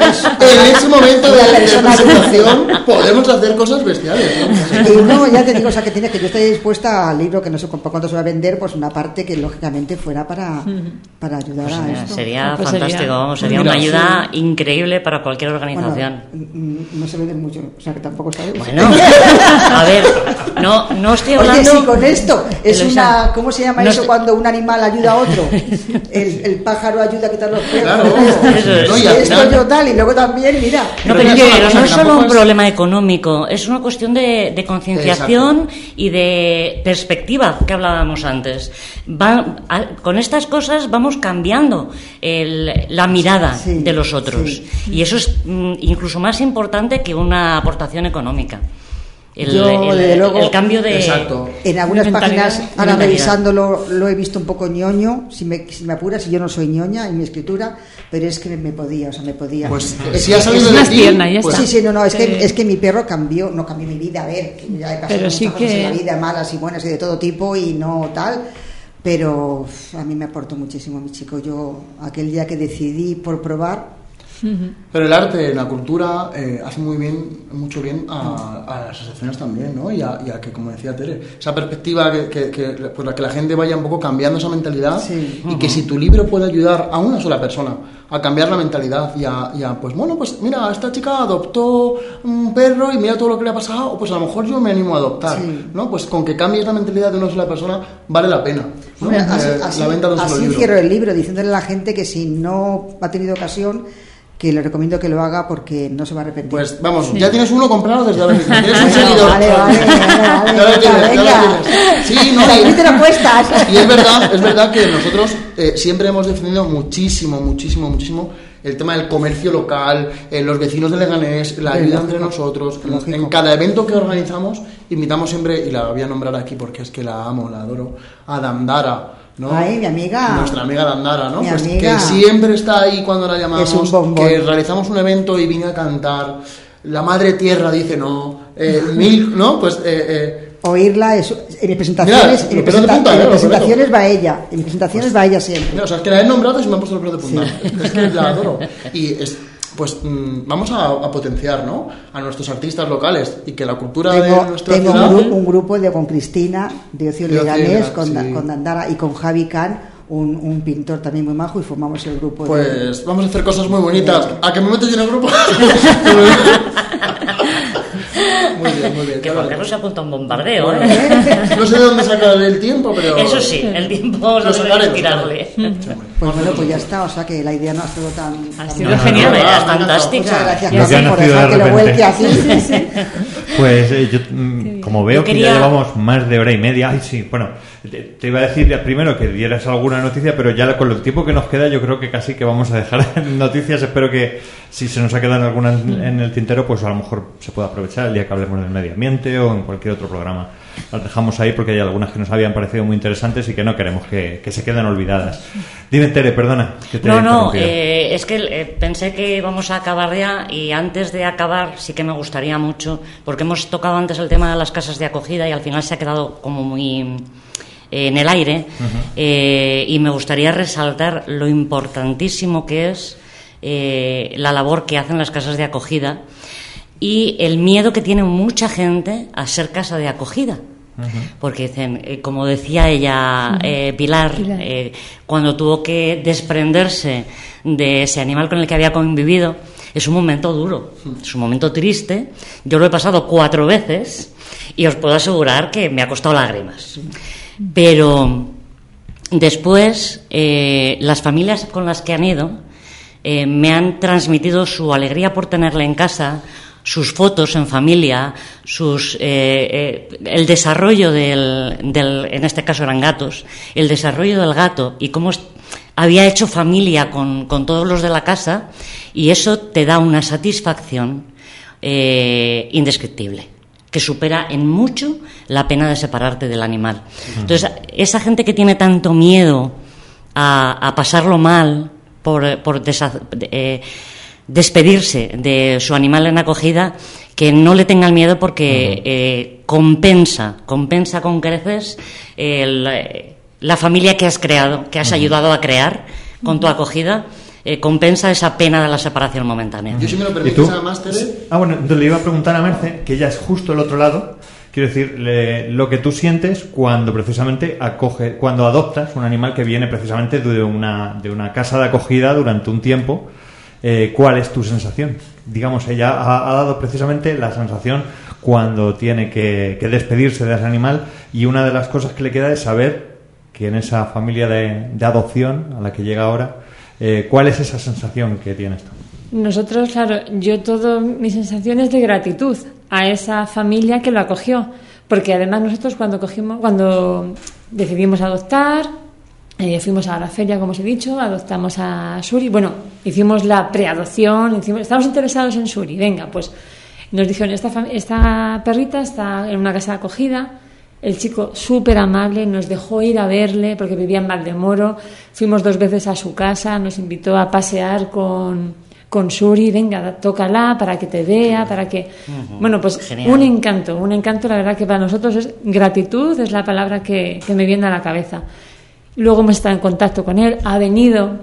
en ese momento de, de presentación podemos hacer cosas bestiales, ¿no? Y no, ya te digo, o sea, que tienes que yo estoy dispuesta al libro, que no sé cuánto se va a vender, pues una parte que lógicamente fuera para, para ayudar pues a sería, esto. Sería pues fantástico, sería, vamos, sería mira, una ayuda sí. increíble para cualquier organización. Bueno, no se venden mucho, o sea, que tampoco sabes. Bueno, a ver, no, no estoy hablando... Oye, si con esto es Luisa, una... ¿Cómo se llama no eso estoy... cuando un animal ayuda a otro? El, el pájaro ayuda a quitar los pelos. Claro, eso es. No, y y esto final... yo tal, y luego también, mira... No, pero, pero, pero no es solo un problema económico, es una cuestión de, de concienciación y de perspectiva que hablábamos antes. Va, a, con estas cosas vamos cambiando el, la mirada sí, de los otros. Sí. Y eso es mm, incluso más importante que una aportación económica. El, Yo, el, desde luego, el cambio de... Exacto. En algunas páginas, ahora mentalidad. revisándolo, lo he visto un poco ñoño, si me, si me apuras, y yo no soy ñoña en mi escritura, pero es que me podía, o sea, me podía. Pues es, si ha salido es de más ti, tierna, ya pues, está. Sí, sí, no, no, es, que... que, es que mi perro cambió, no cambió mi vida, a ver, que ya he pasado pero muchas sí cosas que... en la vida, malas y buenas y de todo tipo, y no tal, pero a mí me aportó muchísimo, mi chico. Yo, aquel día que decidí por probar... Pero el arte, la cultura, eh, hace muy bien, mucho bien a, a las asociaciones también, ¿no? Y a, y a que, como decía Tere, esa perspectiva que, que, que, pues la que la gente vaya un poco cambiando esa mentalidad sí. y que si tu libro puede ayudar a una sola persona a cambiar la mentalidad y a, y a, pues bueno, pues mira, esta chica adoptó un perro y mira todo lo que le ha pasado, pues a lo mejor yo me animo a adoptar, sí. ¿no? Pues con que cambies la mentalidad de una sola persona vale la pena, ¿no? Hombre, así, eh, así, la venta de un así solo libro. cierro el libro, diciéndole a la gente que si no ha tenido ocasión, que le recomiendo que lo haga porque no se va a arrepentir. Pues vamos, sí. ya tienes uno comprado desde ahora mismo. Tienes un seguidor. Vale, vale, vale, vale, ya lo tienes, ya lo tienes. Sí, no, y, te lo cuestas. Y es verdad, es verdad que nosotros eh, siempre hemos defendido muchísimo, muchísimo, muchísimo el tema del comercio local, eh, los vecinos de Leganés, la ayuda entre nosotros. En, en cada evento que organizamos, invitamos siempre, y la voy a nombrar aquí porque es que la amo, la adoro, a Dandara. ¿No? Ay, mi amiga. Nuestra amiga Dandara, ¿no? Mi Pues amiga. que siempre está ahí cuando la llamamos, es un bombón. Que realizamos un evento y vine a cantar. La madre tierra dice no, eh, mil, ¿no? Pues eh, eh, oírla es, en mis presentaciones, mira, en, presenta, punta, en ¿eh? presentaciones va ella, en mis presentaciones pues, va ella siempre. Mira, o sea, es que la he nombrado y se me ha puesto el pelo de punta. Sí. Es que la adoro. Y es, pues mmm, vamos a, a potenciar, ¿no?, a nuestros artistas locales y que la cultura tengo, de nuestra tengo ciudad... un, un grupo de, con Cristina, de Ocio De Ocio Leganés, Leganés, con, sí. con Dandara y con Javi Can, un, un pintor también muy majo, y formamos el grupo. Pues de... vamos a hacer cosas muy bonitas. ¿A que me meto yo en el grupo? Muy bien, muy bien. Que Juan Carlos se apunta a un bombardeo, Bueno, ¿eh? no sé de dónde sacar el tiempo, pero... Eso sí, el tiempo lo no sacaremos, debe tirarle. Pues bueno, pues ya está, o sea que la idea no ha sido tan... Ha tan- sido No, genial. no, Es no, no, fantástica. Muchas gracias, Lo que ha Carmen, por nacido dejar de que lo repente. vuelque aquí. Sí, sí. Pues eh, yo, mm, como veo Yo que quería- ya llevamos más de hora y media, ay sí, bueno, te, te iba a decir ya primero que dieras alguna noticia, pero ya con el tiempo que nos queda yo creo que casi que vamos a dejar noticias. Espero que si se nos ha quedado alguna en, en el tintero, pues a lo mejor se pueda aprovechar el día que hablemos del medio ambiente o en cualquier otro programa. Las dejamos ahí porque hay algunas que nos habían parecido muy interesantes y que no queremos que, que se queden olvidadas. Dime, Tere, perdona. Que te he No, no, interrumpido. eh, es que eh, pensé que íbamos a acabar ya y antes de acabar sí que me gustaría mucho, porque hemos tocado antes el tema de las casas de acogida y al final se ha quedado como muy eh, en el aire, uh-huh. eh, y me gustaría resaltar lo importantísimo que es eh, la labor que hacen las casas de acogida y el miedo que tiene mucha gente a ser casa de acogida. Porque dicen, eh, como decía ella, eh, Pilar, Pilar. Eh, cuando tuvo que desprenderse de ese animal con el que había convivido, es un momento duro, es un momento triste. Yo lo he pasado cuatro veces y os puedo asegurar que me ha costado lágrimas. Pero después, eh, las familias con las que han ido eh, me han transmitido su alegría por tenerle en casa, sus fotos en familia, sus eh, eh, el desarrollo del, del, en este caso eran gatos, el desarrollo del gato y cómo había hecho familia con, con todos los de la casa, y eso te da una satisfacción eh, indescriptible, que supera en mucho la pena de separarte del animal. Entonces, esa gente que tiene tanto miedo a, a pasarlo mal por, por desa, eh, despedirse de su animal en acogida, que no le tengan miedo porque uh-huh. eh, compensa, compensa con creces eh, la, la familia que has creado, que has uh-huh. ayudado a crear con tu acogida, eh, compensa esa pena de la separación momentánea. Yo, si me lo permites, además, Tere... Ah, bueno, entonces le iba a preguntar a Merce, que ella es justo el otro lado, quiero decir, le, lo que tú sientes cuando precisamente acoge, cuando adoptas un animal que viene precisamente de una, de una casa de acogida durante un tiempo. Eh, ¿Cuál es tu sensación? Digamos, ella ha, ha dado precisamente la sensación cuando tiene que, que despedirse de ese animal, y una de las cosas que le queda es saber que en esa familia de, de adopción a la que llega ahora, eh, ¿cuál es esa sensación que tienes tú? Nosotros, claro, yo todo mi sensación es de gratitud a esa familia que lo acogió, porque además nosotros cuando cogimos, cuando decidimos adoptar, Eh, fuimos a la feria, como os he dicho, adoptamos a Suri. Bueno, hicimos la preadopción, hicimos, estamos interesados en Suri. Venga, pues nos dijeron, esta, fam- esta perrita está en una casa de acogida. El chico súper amable, nos dejó ir a verle porque vivía en Valdemoro. Fuimos dos veces a su casa, nos invitó a pasear con, con Suri. Venga, tócala para que te vea, para que... Uh-huh. Bueno, pues genial. un encanto, un encanto. La verdad que para nosotros es gratitud, es la palabra que, que me viene a la cabeza. Luego hemos estado en contacto con él, ha venido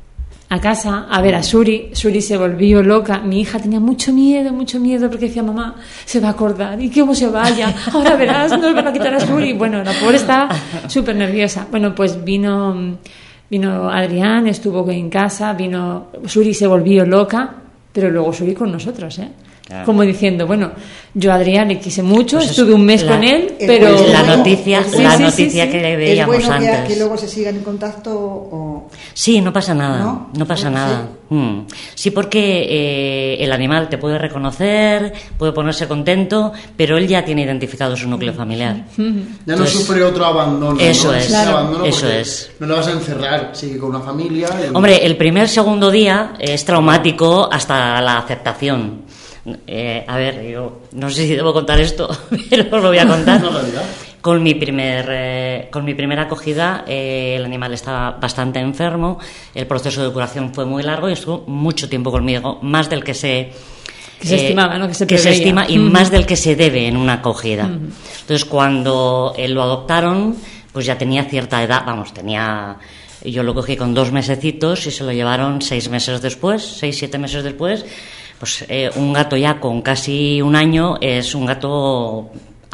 a casa a ver a Suri. Suri se volvió loca. Mi hija tenía mucho miedo, mucho miedo, porque decía, mamá, se va a acordar, y cómo se vaya, ahora verás, nos van a quitar a Suri. Bueno, la pobre estaba súper nerviosa. Bueno, pues vino, vino Adrián, estuvo en casa, vino Suri, se volvió loca, pero luego Suri con nosotros, ¿eh? Claro. Como diciendo, bueno, yo a Adrián le quise mucho, pues estuve un mes la, con él, pero... La noticia, sí, la sí, noticia sí, sí. que le veíamos ¿Es bueno antes. Que, que luego se sigan en contacto o...? Sí, no pasa nada, no, no pasa ¿Sí? nada. Mm. Sí, porque eh, el animal te puede reconocer, puede ponerse contento, pero él ya tiene identificado su núcleo familiar. Ya no Entonces, sufre otro abandono. Eso ¿no? es, claro. abandono eso es. No lo vas a encerrar, sigue con una familia... Y... Hombre, el primer, segundo día es traumático hasta la aceptación. Eh, a ver, yo no sé si debo contar esto, pero os lo voy a contar. Con mi primer, eh, con mi primera acogida, eh, el animal estaba bastante enfermo, el proceso de curación fue muy largo y estuvo mucho tiempo conmigo, más del que se, que se eh, estimaba, ¿no? Que se, que se estima y uh-huh. más del que se debe en una acogida. Uh-huh. Entonces, cuando eh, lo adoptaron, pues ya tenía cierta edad, vamos, tenía Yo lo cogí con dos mesecitos y se lo llevaron seis meses después, seis, siete meses después. Pues eh, un gato ya con casi un año es un gato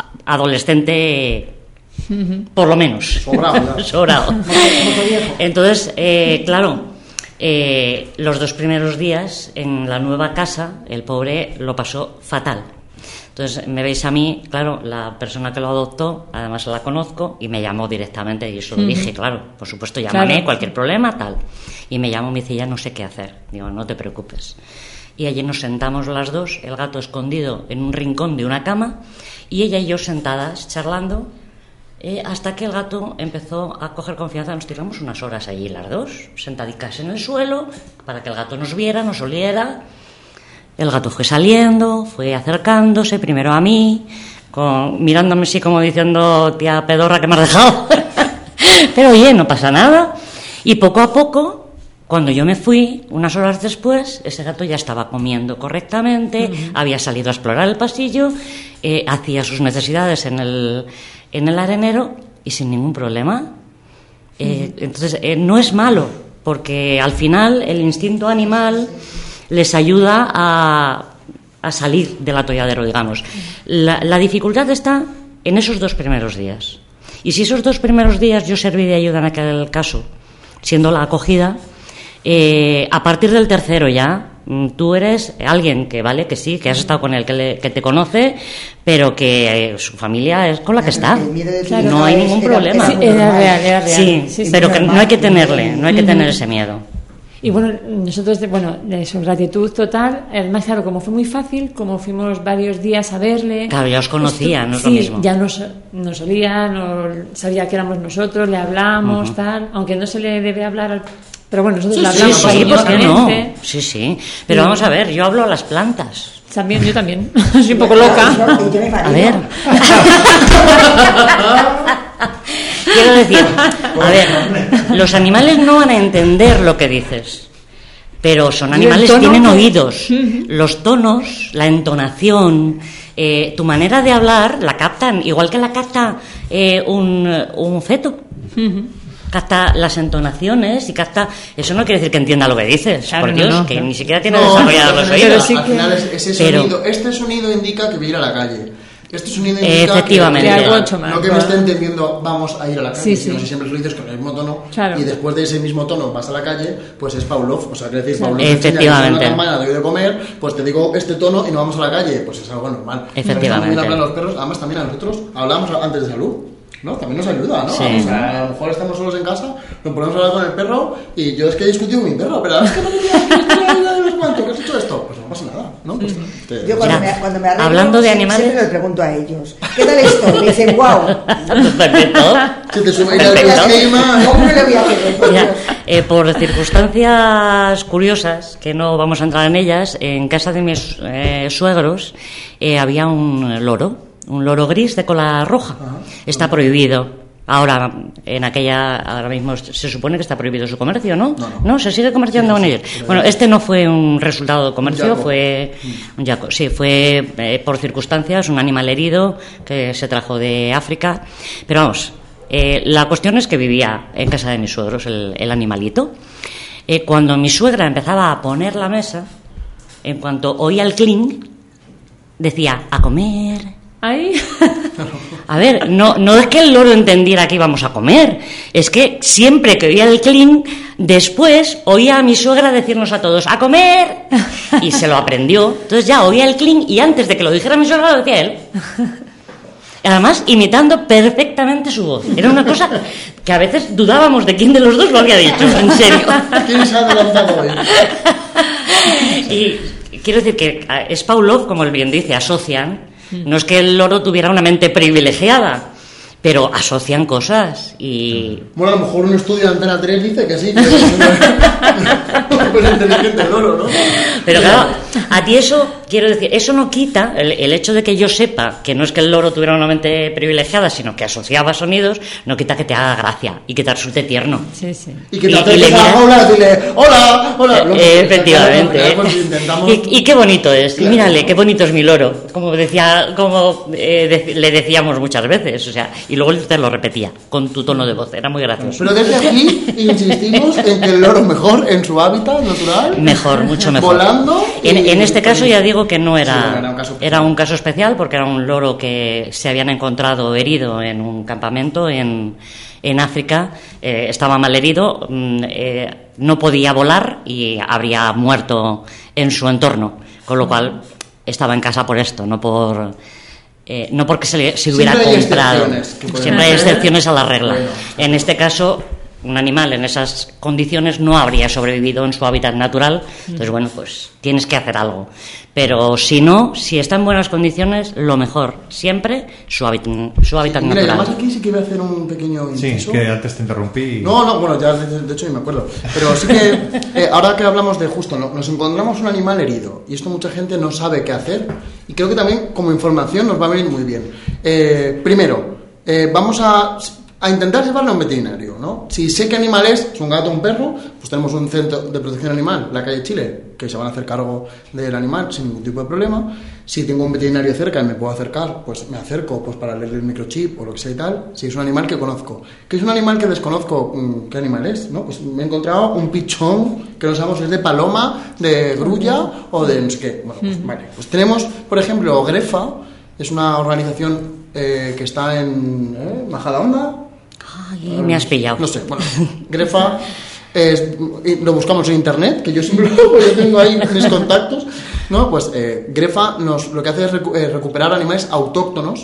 adolescente, uh-huh. por lo menos. Sobrado. Sobrado. Entonces, eh, claro, eh, los dos primeros días en la nueva casa, el pobre lo pasó fatal. Entonces, me veis a mí, claro, la persona que lo adoptó, además la conozco, y me llamó directamente, y eso lo uh-huh. dije, claro, por supuesto, llámame, claro. cualquier problema, tal. Y me llamó, me dice, ya no sé qué hacer. Digo, no te preocupes. Y allí nos sentamos las dos, el gato escondido en un rincón de una cama, y ella y yo sentadas, charlando, eh, hasta que el gato empezó a coger confianza. Nos tiramos unas horas allí las dos, sentadicas en el suelo, para que el gato nos viera, nos oliera. El gato fue saliendo, fue acercándose primero a mí, con, mirándome así como diciendo, tía pedorra que me has dejado. Pero oye, no pasa nada. Y poco a poco, cuando yo me fui, unas horas después, ese gato ya estaba comiendo correctamente, uh-huh. había salido a explorar el pasillo, eh, hacía sus necesidades en el, en el arenero y sin ningún problema. Eh, uh-huh. Entonces, eh, no es malo, porque al final el instinto animal les ayuda a, a salir del atolladero, digamos. La, la dificultad está en esos dos primeros días. Y si esos dos primeros días yo serví de ayuda en aquel caso, siendo la acogida, eh, a partir del tercero ya, tú eres alguien que, vale, que sí, que has estado con él, que, le, que te conoce, pero que eh, su familia es con la que está. Claro, no hay ningún problema. Sí, era real, era real. Sí, sí, sí, pero que no hay que tenerle, no hay que tener ese miedo. Y bueno, nosotros, bueno, de su gratitud total, además, claro, como fue muy fácil, como fuimos varios días a verle. Claro, ya os conocía, esto, no es sí, lo mismo. Ya nos, nos olía, nos, sabía que éramos nosotros, le hablamos, uh-huh. tal, aunque no se le debe hablar al. Pero bueno, nosotros sí, le hablamos. Sí, sí, ¿por qué no? Sí, sí. Pero sí. Vamos a ver, yo hablo a las plantas. También, yo también. Soy un poco loca. A ver. Quiero decir, a ver, los animales no van a entender lo que dices, pero son animales, tienen oídos. Los tonos, la entonación, eh, tu manera de hablar la captan, igual que la capta eh, un, un feto. Capta las entonaciones y capta. Eso no quiere decir que entienda lo que dices, claro, por Dios, no, no, que claro. ni siquiera tiene no, desarrollados los oídos. Sí, al final es, ese sonido, pero, este sonido indica que voy a ir a la calle. Este sonido indica efectivamente. que, que, que no que me esté entendiendo vamos a ir a la calle, sí, sino sí. si siempre lo dices con el mismo tono, claro. y después de ese mismo tono vas a la calle, pues es Pavlov. O sea, quiere decir, Pavlov efectivamente. Una campana de comer, pues te digo este tono y no vamos a la calle, pues es algo normal. Efectivamente. También hablan los perros, además también a nosotros hablamos antes de salud. ¿No? También nos ayuda, ¿no? Sí. O sea, a lo mejor estamos solos en casa, nos ponemos a hablar con el perro y yo es que he discutido con mi perro, pero es que no me digas cuánto, ¿qué has hecho esto? Pues no pasa nada, ¿no? Pues, te... Yo cuando, Mira, me, cuando me arreglo, hablando de siempre, animales... siempre les pregunto a ellos, ¿qué tal esto? Y me dicen, wow. Perfecto. Se te sube el clima. ¿Cómo me lo voy a hacer? Por, Mira, eh, por circunstancias curiosas, que no vamos a entrar en ellas, en casa de mis eh, suegros eh, había un loro. Un loro gris de cola roja. Ajá. Está prohibido. Ahora, en aquella, ahora mismo se supone que está prohibido su comercio, ¿no? No, no. ¿No? ¿Se sigue comerciando sí, con ellos? Sí, bueno, este no fue un resultado de comercio, un fue un yaco. Sí, fue eh, por circunstancias, un animal herido que se trajo de África. Pero vamos, eh, la cuestión es que vivía en casa de mis suegros el, el animalito. Eh, cuando mi suegra empezaba a poner la mesa, en cuanto oía el clink, decía, a comer... Ahí. A ver, no, no es que el loro entendiera que íbamos a comer, es que siempre que oía el clink, después oía a mi suegra decirnos a todos, ¡a comer! Y se lo aprendió. Entonces ya oía el clink y antes de que lo dijera mi suegra lo decía él. Además, imitando perfectamente su voz. Era una cosa que a veces dudábamos de quién de los dos lo había dicho, en serio. ¿Quién se ha adelantado hoy? Y quiero decir que es Pavlov, como él bien dice, asocian. No es que el loro tuviera una mente privilegiada, pero asocian cosas y... Bueno, a lo mejor un estudio de Antena tres dice que sí, que es muy inteligente el loro, ¿no? Pero claro, a ti eso quiero decir, eso no quita el, el hecho de que yo sepa que no es que el loro tuviera una mente privilegiada, sino que asociaba sonidos, no quita que te haga gracia y que te resulte tierno. Sí, sí. Y que te Y- y acerques le a la miras- jaula y dile, hola, hola. Lo- Eh, efectivamente. Al final, pues, intentamos- Y, y qué bonito es. Claro. Mírale, qué bonito es mi loro. Como decía, como eh, de- le decíamos muchas veces. O sea, y luego él te lo repetía con tu tono de voz. Era muy gracioso. Pero desde aquí insistimos en que el loro mejor en su hábitat natural. Mejor, mucho mejor. Volando. En, y- en este caso ya digo que no Sí, era, era un caso especial. era un caso especial porque era un loro que se habían encontrado herido en un campamento en, en África. Eh, estaba mal herido, mm, eh, no podía volar y habría muerto en su entorno. Con lo cual estaba en casa por esto, no por... eh, no porque se, le, se hubiera Siempre hay comprado. excepciones que pueden Siempre hay hacer. excepciones a la regla. Bueno. En este caso, un animal en esas condiciones no habría sobrevivido en su hábitat natural. Entonces, bueno, pues tienes que hacer algo. Pero si no, si está en buenas condiciones, lo mejor siempre su hábitat, su hábitat Mira, y natural. además aquí sí que voy a hacer un pequeño Sí, inciso. que antes te interrumpí. y- No, no, bueno, ya de, de hecho ni me acuerdo. Pero sí que, eh, ahora que hablamos de justo, ¿no? Nos encontramos un animal herido y esto mucha gente no sabe qué hacer y creo que también como información nos va a venir muy bien. Eh, primero, eh, vamos a, a intentar llevarlo a un veterinario, ¿no? Si sé qué animal es, es un gato o un perro, pues tenemos un centro de protección animal en la calle Chile que se van a hacer cargo del animal sin ningún tipo de problema. Si tengo un veterinario cerca y me puedo acercar, pues me acerco pues para leerle el microchip o lo que sea y tal. Si es un animal que conozco. Que es un animal que desconozco mm, qué animal es, ¿no? Pues me he encontrado un pichón que no sabemos si es de paloma, de grulla o de no sé qué. Bueno, pues, vale. Pues tenemos, por ejemplo, Grefa, es una organización eh, que está en ¿eh? Majadahonda. Ay, me has pillado. No sé, bueno, Grefa es, lo buscamos en internet, que yo siempre lo yo tengo ahí mis contactos, ¿no? Pues eh, Grefa nos, lo que hace es recu- eh, recuperar animales autóctonos.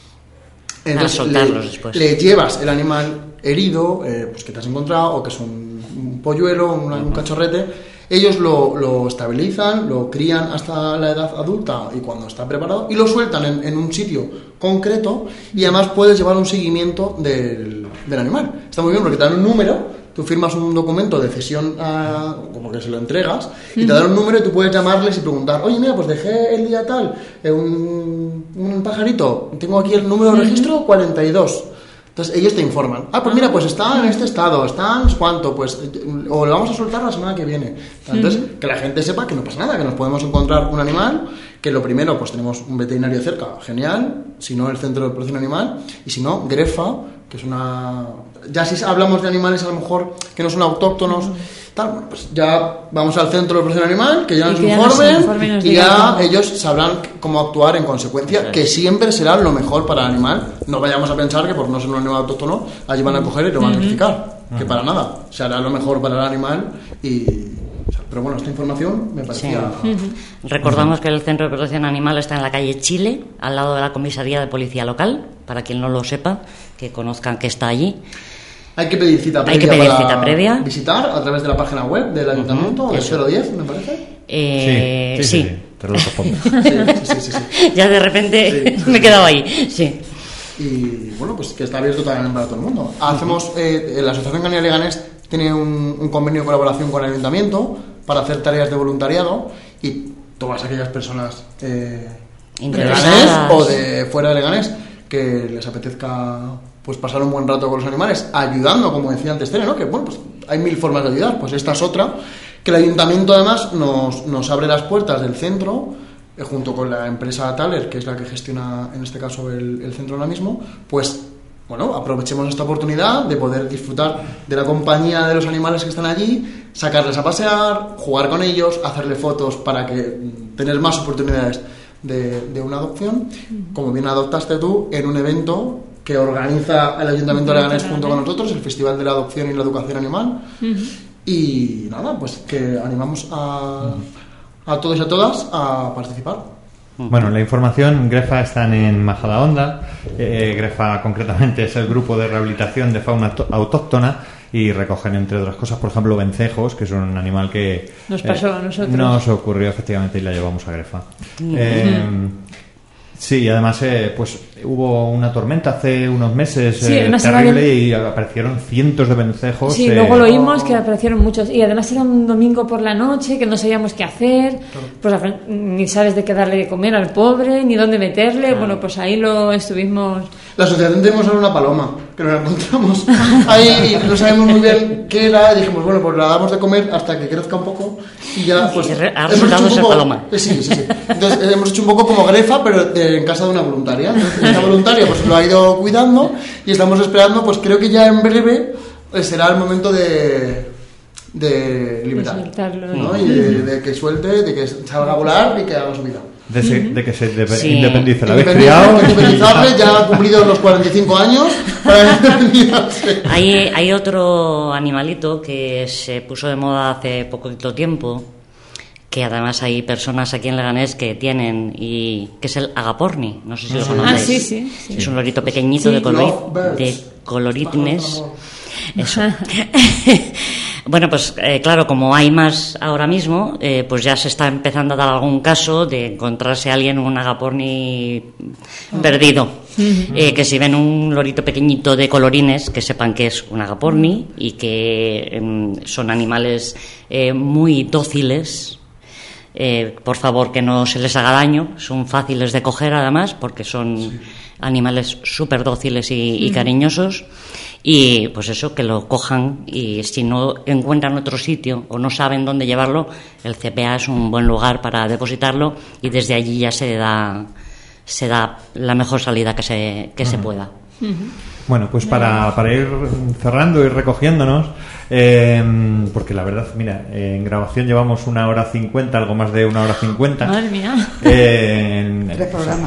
Entonces Para le, soltarlos después. le llevas el animal herido, eh, pues que te has encontrado, o que es un, un polluelo, un, un cachorrete. Ellos lo, lo estabilizan, lo crían hasta la edad adulta y cuando está preparado, y lo sueltan en, en un sitio concreto, y además puedes llevar un seguimiento del, del animal. Está muy bien porque te dan un número, tú firmas un documento de cesión, a, como que se lo entregas, y te dan un número y tú puedes llamarles y preguntar, oye, mira, pues dejé el día tal eh, un, un pajarito, tengo aquí el número de registro cuarenta y dos. Entonces ellos te informan, ah, pues mira, pues está en este estado, está en cuánto, pues, o lo vamos a soltar la semana que viene. Entonces, que la gente sepa que no pasa nada, que nos podemos encontrar un animal, que lo primero, pues tenemos un veterinario cerca, genial, si no el centro de protección animal, y si no, Grefa, que es una... Ya si hablamos de animales a lo mejor que no son autóctonos, tal, bueno, pues ya vamos al centro de protección animal, que ya Y nos que ya nos informen, informen y nos y digan ya cómo. ellos sabrán cómo actuar en consecuencia, que siempre será lo mejor para el animal. No vayamos a pensar que por no ser un animal autóctono, allí van a coger y lo van a sacrificar, que para nada, se hará lo mejor para el animal y... o sea, pero bueno, esta información me parecía... Recordamos que el Centro de Protección Animal está en la calle Chile, al lado de la comisaría de policía local, para quien no lo sepa, que conozcan que está allí. Hay que pedir cita previa Hay que pedir para cita previa. visitar a través de la página web del ayuntamiento, el eso. cero diez, me parece. Eh, sí, sí, sí, sí, te lo respondo. Sí, sí, sí, sí, sí. Ya de repente Sí. me he quedado ahí. Sí. Y bueno, pues que está abierto también para todo el mundo. Hacemos, eh, la Asociación Canina Leganés tiene un, un convenio de colaboración con el ayuntamiento para hacer tareas de voluntariado y todas aquellas personas eh, de Interesadas. Leganés o de fuera de Leganés que les apetezca pues pasar un buen rato con los animales, ayudando, como decía antes Tere, ¿no? Que bueno, pues hay mil formas de ayudar, pues esta es otra, que el ayuntamiento además nos, nos abre las puertas del centro, eh, junto con la empresa Thaler, que es la que gestiona en este caso el, el centro ahora mismo, pues bueno, aprovechemos esta oportunidad de poder disfrutar de la compañía de los animales que están allí, sacarles a pasear, jugar con ellos, hacerle fotos para que mm, tener más oportunidades de, de una adopción, como bien adoptaste tú, en un evento que organiza el Ayuntamiento de Leganés junto con nosotros, el Festival de la Adopción y la Educación Animal. Y nada, pues que animamos a, a todos y a todas a participar. Bueno, la información, Grefa están en Majadahonda. Eh, Grefa concretamente es el grupo de rehabilitación de fauna auto- autóctona y recogen, entre otras cosas, por ejemplo, vencejos, que es un animal que Nos pasó a nosotros. nos ocurrió efectivamente y la llevamos a Grefa. Eh, sí, y además, eh, pues hubo una tormenta hace unos meses Sí, eh, una terrible semana- y aparecieron cientos de vencejos. Sí, eh, luego lo oímos que aparecieron muchos. Y además era un domingo por la noche que no sabíamos qué hacer. Pues al- ni sabes de qué darle de comer al pobre, ni dónde meterle. Bueno, pues ahí lo estuvimos. La asociación tenemos ahora una paloma, que nos la encontramos ahí y no sabemos muy bien qué era. Y dijimos, bueno, pues la damos de comer hasta que crezca un poco y ya, pues. Y re- ha hemos resultado hecho un ser poco- paloma. eh, Sí, sí, sí. Entonces eh, hemos hecho un poco como Grefa, pero de- en casa de una voluntaria. Entonces, esta voluntaria pues lo ha ido cuidando y estamos esperando, pues creo que ya en breve eh, será el momento de. de liberar. De soltarlo. ¿no? Y de, de que suelte, de que salga a volar y que haga su vida. De, ese- de que se de- Sí. independice. La habéis Independiza- criado. independizable, ya ha cumplido los cuarenta y cinco años para independizarse. Hay, hay otro animalito que se puso de moda hace poquito tiempo, que además hay personas aquí en Leganés que tienen, y que es el agaporni, no sé si lo conocéis. Ah, sí, sí, sí. Es un lorito pequeñito Sí. de, colori- Lovebirds. de coloritines. Eso. Bueno, pues eh, claro, como hay más ahora mismo, eh, pues ya se está empezando a dar algún caso de encontrarse a alguien un agaporni perdido. Eh, que si ven un lorito pequeñito de colorines, que sepan que es un agaporni y que em, son animales eh, muy dóciles. Eh, por favor, que no se les haga daño. Son fáciles de coger, además, porque son animales súper dóciles y, y cariñosos. Y pues eso, que lo cojan, y si no encuentran otro sitio o no saben dónde llevarlo, el C P A es un buen lugar para depositarlo, y desde allí ya se da se da la mejor salida que se que se pueda. Bueno, pues para, para ir cerrando y recogiéndonos, eh, porque la verdad, mira, eh, en grabación llevamos una hora cincuenta, algo más de una hora cincuenta. Madre mía. Eh, en- Tres programas.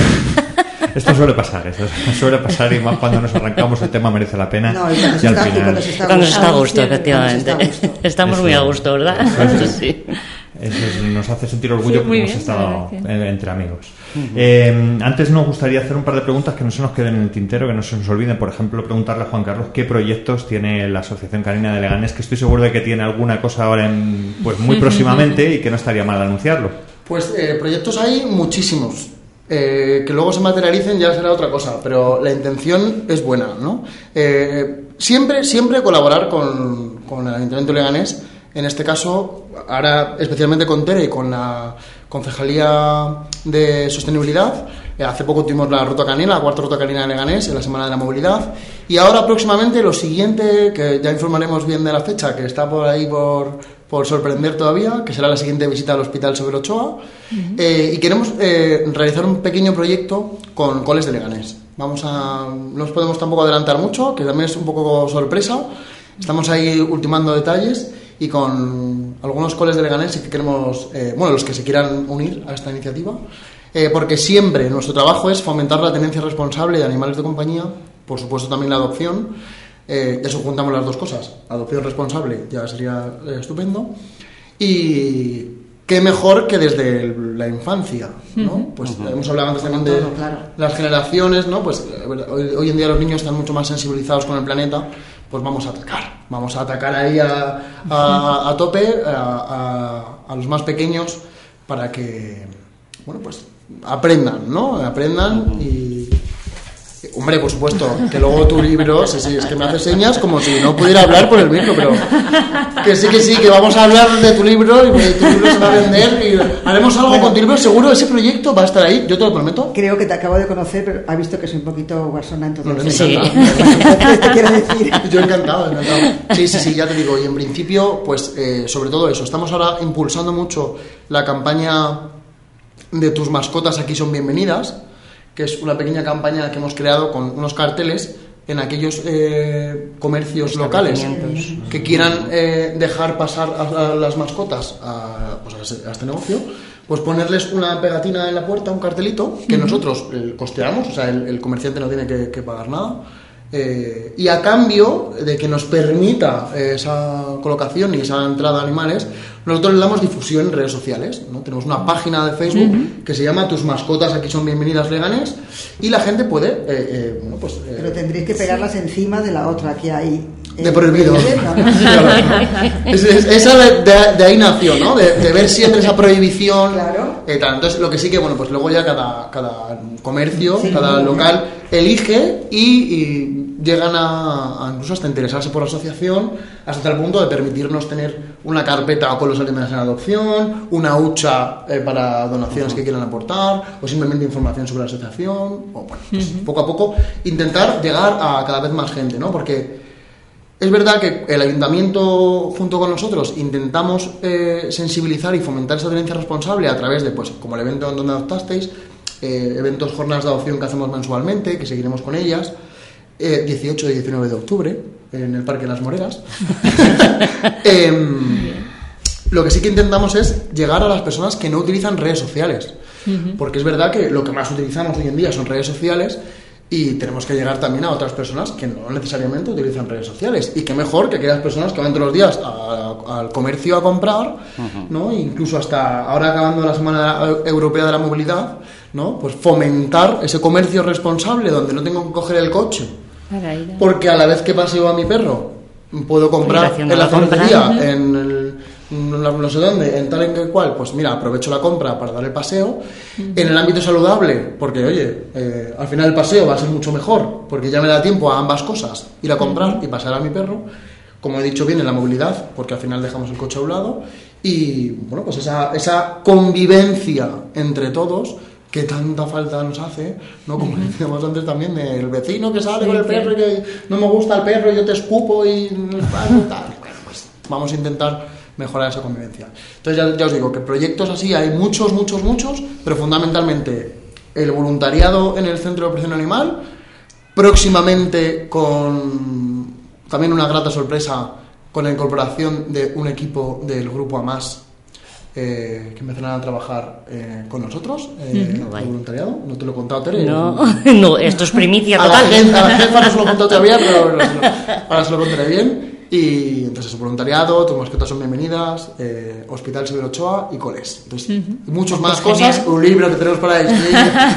Esto suele pasar, eso suele pasar, y más cuando nos arrancamos el tema merece la pena. No, y cuando y se al está, y final, cuando se está Cuando se está a Ah, gusto, sí, efectivamente. cuando se está a gusto. Estamos Eso muy a es. gusto, ¿verdad? Eso es. Sí. Eso es- nos hace sentir orgullo Sí, muy porque hemos bien, estado la verdad que- eh, entre amigos. Eh, antes nos gustaría hacer un par de preguntas que no se nos queden en el tintero, que no se nos olviden. Por ejemplo, preguntarle a Juan Carlos qué proyectos tiene la Asociación Canina de Leganés, que estoy seguro de que tiene alguna cosa ahora en, pues muy próximamente, y que no estaría mal anunciarlo. Pues eh, proyectos hay muchísimos. Eh, que luego se materialicen ya será otra cosa, pero la intención es buena, ¿no? Eh, siempre, siempre colaborar con, con el Ayuntamiento de Leganés, en este caso, ahora especialmente con Tere y con la Concejalía de Sostenibilidad. Eh, hace poco tuvimos la Ruta Canina, la cuarta Ruta Canina de Leganés, en la Semana de la Movilidad. Y ahora próximamente lo siguiente, que ya informaremos bien de la fecha, que está por ahí por, por sorprender todavía, que será la siguiente visita al Hospital Severo Ochoa. Eh, y queremos eh, realizar un pequeño proyecto con coles de Leganés. Vamos a, no os podemos tampoco adelantar mucho, que también es un poco sorpresa. Estamos ahí ultimando detalles, y con algunos coles de Leganés sí que queremos, eh, bueno, los que se quieran unir a esta iniciativa, eh, porque siempre nuestro trabajo es fomentar la tenencia responsable de animales de compañía, por supuesto también la adopción. Eh, eso juntamos las dos cosas, adopción responsable ya sería eh, estupendo, y qué mejor que desde el- la infancia, ¿no? Pues hemos hablado antes también de Todo, claro. las generaciones, ¿no? Pues eh, hoy, hoy en día los niños están mucho más sensibilizados con el planeta, pues vamos a atacar, vamos a atacar ahí a, a, a tope a, a, a los más pequeños, para que, bueno, pues aprendan, ¿no? Aprendan y... Hombre, por supuesto, que luego tu libro, sí, sí, es que me hace señas como si no pudiera hablar por el micro, pero que sí, que sí, que vamos a hablar de tu libro, y que tu libro se va a vender y haremos algo con tu libro, seguro ese proyecto va a estar ahí, yo te lo prometo. Creo que te acabo de conocer, pero ha visto que soy un poquito guasona, No, no, entonces. Sí. Entonces te quiero decir. Yo encantado, encantado. Sí, sí, sí, ya te digo, y en principio, pues eh, sobre todo eso, estamos ahora impulsando mucho la campaña de tus mascotas aquí son bienvenidas, que es una pequeña campaña que hemos creado con unos carteles en aquellos eh, comercios locales que quieran eh, dejar pasar a, a las mascotas a, pues a, ese- a este negocio, pues ponerles una pegatina en la puerta, un cartelito, que nosotros eh, costeamos, o sea, el, el comerciante no tiene que, que pagar nada. Eh, y a cambio de que nos permita eh, esa colocación y esa entrada de animales, nosotros le damos difusión en redes sociales, ¿no? Tenemos una página de Facebook uh-huh. que se llama Tus mascotas aquí son bienvenidas Leganés, y la gente puede eh, eh, bueno, pues, eh, Pero tendréis que pegarlas encima de la otra que hay. eh, de prohibido. ¿no? Claro. Es- es- esa de, de- de ahí nació, ¿no? De, de ver siempre esa prohibición Claro. eh, tal. Entonces, lo que sí que, bueno, pues luego ya cada, cada comercio, sí, cada local elige y, y llegan a, a incluso hasta interesarse por la asociación, hasta el punto de permitirnos tener una carpeta con los animales en adopción, una hucha eh, para donaciones uh-huh. que quieran aportar, o simplemente información sobre la asociación, o bueno, pues uh-huh. poco a poco intentar llegar a cada vez más gente, ¿no? Porque es verdad que el ayuntamiento, junto con nosotros, intentamos eh, sensibilizar y fomentar esa tenencia responsable a través de, pues, como el evento en donde adoptasteis, eh, eventos, jornadas de adopción que hacemos mensualmente, que seguiremos con ellas, eh, dieciocho y diecinueve de octubre, en el Parque de las Moreras. eh, lo que sí que intentamos es llegar a las personas que no utilizan redes sociales, uh-huh. porque es verdad que lo que más utilizamos hoy en día son redes sociales. Y tenemos que llegar también a otras personas que no necesariamente utilizan redes sociales. Y qué mejor que aquellas personas que van todos los días a, a, al comercio a comprar, uh-huh. ¿no? Incluso hasta ahora, acabando la Semana Europea de la Movilidad, ¿no? Pues fomentar ese comercio responsable donde no tengo que coger el coche. Porque a la vez que paseo a mi perro, puedo comprar en la ferretería, uh-huh. en el... No, no sé dónde, en tal en que cual, pues mira, aprovecho la compra para dar el paseo. Uh-huh. En el ámbito saludable, porque oye, eh, al final el paseo va a ser mucho mejor, porque ya me da tiempo a ambas cosas, ir a comprar uh-huh. y pasar a mi perro. Como he dicho bien, en la movilidad, porque al final dejamos el coche a un lado. Y bueno, pues esa, esa convivencia entre todos que tanta falta nos hace, ¿no? Como uh-huh. decíamos antes también, del vecino que sale sí, con el perro y que no me gusta el perro, yo te escupo y tal. Bueno, pues vamos a intentar mejorar esa convivencia. Entonces ya, ya os digo que proyectos así hay muchos, muchos, muchos, pero fundamentalmente el voluntariado en el Centro de Operación Animal, próximamente con también una grata sorpresa con la incorporación de un equipo del Grupo AMAS eh, que empezarán a trabajar eh, con nosotros, eh, no, el voluntariado. No te lo he contado, Tere. No, no, esto es primicia total. A la, gente, a la jefa no se lo he contado todavía, pero ahora se lo contaré bien. Y entonces voluntariado, tus mascotas son bienvenidas, eh, Hospital Severo Ochoa y Coles. Entonces, uh-huh. muchas más pues cosas, genial. Un libro que tenemos para escribir.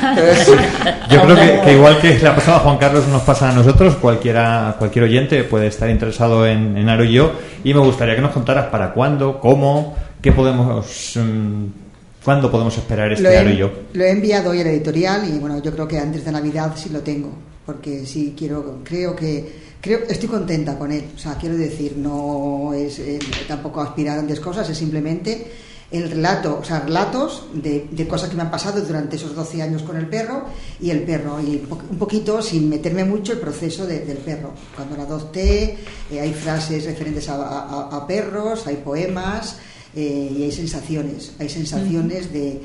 Yo creo que, que igual que le ha pasado a Juan Carlos nos pasa a nosotros, cualquiera, cualquier oyente puede estar interesado en, en Aro y yo, y me gustaría que nos contaras para cuándo, cómo, qué podemos... Um, ¿Cuándo podemos esperar este Aro y yo? Lo he enviado hoy a la editorial y bueno, yo creo que antes de Navidad sí lo tengo, porque sí quiero, creo que Creo, estoy contenta con él, o sea, quiero decir, no es eh, tampoco aspirar a grandes cosas, es simplemente el relato, o sea, relatos de, de cosas que me han pasado durante esos doce años con el perro y el perro, y un poquito, sin meterme mucho, el proceso de, del perro. Cuando lo adopté, eh, hay frases referentes a, a, a perros, hay poemas eh, y hay sensaciones, hay sensaciones de...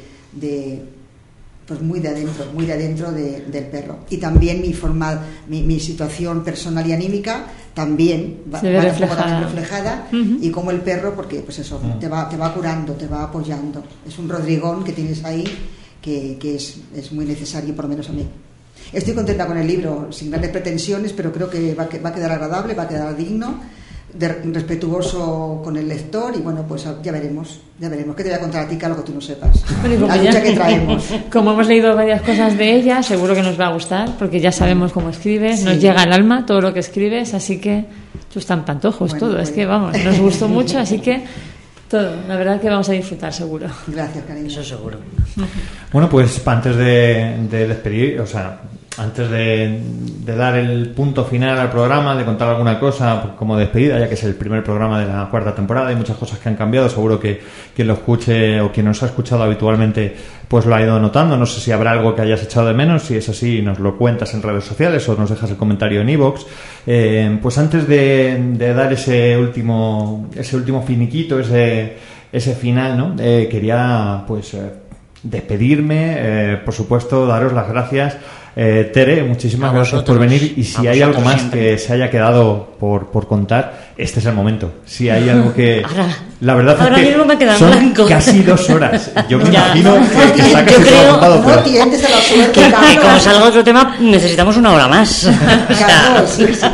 de pues muy de adentro, muy de adentro de, del perro. Y también mi forma, mi, mi situación personal y anímica también va, se ve va reflejada, reflejada uh-huh. y como el perro, porque pues eso, uh-huh. te va, te va curando, te va apoyando. Es un Rodrigón que tienes ahí que, que es, es muy necesario, por lo menos a mí. Estoy contenta con el libro, sin grandes pretensiones, pero creo que va, va a quedar agradable, va a quedar digno, de, respetuoso con el lector y bueno, pues ya veremos, ya veremos. ¿Qué te voy a contar a ti, Carlos, que tú no sepas? Bueno, la lucha ya, que traemos. Como hemos leído varias cosas de ella, seguro que nos va a gustar, porque ya sabemos cómo escribes, sí. Nos llega al alma todo lo que escribes, así que tus tan pantojos, bueno, todo, bueno. Es que vamos, nos gustó mucho, así que todo, la verdad que vamos a disfrutar seguro. Gracias, cariño. Eso seguro. Bueno, pues antes de, de despedir, o sea, antes de, de dar el punto final al programa, de contar alguna cosa como despedida, ya que es el primer programa de la cuarta temporada, hay muchas cosas que han cambiado, seguro que quien lo escuche o quien nos ha escuchado habitualmente pues lo ha ido notando. No sé si habrá algo que hayas echado de menos, si es así nos lo cuentas en redes sociales o nos dejas el comentario en iVoox. Eh, pues antes de, de dar ese último ese último finiquito, ese, ese final, ¿no? Eh, quería pues eh, despedirme, eh, por supuesto daros las gracias. Eh, Tere, muchísimas gracias por venir y si hay algo más siempre. Que se haya quedado por, por contar, este es el momento. Si hay algo que... Ahora, la verdad ahora es que mismo me quedan son blanco. Casi dos horas. Yo me ya. imagino que, que está casi yo creo, ocupado, pero... No tientes a la suerte, que, que como Carlos. salga otro tema necesitamos una hora más. Carlos, sí, sí.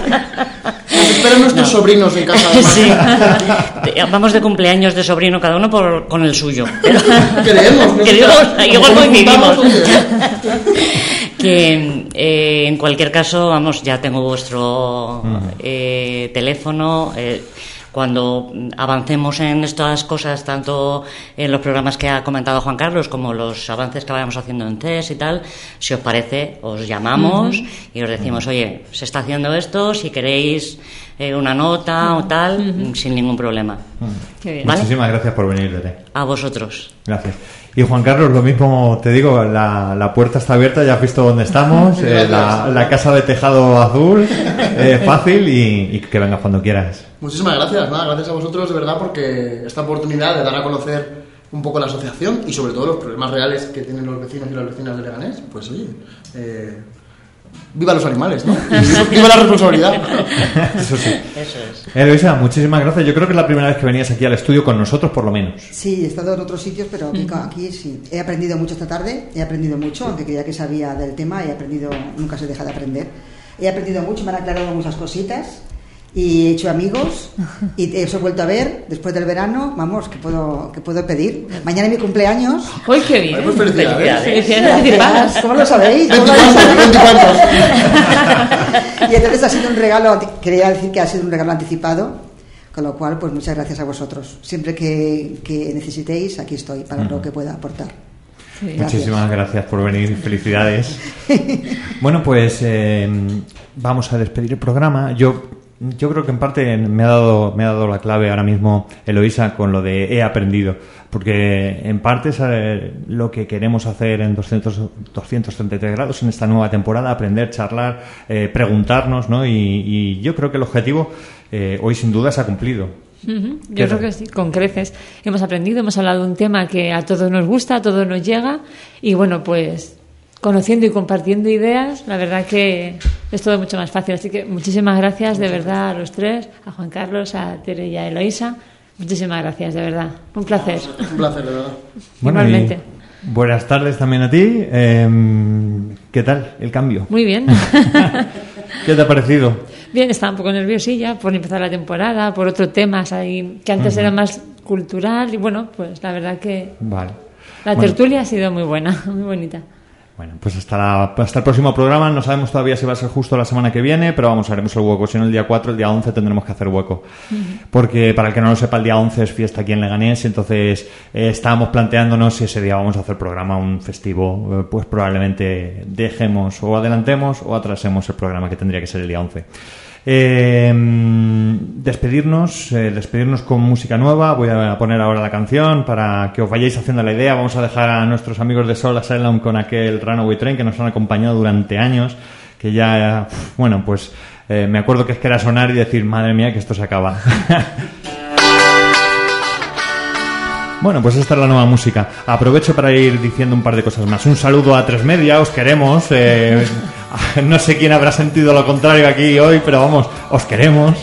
Nos esperan nuestros no. sobrinos en casa. Sí. Vamos de cumpleaños de sobrino cada uno por, con el suyo. Pero, Creemos, ¿no? Queremos, igual coincidimos. Que eh, en cualquier caso, vamos, ya tengo vuestro eh, teléfono. Eh, cuando avancemos en estas cosas, tanto en los programas que ha comentado Juan Carlos como los avances que vayamos haciendo en C E S y tal, si os parece, os llamamos uh-huh. y os decimos, oye, se está haciendo esto, si queréis eh, una nota uh-huh. o tal, uh-huh. sin ningún problema. Uh-huh. Qué bien. ¿Vale? Muchísimas gracias por venir, Tere. A vosotros. Gracias. Y Juan Carlos, lo mismo te digo, la, la puerta está abierta, ya has visto dónde estamos, eh, la, la casa de tejado azul, eh, fácil y, y que vengas cuando quieras. Muchísimas gracias, nada, gracias a vosotros de verdad porque esta oportunidad de dar a conocer un poco la asociación y sobre todo los problemas reales que tienen los vecinos y las vecinas de Leganés, pues oye, eh, viva los animales, ¿no? Viva la responsabilidad. Eso sí. Eso es. Eloisa, muchísimas gracias. Yo creo que es la primera vez que venías aquí al estudio con nosotros, por lo menos. Sí, he estado en otros sitios, pero aquí, mm. aquí sí. He aprendido mucho esta tarde, he aprendido mucho, aunque creía que sabía del tema, he aprendido, nunca se deja de aprender. He aprendido mucho, me han aclarado muchas cositas y he hecho amigos y os he vuelto a ver después del verano. Vamos, que puedo que puedo pedir. Mañana es mi cumpleaños. ¡Uy, qué bien! Ay, pues felicidades. Felicidades anticipadas. ¿Cómo lo sabéis? veinticuatro Y entonces ha sido un regalo, quería decir que ha sido un regalo anticipado, con lo cual, pues muchas gracias a vosotros. Siempre que, que necesitéis, aquí estoy para uh-huh. lo que pueda aportar. Sí. Gracias. Muchísimas gracias por venir, felicidades. Bueno, pues eh, vamos a despedir el programa. Yo Yo creo que en parte me ha dado me ha dado la clave ahora mismo Eloisa con lo de he aprendido, porque en parte es lo que queremos hacer en doscientos, doscientos treinta y tres grados en esta nueva temporada, aprender, charlar, eh, preguntarnos, ¿no? Y, y yo creo que el objetivo eh, hoy sin duda se ha cumplido. Uh-huh. Yo creo que sí, con creces. Hemos aprendido, hemos hablado de un tema que a todos nos gusta, a todos nos llega y bueno, pues conociendo y compartiendo ideas, la verdad que es todo mucho más fácil. Así que muchísimas gracias de verdad a los tres, a Juan Carlos, a Tere y a Eloisa. Muchísimas gracias, de verdad. Un placer. Un placer, de verdad. Bueno, igualmente. Buenas tardes también a ti. Eh, ¿Qué tal el cambio? Muy bien. ¿Qué te ha parecido? Bien, estaba un poco nerviosilla por empezar la temporada, por otros temas ahí, que antes uh-huh. era más cultural y bueno, pues la verdad que vale. la bueno. tertulia ha sido muy buena, muy bonita. Bueno, pues hasta, la, hasta el próximo programa. No sabemos todavía si va a ser justo la semana que viene, pero vamos, haremos el hueco. Si no el día cuatro, el día once tendremos que hacer hueco. Uh-huh. Porque, para el que no lo sepa, el día once es fiesta aquí en Leganés. Entonces, eh, estábamos planteándonos si ese día vamos a hacer programa, un festivo. Eh, pues probablemente dejemos o adelantemos o atrasemos el programa que tendría que ser el día once. Eh, despedirnos eh, despedirnos con música nueva. Voy a poner ahora la canción para que os vayáis haciendo la idea. Vamos a dejar a nuestros amigos de Soul Asylum con aquel Runaway Train que nos han acompañado durante años, que ya, bueno, pues eh, me acuerdo que es que era sonar y decir, madre mía, que esto se acaba. Bueno, pues esta es la nueva música. Aprovecho para ir diciendo un par de cosas más. Un saludo a Tres Media, os queremos. Eh, no sé quién habrá sentido lo contrario aquí hoy, pero vamos, os queremos.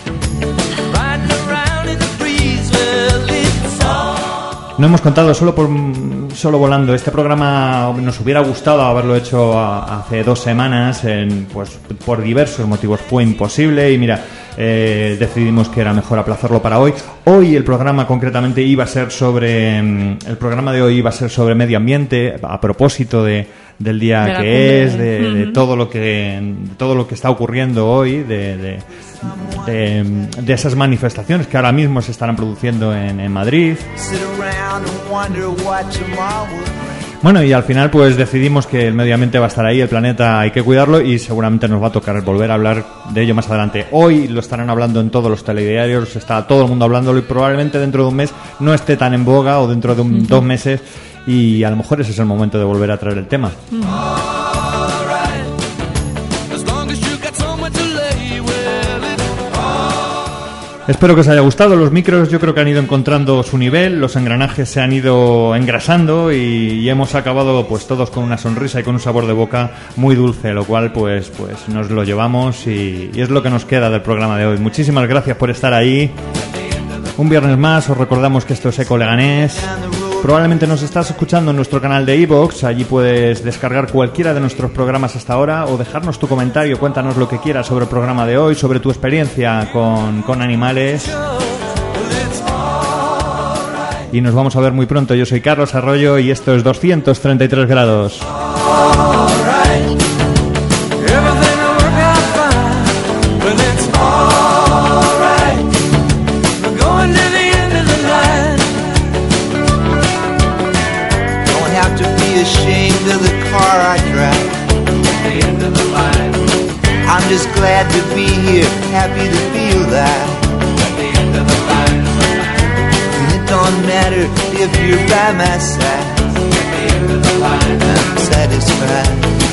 No hemos contado solo por solo volando. Este programa nos hubiera gustado haberlo hecho a, hace dos semanas, en, pues por diversos motivos fue imposible y mira, eh, decidimos que era mejor aplazarlo para hoy. Hoy el programa concretamente iba a ser sobre el programa de hoy iba a ser sobre medio ambiente, a propósito de del día de que es, de, uh-huh. de todo lo que de todo lo que está ocurriendo hoy, de, de, de, de esas manifestaciones que ahora mismo se estarán produciendo en, en Madrid. Bueno, y al final pues decidimos que el medio ambiente va a estar ahí, el planeta hay que cuidarlo y seguramente nos va a tocar volver a hablar de ello más adelante. Hoy lo estarán hablando en todos los telediarios, está todo el mundo hablándolo y probablemente dentro de un mes no esté tan en boga o dentro de un, uh-huh. dos meses y a lo mejor ese es el momento de volver a traer el tema. Uh-huh. Espero que os haya gustado. Los micros yo creo que han ido encontrando su nivel, los engranajes se han ido engrasando y, y hemos acabado pues todos con una sonrisa y con un sabor de boca muy dulce, lo cual pues pues nos lo llevamos y, y es lo que nos queda del programa de hoy. Muchísimas gracias por estar ahí. Un viernes más, os recordamos que esto es Eco Leganés. Probablemente nos estás escuchando en nuestro canal de iVoox, allí puedes descargar cualquiera de nuestros programas hasta ahora o dejarnos tu comentario, cuéntanos lo que quieras sobre el programa de hoy, sobre tu experiencia con, con animales. Y nos vamos a ver muy pronto. Yo soy Carlos Arroyo y esto es doscientos treinta y tres grados. I'm just glad to be here, happy to feel that. At the end of the line, and it don't matter if you're by my side. At the end of the line, I'm satisfied.